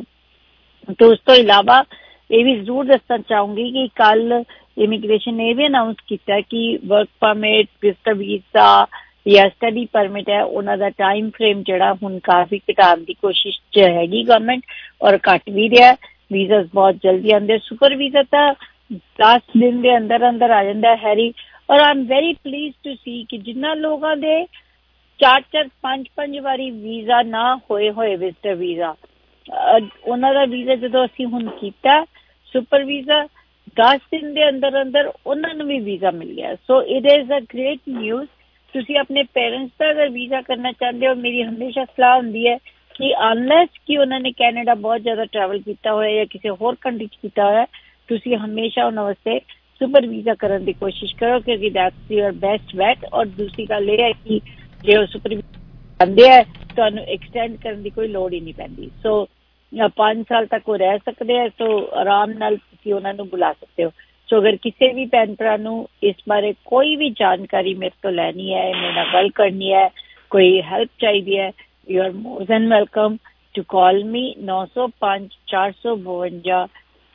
ਤੇ ਉਸ ਤੋਂ ਇਲਾਵਾ ਇਹ ਵੀ ਜ਼ਰੂਰ ਦੱਸਣਾ ਚਾਹੂੰਗੀ ਕਿ ਕੱਲ ਇਮੀਗ੍ਰੇਸ਼ਨ ਨੇ ਇਹ ਵੀ ਅਨਾਊਂਸ ਕੀਤਾ ਕਿ ਵਰਕ ਪਰਮਿਟ, ਵਿਜ਼ਟਰ ਵੀਜ਼ਾ ਜਾਂ ਸਟੱਡੀ ਪਰਮਿਟ ਹੈ, ਉਹਨਾਂ ਦਾ ਟਾਈਮ ਫਰੇਮ ਜਿਹੜਾ ਹੁਣ ਕਾਫੀ ਘਟਾਉਣ ਦੀ ਕੋਸ਼ਿਸ਼ 'ਚ ਹੈਗੀ ਗਵਰਨਮੈਂਟ, ਔਰ ਘੱਟ ਵੀ ਰਿਹਾ। ਵੀਜ਼ਾਸ ਬਹੁਤ ਜਲਦੀ ਆਉਂਦੇ, ਸੁਪਰ ਵੀਜ਼ਾ ਤਾਂ 10 ਦਿਨ ਦੇ ਅੰਦਰ ਅੰਦਰ ਆ ਜਾਂਦਾ ਹੈਰੀ। ਔਰ I am very pleased to see ਕਿ ਜਿਨ੍ਹਾਂ ਲੋਕਾਂ ਦੇ 4-4, 5-5 ਵਾਰੀ ਵੀਜ਼ਾ ਨਾ ਹੋਏ ਵਿਜ਼ਟਰ ਵੀਜ਼ਾ, ਉਹਨਾਂ ਦਾ ਵੀਜ਼ਾ ਜਦੋਂ ਅਸੀਂ ਹੁਣ ਕੀਤਾ ਸੁਪਰ ਵੀਜ਼ਾ, 10 ਦਿਨ ਦੇ ਅੰਦਰ ਅੰਦਰ ਉਹਨਾਂ ਨੂੰ ਵੀ ਵੀਜ਼ਾ ਮਿਲ ਗਿਆ। So it is a great news. ਤੁਸੀਂ ਆਪਣੇ ਪੇਰੈਂਟਸ ਦਾ ਅਗਰ ਵੀਜ਼ਾ ਕਰਨਾ ਚਾਹੁੰਦੇ ਹੋ, ਮੇਰੀ ਹਮੇਸ਼ਾ ਸਲਾਹ ਹੁੰਦੀ ਹੈ ਕਿ ਅਨਲੈਸ ਕਿ ਉਹਨਾਂ ਨੇ ਕੈਨੇਡਾ ਬਹੁਤ ਜ਼ਿਆਦਾ ਟਰੈਵਲ ਕੀਤਾ ਹੋਇਆ ਜਾਂ ਕਿਸੇ ਹੋਰ ਕੰਟਰੀ 'ਚ ਕੀਤਾ ਹੋਇਆ, ਤੁਸੀਂ ਹਮੇਸ਼ਾ ਉਹਨਾਂ ਵਾਸਤੇ ਸੁਪਰ ਵੀਜ਼ਾ ਕਰਨ ਦੀ ਕੋਸ਼ਿਸ਼ ਕਰੋ, ਕਿਉਂਕਿ ਦੈਟਸ ਯੂਅਰ ਬੈਸਟ ਬੈਟ। ਔਰ ਦੂਸਰੀ ਗੱਲ ਇਹ ਹੈ ਕਿ ਜੇ ਉਹ ਸੁਪਰ ਵੀਜ਼ਾ ਆਉਂਦੇ ਹੈ ਤੁਹਾਨੂੰ ਐਕਸਟੈਂਡ ਕਰਨ ਦੀ ਕੋਈ ਲੋੜ ਹੀ ਨਹੀਂ ਪੈਂਦੀ। ਸੋ 5 ਸਾਲ ਤੱਕ ਉਹ ਰਹਿ ਸਕਦੇ ਹੈ, ਸੋ ਆਰਾਮ ਨਾਲ ਤੁਸੀਂ ਉਹਨਾਂ ਨੂੰ ਬੁਲਾ ਸਕਦੇ ਹੋ। ਸੋ ਅਗਰ ਕਿਸੇ ਵੀ ਭੈਣ ਭਰਾ ਨੂੰ ਇਸ ਬਾਰੇ ਕੋਈ ਵੀ ਜਾਣਕਾਰੀ ਮੇਰੇ ਤੋਂ ਲੈਣੀ ਹੈ, ਮੇਰੇ ਨਾਲ ਗੱਲ ਕਰਨੀ ਹੈ, ਕੋਈ ਹੈਲਪ ਚਾਹੀਦੀ ਹੈ, you are more than welcome to call me 905 452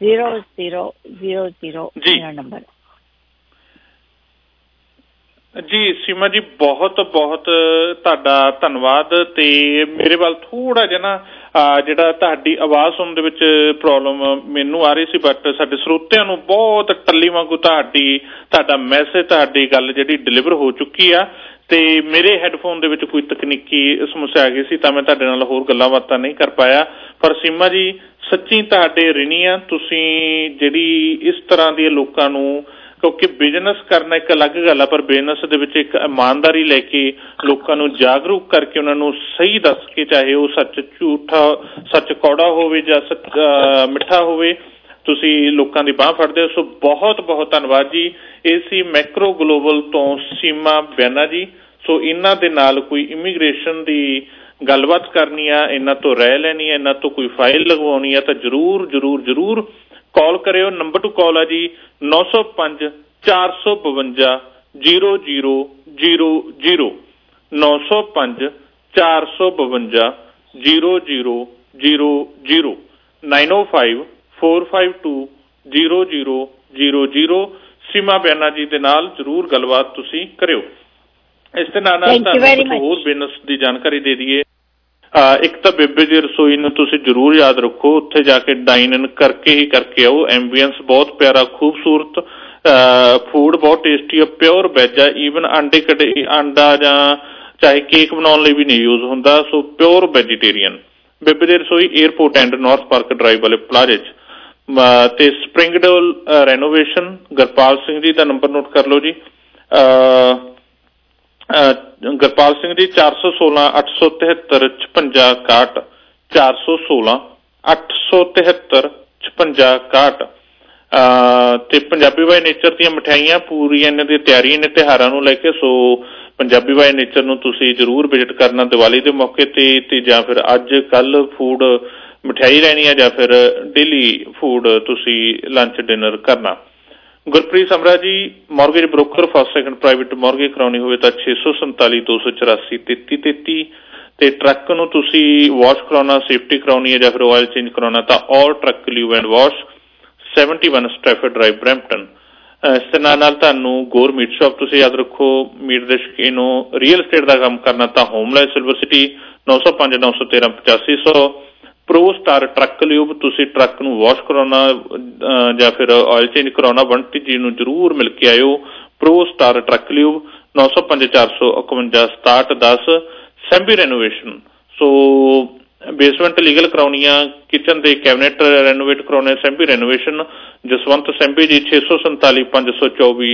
0000 ਮੇਰਾ ਨੰਬਰ ਜੀ। ਸੀਮਾ ਜੀ ਬਹੁਤ ਬਹੁਤ ਤੁਹਾਡਾ ਧੰਨਵਾਦ। ਤੇ ਮੇਰੇ ਵੱਲ ਥੋੜਾ ਜਿਹਾ ਨਾ ਜਿਹੜਾ ਤੁਹਾਡੀ ਆਵਾਜ਼ ਸੁਣਨ ਦੇ ਵਿੱਚ ਪ੍ਰੋਬਲਮ ਮੈਨੂੰ ਆ ਰਹੀ ਸੀ, ਬਟ ਸਾਡੇ ਸਰੋਤਿਆਂ ਨੂੰ ਬਹੁਤ ਟੱਲੀ ਵਾਂਗੂ ਤੁਹਾਡਾ ਮੈਸੇਜ, ਤੁਹਾਡੀ ਗੱਲ ਜਿਹੜੀ ਡਿਲੀਵਰ ਹੋ ਚੁੱਕੀ ਆ। ਤੇ ਮੇਰੇ ਹੈੱਡਫੋਨ ਦੇ ਵਿੱਚ ਕੋਈ ਤਕਨੀਕੀ ਸਮੱਸਿਆ ਆ ਗਈ ਸੀ ਤਾਂ ਮੈਂ ਤੁਹਾਡੇ ਨਾਲ ਹੋਰ ਗੱਲਾਂ ਬਾਤਾਂ ਨਹੀਂ ਕਰ ਪਾਇਆ। ਪਰ ਸੀਮਾ ਜੀ ਸੱਚੀ ਤੁਹਾਡੇ ਰਿਣੀ ਆ, ਤੁਸੀਂ ਜਿਹੜੀ ਇਸ ਤਰ੍ਹਾਂ ਦੀਆਂ ਲੋਕਾਂ ਨੂੰ, ਕਿਉਂਕਿ ਬਿਜ਼ਨਸ ਕਰਨਾ ਇੱਕ ਅਲੱਗ ਗੱਲ ਆ, ਪਰ ਬਿਜ਼ਨਸ ਦੇ ਵਿੱਚ ਇੱਕ ਇਮਾਨਦਾਰੀ ਲੈ ਕੇ ਲੋਕਾਂ ਨੂੰ ਜਾਗਰੂਕ ਕਰਕੇ ਉਹਨਾਂ ਨੂੰ ਸਹੀ ਦੱਸ ਕੇ, ਚਾਹੇ ਉਹ ਸੱਚ ਝੂਠਾ, ਸੱਚ ਕੌੜਾ ਹੋਵੇ ਜਾਂ ਸੱਚ ਮਿੱਠਾ ਹੋਵੇ, ਤੁਸੀਂ ਲੋਕਾਂ ਦੀ ਬਾਂਹ ਫੜਦੇ ਹੋ। ਸੋ ਬਹੁਤ ਬਹੁਤ ਧੰਨਵਾਦ ਜੀ। ਇਹ ਸੀ ਮੈਕਰੋ ਗਲੋਬਲ ਤੋਂ ਸੀਮਾ ਬਿਆਨਾ ਜੀ। ਸੋ ਇਹਨਾਂ ਦੇ ਨਾਲ ਕੋਈ ਇਮੀਗ੍ਰੇਸ਼ਨ ਦੀ ਗੱਲਬਾਤ ਕਰਨੀ ਆ, ਇਹਨਾਂ ਤੋਂ ਰਾਏ ਲੈਣੀ ਆ, ਇਹਨਾਂ ਤੋਂ ਕੋਈ ਫਾਈਲ ਲਗਵਾਉਣੀ ਆ ਤਾਂ ਜ਼ਰੂਰ ਜ਼ਰੂਰ ਜ਼ਰੂਰ ਕਾਲ ਕਰਿਓ। ਨੰਬਰ ਟੂ ਕਾਲ ਆ ਜੀ 905 452 0000 905 452 0000 905 452 0000। ਸੀਮਾ ਬਿਆਨਾ ਜੀ ਦੇ ਨਾਲ ਜ਼ਰੂਰ ਗੱਲਬਾਤ ਤੁਸੀਂ ਕਰਿਓ। ਇਸ ਦੇ ਨਾਲ ਤੁਹਾਨੂੰ ਹੋਰ ਬਿਜ਼ਨਸ ਦੀ ਜਾਣਕਾਰੀ ਦੇ ਦਈਏ। ਇੱਕ ਤਾਂ ਬੇਬੇ ਦੀ ਰਸੋਈ ਨੂੰ ਤੁਸੀਂ ਜ਼ਰੂਰ ਯਾਦ ਰੱਖੋ, ਉੱਥੇ ਜਾ ਕੇ ਡਾਈਨ ਇਨ ਕਰਕੇ ਹੀ ਕਰਕੇ ਆਓ। ਐਂਬੀਐਂਸ ਬਹੁਤ ਪਿਆਰਾ ਖੂਬਸੂਰਤ, ਫੂਡ ਬਹੁਤ ਟੇਸਟੀ ਆ, ਪਿਓਰ ਵੈਜ ਆ, ਈਵਨ ਆਂਡਾ ਜਾਂ ਚਾਹੇ ਕੇਕ ਬਣਾਉਣ ਲਈ ਵੀ ਨਹੀਂ ਯੂਜ਼ ਹੁੰਦਾ, ਸੋ pure vegetarian. Bebe Di Rasoi Airport and North Park Drive ਵਾਲੇ ਪਲਾਜ਼ੇ 'ਚ। ਤੇ ਸਪਰਿੰਗਡੇਲ ਰੈਨੋਵੇਸ਼ਨ, ਗੁਰਪਾਲ ਸਿੰਘ ਜੀ ਦਾ ਨੰਬਰ ਨੋਟ ਕਰ ਲਓ ਜੀ, ਗੁਰਪਾਲ ਸਿੰਘ ਜੀ 416 873 56 61, 416 873 56 61। ਤੇ ਪੰਜਾਬੀ ਬਾਈ ਨੇਚਰ ਦੀਆਂ ਮਠਿਆਈਆਂ ਪੂਰੀਆਂ ਇਹਨਾਂ ਦੀ ਤਿਆਰੀ ਨੇ ਤਿਉਹਾਰਾਂ ਨੂੰ ਲੈ ਕੇ, ਸੋ ਪੰਜਾਬੀ ਬਾਈ ਨੇਚਰ ਨੂੰ ਤੁਸੀਂ ਜ਼ਰੂਰ ਵਿਜ਼ਿਟ ਕਰਨਾ ਦੀਵਾਲੀ ਦੇ ਮੌਕੇ ਤੇ ਜਾਂ ਫਿਰ ਅੱਜ ਕੱਲ੍ਹ ਫੂਡ ਮਠਿਆਈ ਲੈਣੀ ਆ ਜਾਂ ਫਿਰ ਡੇਲੀ ਫੂਡ ਤੁਸੀਂ ਲੰਚ ਡਿਨਰ ਕਰਨਾ। Gurpreet Samra ji mortgage broker, first second private mortgage ਕਰਾਉਣੀ ਹੋਵੇ ਤਾਂ 647 284 3333। ਤੇ ਟਰੱਕ ਨੂੰ ਤੁਸੀਂ ਵਾਸ਼ ਕਰਾਉਣਾ, ਸੇਫਟੀ ਕਰਾਉਣੀ ਹੈ ਜਾਂ ਫਿਰ ਆਇਲ ਚੇਂਜ ਕਰਾਉਣਾ ਤਾਂ all truck live and wash, 71 Stafford Drive Brampton. ਇਸ ਦੇ ਨਾਲ ਤੁਹਾਨੂੰ ਗੋਰ ਮੀਟ ਸ਼ਾਪ ਤੁਸੀਂ ਯਾਦ ਰੱਖੋ, ਮੀਟ ਦੇ ਸ਼ੌਕੀਨ ਨੂੰ, ਰੀਅਲ ਸਟੇਟ ਦਾ ਕੰਮ ਕਰਨਾ ਤਾਂ HomeLife Silver City 905 913 8500। Pro Star truck lube, ਤੁਸੀਂ ਟਰੱਕ ਨੂੰ ਵਾਸ਼ ਕਰਾਉਣਾ ਜਾਂ ਫਿਰ ਆਇਲ ਚੇਂਜ ਕਰਾਉਣਾ, ਬੰਟੀ ਜੀ ਨੂੰ ਜ਼ਰੂਰ ਮਿਲ ਕੇ ਆਇਓ। Pro Star truck lube 905 451 67 10। ਸੈਂਬੀ ਰੈਨੋਵੇਸ਼ਨ, ਸੋ ਬੇਸਮੈਂਟ ਲੀਗਲ ਕਰਾਉਣੀਆਂ, ਕਿਚਨ ਦੇ ਕੈਬਨਿਟ ਰੈਨੋਵੇਟ ਕਰਾਉਣੇ, ਸੈਂਬੀ ਰੈਨੋਵੇਸ਼ਨ। ਜਸਵੰਤ ਸੈਂਬੀ ਜੀ 647 524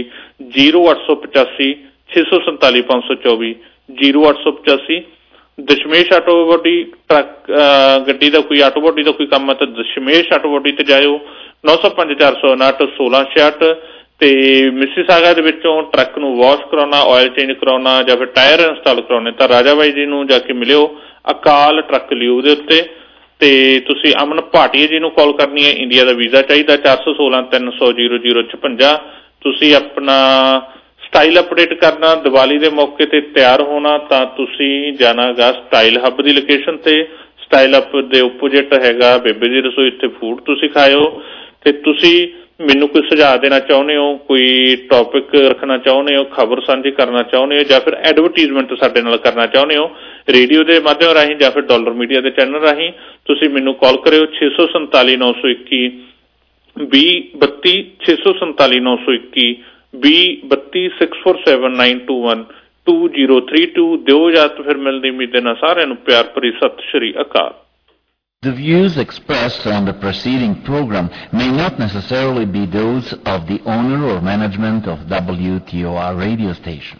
0885 647 524 0885। ਦਸ਼ਮੇਸ਼ ਆਟੋ ਬੋਡੀ ਟਰੱਕ ਗੱਡੀ ਦਾ ਕੋਈ ਆਟੋ ਬੋਡੀ ਦਾ ਕੋਈ ਕੰਮ ਹੈ ਤਾਂ ਦਸ਼ਮੇਸ਼ ਆਟੋ ਬੋਡੀ ਤੇ ਜਾਇਓ, 905 459 1666। ਤੇ ਮਿਸੀਸਾਗਾ ਦੇ ਵਿੱਚੋਂ ਟਰੱਕ ਨੂੰ ਵਾਸ਼ ਕਰਾਉਣਾ, ਆਇਲ ਚੇਂਜ ਕਰਾਉਣਾ ਜਾਂ ਫਿਰ ਟਾਇਰ ਇੰਸਟਾਲ ਕਰਾਉਣੇ ਤਾਂ ਰਾਜਾ ਬਾਈ ਜੀ ਨੂੰ ਜਾ ਕੇ ਮਿਲਿਓ, ਅਕਾਲ ਟਰੱਕ ਲਿਓ ਦੇ ਉੱਤੇ। ਤੇ ਤੁਸੀਂ ਅਮਨ ਭਾਟੀਆ ਜੀ ਨੂੰ ਕਾਲ ਕਰਨੀ ਹੈ, ਇੰਡੀਆ ਦਾ ਵੀਜ਼ਾ ਚਾਹੀਦਾ, 416 300 0056। ਤੁਸੀਂ ਆਪਣਾ ਸਟਾਈਲ ਅਪਡੇਟ ਕਰਨਾ, ਦੀਵਾਲੀ ਦੇ ਮੌਕੇ ਤੇ ਤਿਆਰ ਹੋਣਾ ਤਾਂ ਤੁਸੀਂ ਜਾਣਾਗਾ ਸਟਾਈਲ ਹੱਬ ਦੀ ਲੋਕੇਸ਼ਨ ਤੇ। ਸਟਾਈਲ ਹੱਬ ਦੇ ਓਪੋਜਿਟ ਹੈਗਾ ਬੇਬੇ ਦੀ ਰਸੋਈ, ਇੱਥੇ ਫੂਡ ਤੁਸੀਂ ਖਾਇਓ। ਤੇ ਤੁਸੀਂ ਮੈਨੂੰ ਕੋਈ ਸੁਝਾਅ ਦੇਣਾ ਚਾਹੁੰਦੇ ਹੋ, ਕੋਈ ਟੌਪਿਕ ਰੱਖਣਾ ਚਾਹੁੰਦੇ ਹੋ, ਖਬਰ ਸਾਂਝੀ ਕਰਨਾ ਚਾਹੁੰਦੇ ਹੋ ਜਾਂ ਫਿਰ ਐਡਵਰਟੀਜ਼ਮੈਂਟ ਸਾਡੇ ਨਾਲ ਕਰਨਾ ਚਾਹੁੰਦੇ ਹੋ ਰੇਡੀਓ ਦੇ ਮਾਧਿਅਮ ਰਾਹੀਂ ਜਾਂ ਫਿਰ ਡਾਲਰ ਮੀਡੀਆ ਦੇ ਚੈਨਲ ਰਾਹੀਂ, ਤੁਸੀਂ ਮੈਨੂੰ ਕਾਲ ਕਰਿਓ 647 921 2032 647 921 2032 647 921 2032। ਦਿਓ ਜਾਂ ਫਿਰ ਮਿਲਦੀ ਉਮੀਦ ਨਾਲ ਸਾਰਿਆਂ ਨੂੰ ਪਿਆਰ ਭਰੀ ਸਤਿ ਸ਼੍ਰੀ ਅਕਾਲ। The views expressed on the preceding program may not necessarily be those of the owner or management of WTOR radio station.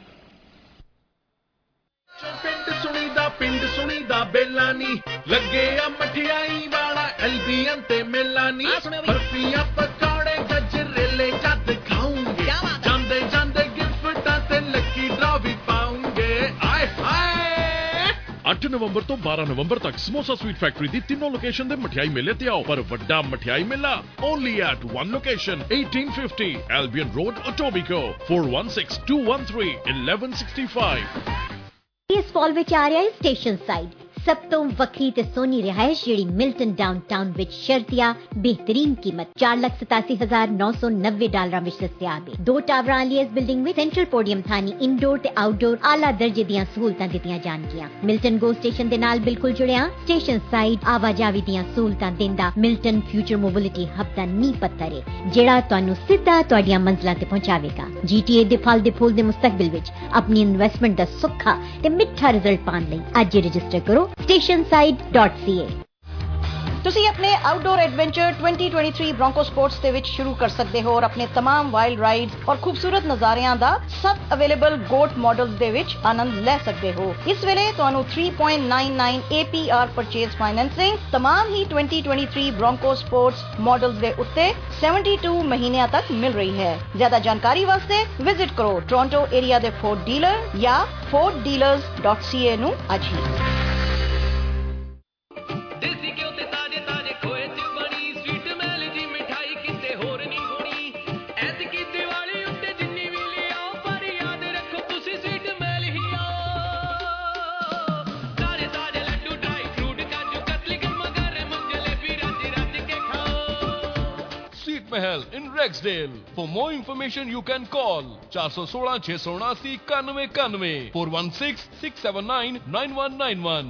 ਪਿੰਡ ਸੁਣੀਦਾ ਬੇਲਾਨੀ ਲੱਗੇ ਆ ਮਠਿਆਈ ਵਾਲਾ ਐਲਬੀਐਨ ਤੇ ਮੇਲਾਨੀ, ਬਰਫੀਆਂ ਪਕੌੜੇ ਗਜਰੇਲੇ ਜਦ ਖਾਉਂਗੇ, ਜਾਂਦੇ ਜਾਂਦੇ ਗਿਫਟਾਂ ਤੇ ਲੱਕੀ ਡਰਾ ਵੀ ਪਾਉਂਗੇ। ਆਏ ਹਾਏ 8 ਨਵੰਬਰ ਤੋਂ 12 ਨਵੰਬਰ ਤੱਕ ਸਮੋਸਾ ਸਵੀਟ ਫੈਕਟਰੀ ਦੀ ਤਿੰਨੋਂ ਲੋਕੇਸ਼ਨ ਦੇ ਮਠਿਆਈ ਮੇਲੇ ਤੇ ਆਓ, ਪਰ ਵੱਡਾ ਮਠਿਆਈ ਮੇਲਾ only at one location, 1850 Albion Road, Etobicoke, 416213 1165। ਇਸ ਫਾਲ ਵਿੱਚ ਆ ਰਿਹਾ ਹੈ ਸਟੇਸ਼ਨ ਸਾਈਡ, ਸਭ ਤੋਂ ਵੱਖਰੀ ਤੇ ਸੋਹਣੀ ਰਿਹਾਇਸ਼ ਜਿਹੜੀ ਮਿਲਟਨ ਡਾਊਨਟਾਊਨ ਵਿੱਚ ਸ਼ਰਤੀਆ ਬਿਹਤਰੀਨ ਕੀਮਤ $4,87,990 ਵਿੱਚ ਦਸਤਿਆਬ ਹੈ। 2 ਟਾਵਰਾਂ ਵਾਲੀ ਇਸ ਬਿਲਡਿੰਗ ਵਿੱਚ ਸੈਂਟਰਲ ਪੋਡੀਅਮ ਥਾਨੀ, ਇੰਡੋਰ ਤੇ ਆਊਟਡੋਰ ਆਲਾ ਦਰਜੇ ਦੀਆਂ ਸਹੂਲਤਾਂ ਦਿੱਤੀਆਂ ਜਾਣਗੀਆਂ। ਮਿਲਟਨ ਗੋ ਸਟੇਸ਼ਨ ਦੇ ਨਾਲ ਬਿਲਕੁਲ ਜੁੜਿਆ ਸਟੇਸ਼ਨ ਸਾਈਡ ਆਵਾਜਾਵੀ ਦੀਆਂ ਸਹੂਲਤਾਂ ਦਿੰਦਾ ਮਿਲਟਨ ਫਿਊਚਰ ਮੋਬਿਲਿਟੀ ਹੱਬ ਦਾ ਨੀਂਹ ਪੱਥਰ ਹੈ, ਜਿਹੜਾ ਤੁਹਾਨੂੰ ਸਿੱਧਾ ਤੁਹਾਡੀਆਂ ਮੰਜ਼ਲਾਂ ਤੇ ਪਹੁੰਚਾਵੇਗਾ। GTA ਦੇ ਫਲ ਦੇ ਫੁੱਲ ਦੇ ਮੁਸਤਕਬਲ ਵਿੱਚ ਆਪਣੀ ਇਨਵੈਸਟਮੈਂਟ ਦਾ ਸੁੱਖਾ ਤੇ ਮਿੱਠਾ ਰਿਜ਼ਲਟ ਪਾਉਣ ਲਈ ਅੱਜ ਹੀ ਰਜਿਸਟਰ ਕਰੋ stationside.ca। ਤੁਸੀਂ ਆਪਣੇ ਆਊਟਡੋਰ ਐਡਵੈਂਚਰ 2023 ਬ੍ਰੋਂਕੋ ਸਪੋਰਟਸ ਦੇ ਵਿੱਚ ਸ਼ੁਰੂ ਕਰ ਸਕਦੇ ਹੋ ਔਰ ਆਪਣੇ तमाम ਵਾਈਲਡ ਰਾਈਡਸ ਔਰ ਖੂਬਸੂਰਤ ਨਜ਼ਾਰਿਆਂ ਦਾ ਸਭ ਅਵੇਲੇਬਲ ਗੋਟ ਮਾਡਲਸ ਦੇ ਵਿੱਚ ਆਨੰਦ ਲੈ ਸਕਦੇ ਹੋ। ਇਸ ਵੇਲੇ ਤੁਹਾਨੂੰ 3.99 APR ਪਰਚੇਜ਼ ਫਾਈਨੈਂਸਿੰਗ तमाम ਹੀ 2023 ਬ੍ਰੋਂਕੋ ਸਪੋਰਟਸ ਮਾਡਲਸ ਦੇ ਉੱਤੇ 72 ਮਹੀਨਿਆਂ ਤੱਕ ਮਿਲ ਰਹੀ ਹੈ। ਜ਼ਿਆਦਾ ਜਾਣਕਾਰੀ ਵਾਸਤੇ ਵਿਜ਼ਿਟ ਕਰੋ ਟੋਰਾਂਟੋ ਏਰੀਆ ਦੇ ਫੋਰਡ ਡੀਲਰ ਜਾਂ forddealers.ca ਨੂੰ ਅੱਜ ਹੀ। Mahal in Red Rexdale. For more information, you can call 416 679 9191 416 679 9191.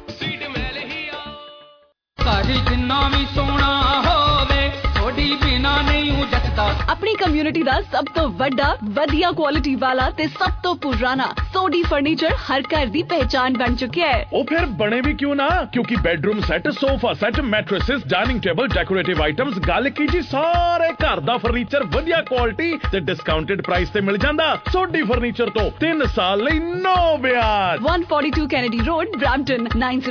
ਘਰ ਜਿੰਨਾ ਵੀ ਸੋਹਣਾ ਹੋਵੇ ਥੋੜੀ ਬਿਨਾ ਨਹੀਂ ਜੱਟਦਾ। ਆਪਣੀ ਕਮਿਊਨਿਟੀ ਦਾ ਸਭ ਤੋਂ ਵੱਡਾ ਵਧੀਆ ਕੁਆਲਿਟੀ ਵਾਲਾ ਤੇ ਸਭ ਤੋਂ ਪੁਰਾਣਾ ਸੋਢੀ ਫਰਨੀਚਰ ਹਰ ਘਰ ਦੀ ਪਹਿਚਾਨ ਬਣ ਚੁੱਕਿਆ ਹੈ। ਉਹ ਫਿਰ ਬਣੇ ਵੀ ਕਿਉਂ ਨਾ, ਕਿਉਂਕਿ bedroom set, sofa set, mattresses, dining table, decorative items, ਗੱਲ ਕੀ ਜੀ ਸਾਰੇ ਘਰ ਦਾ ਫਰਨੀਚਰ ਵਧੀਆ ਕੁਆਲਿਟੀ ਤੇ ਡਿਸਕਾਊਂਟਡ ਪ੍ਰਾਈਸ ਤੇ ਮਿਲ ਜਾਂਦਾ। ਸੋਢੀ ਫਰਨੀਚਰ ਤੋਂ 3 ਸਾਲ ਲਈ ਨੋ ਵਿਆਜ। 142 ਕੈਨੇਡੀ ਰੋਡ, ਬ੍ਰੈਂਪਟਨ 90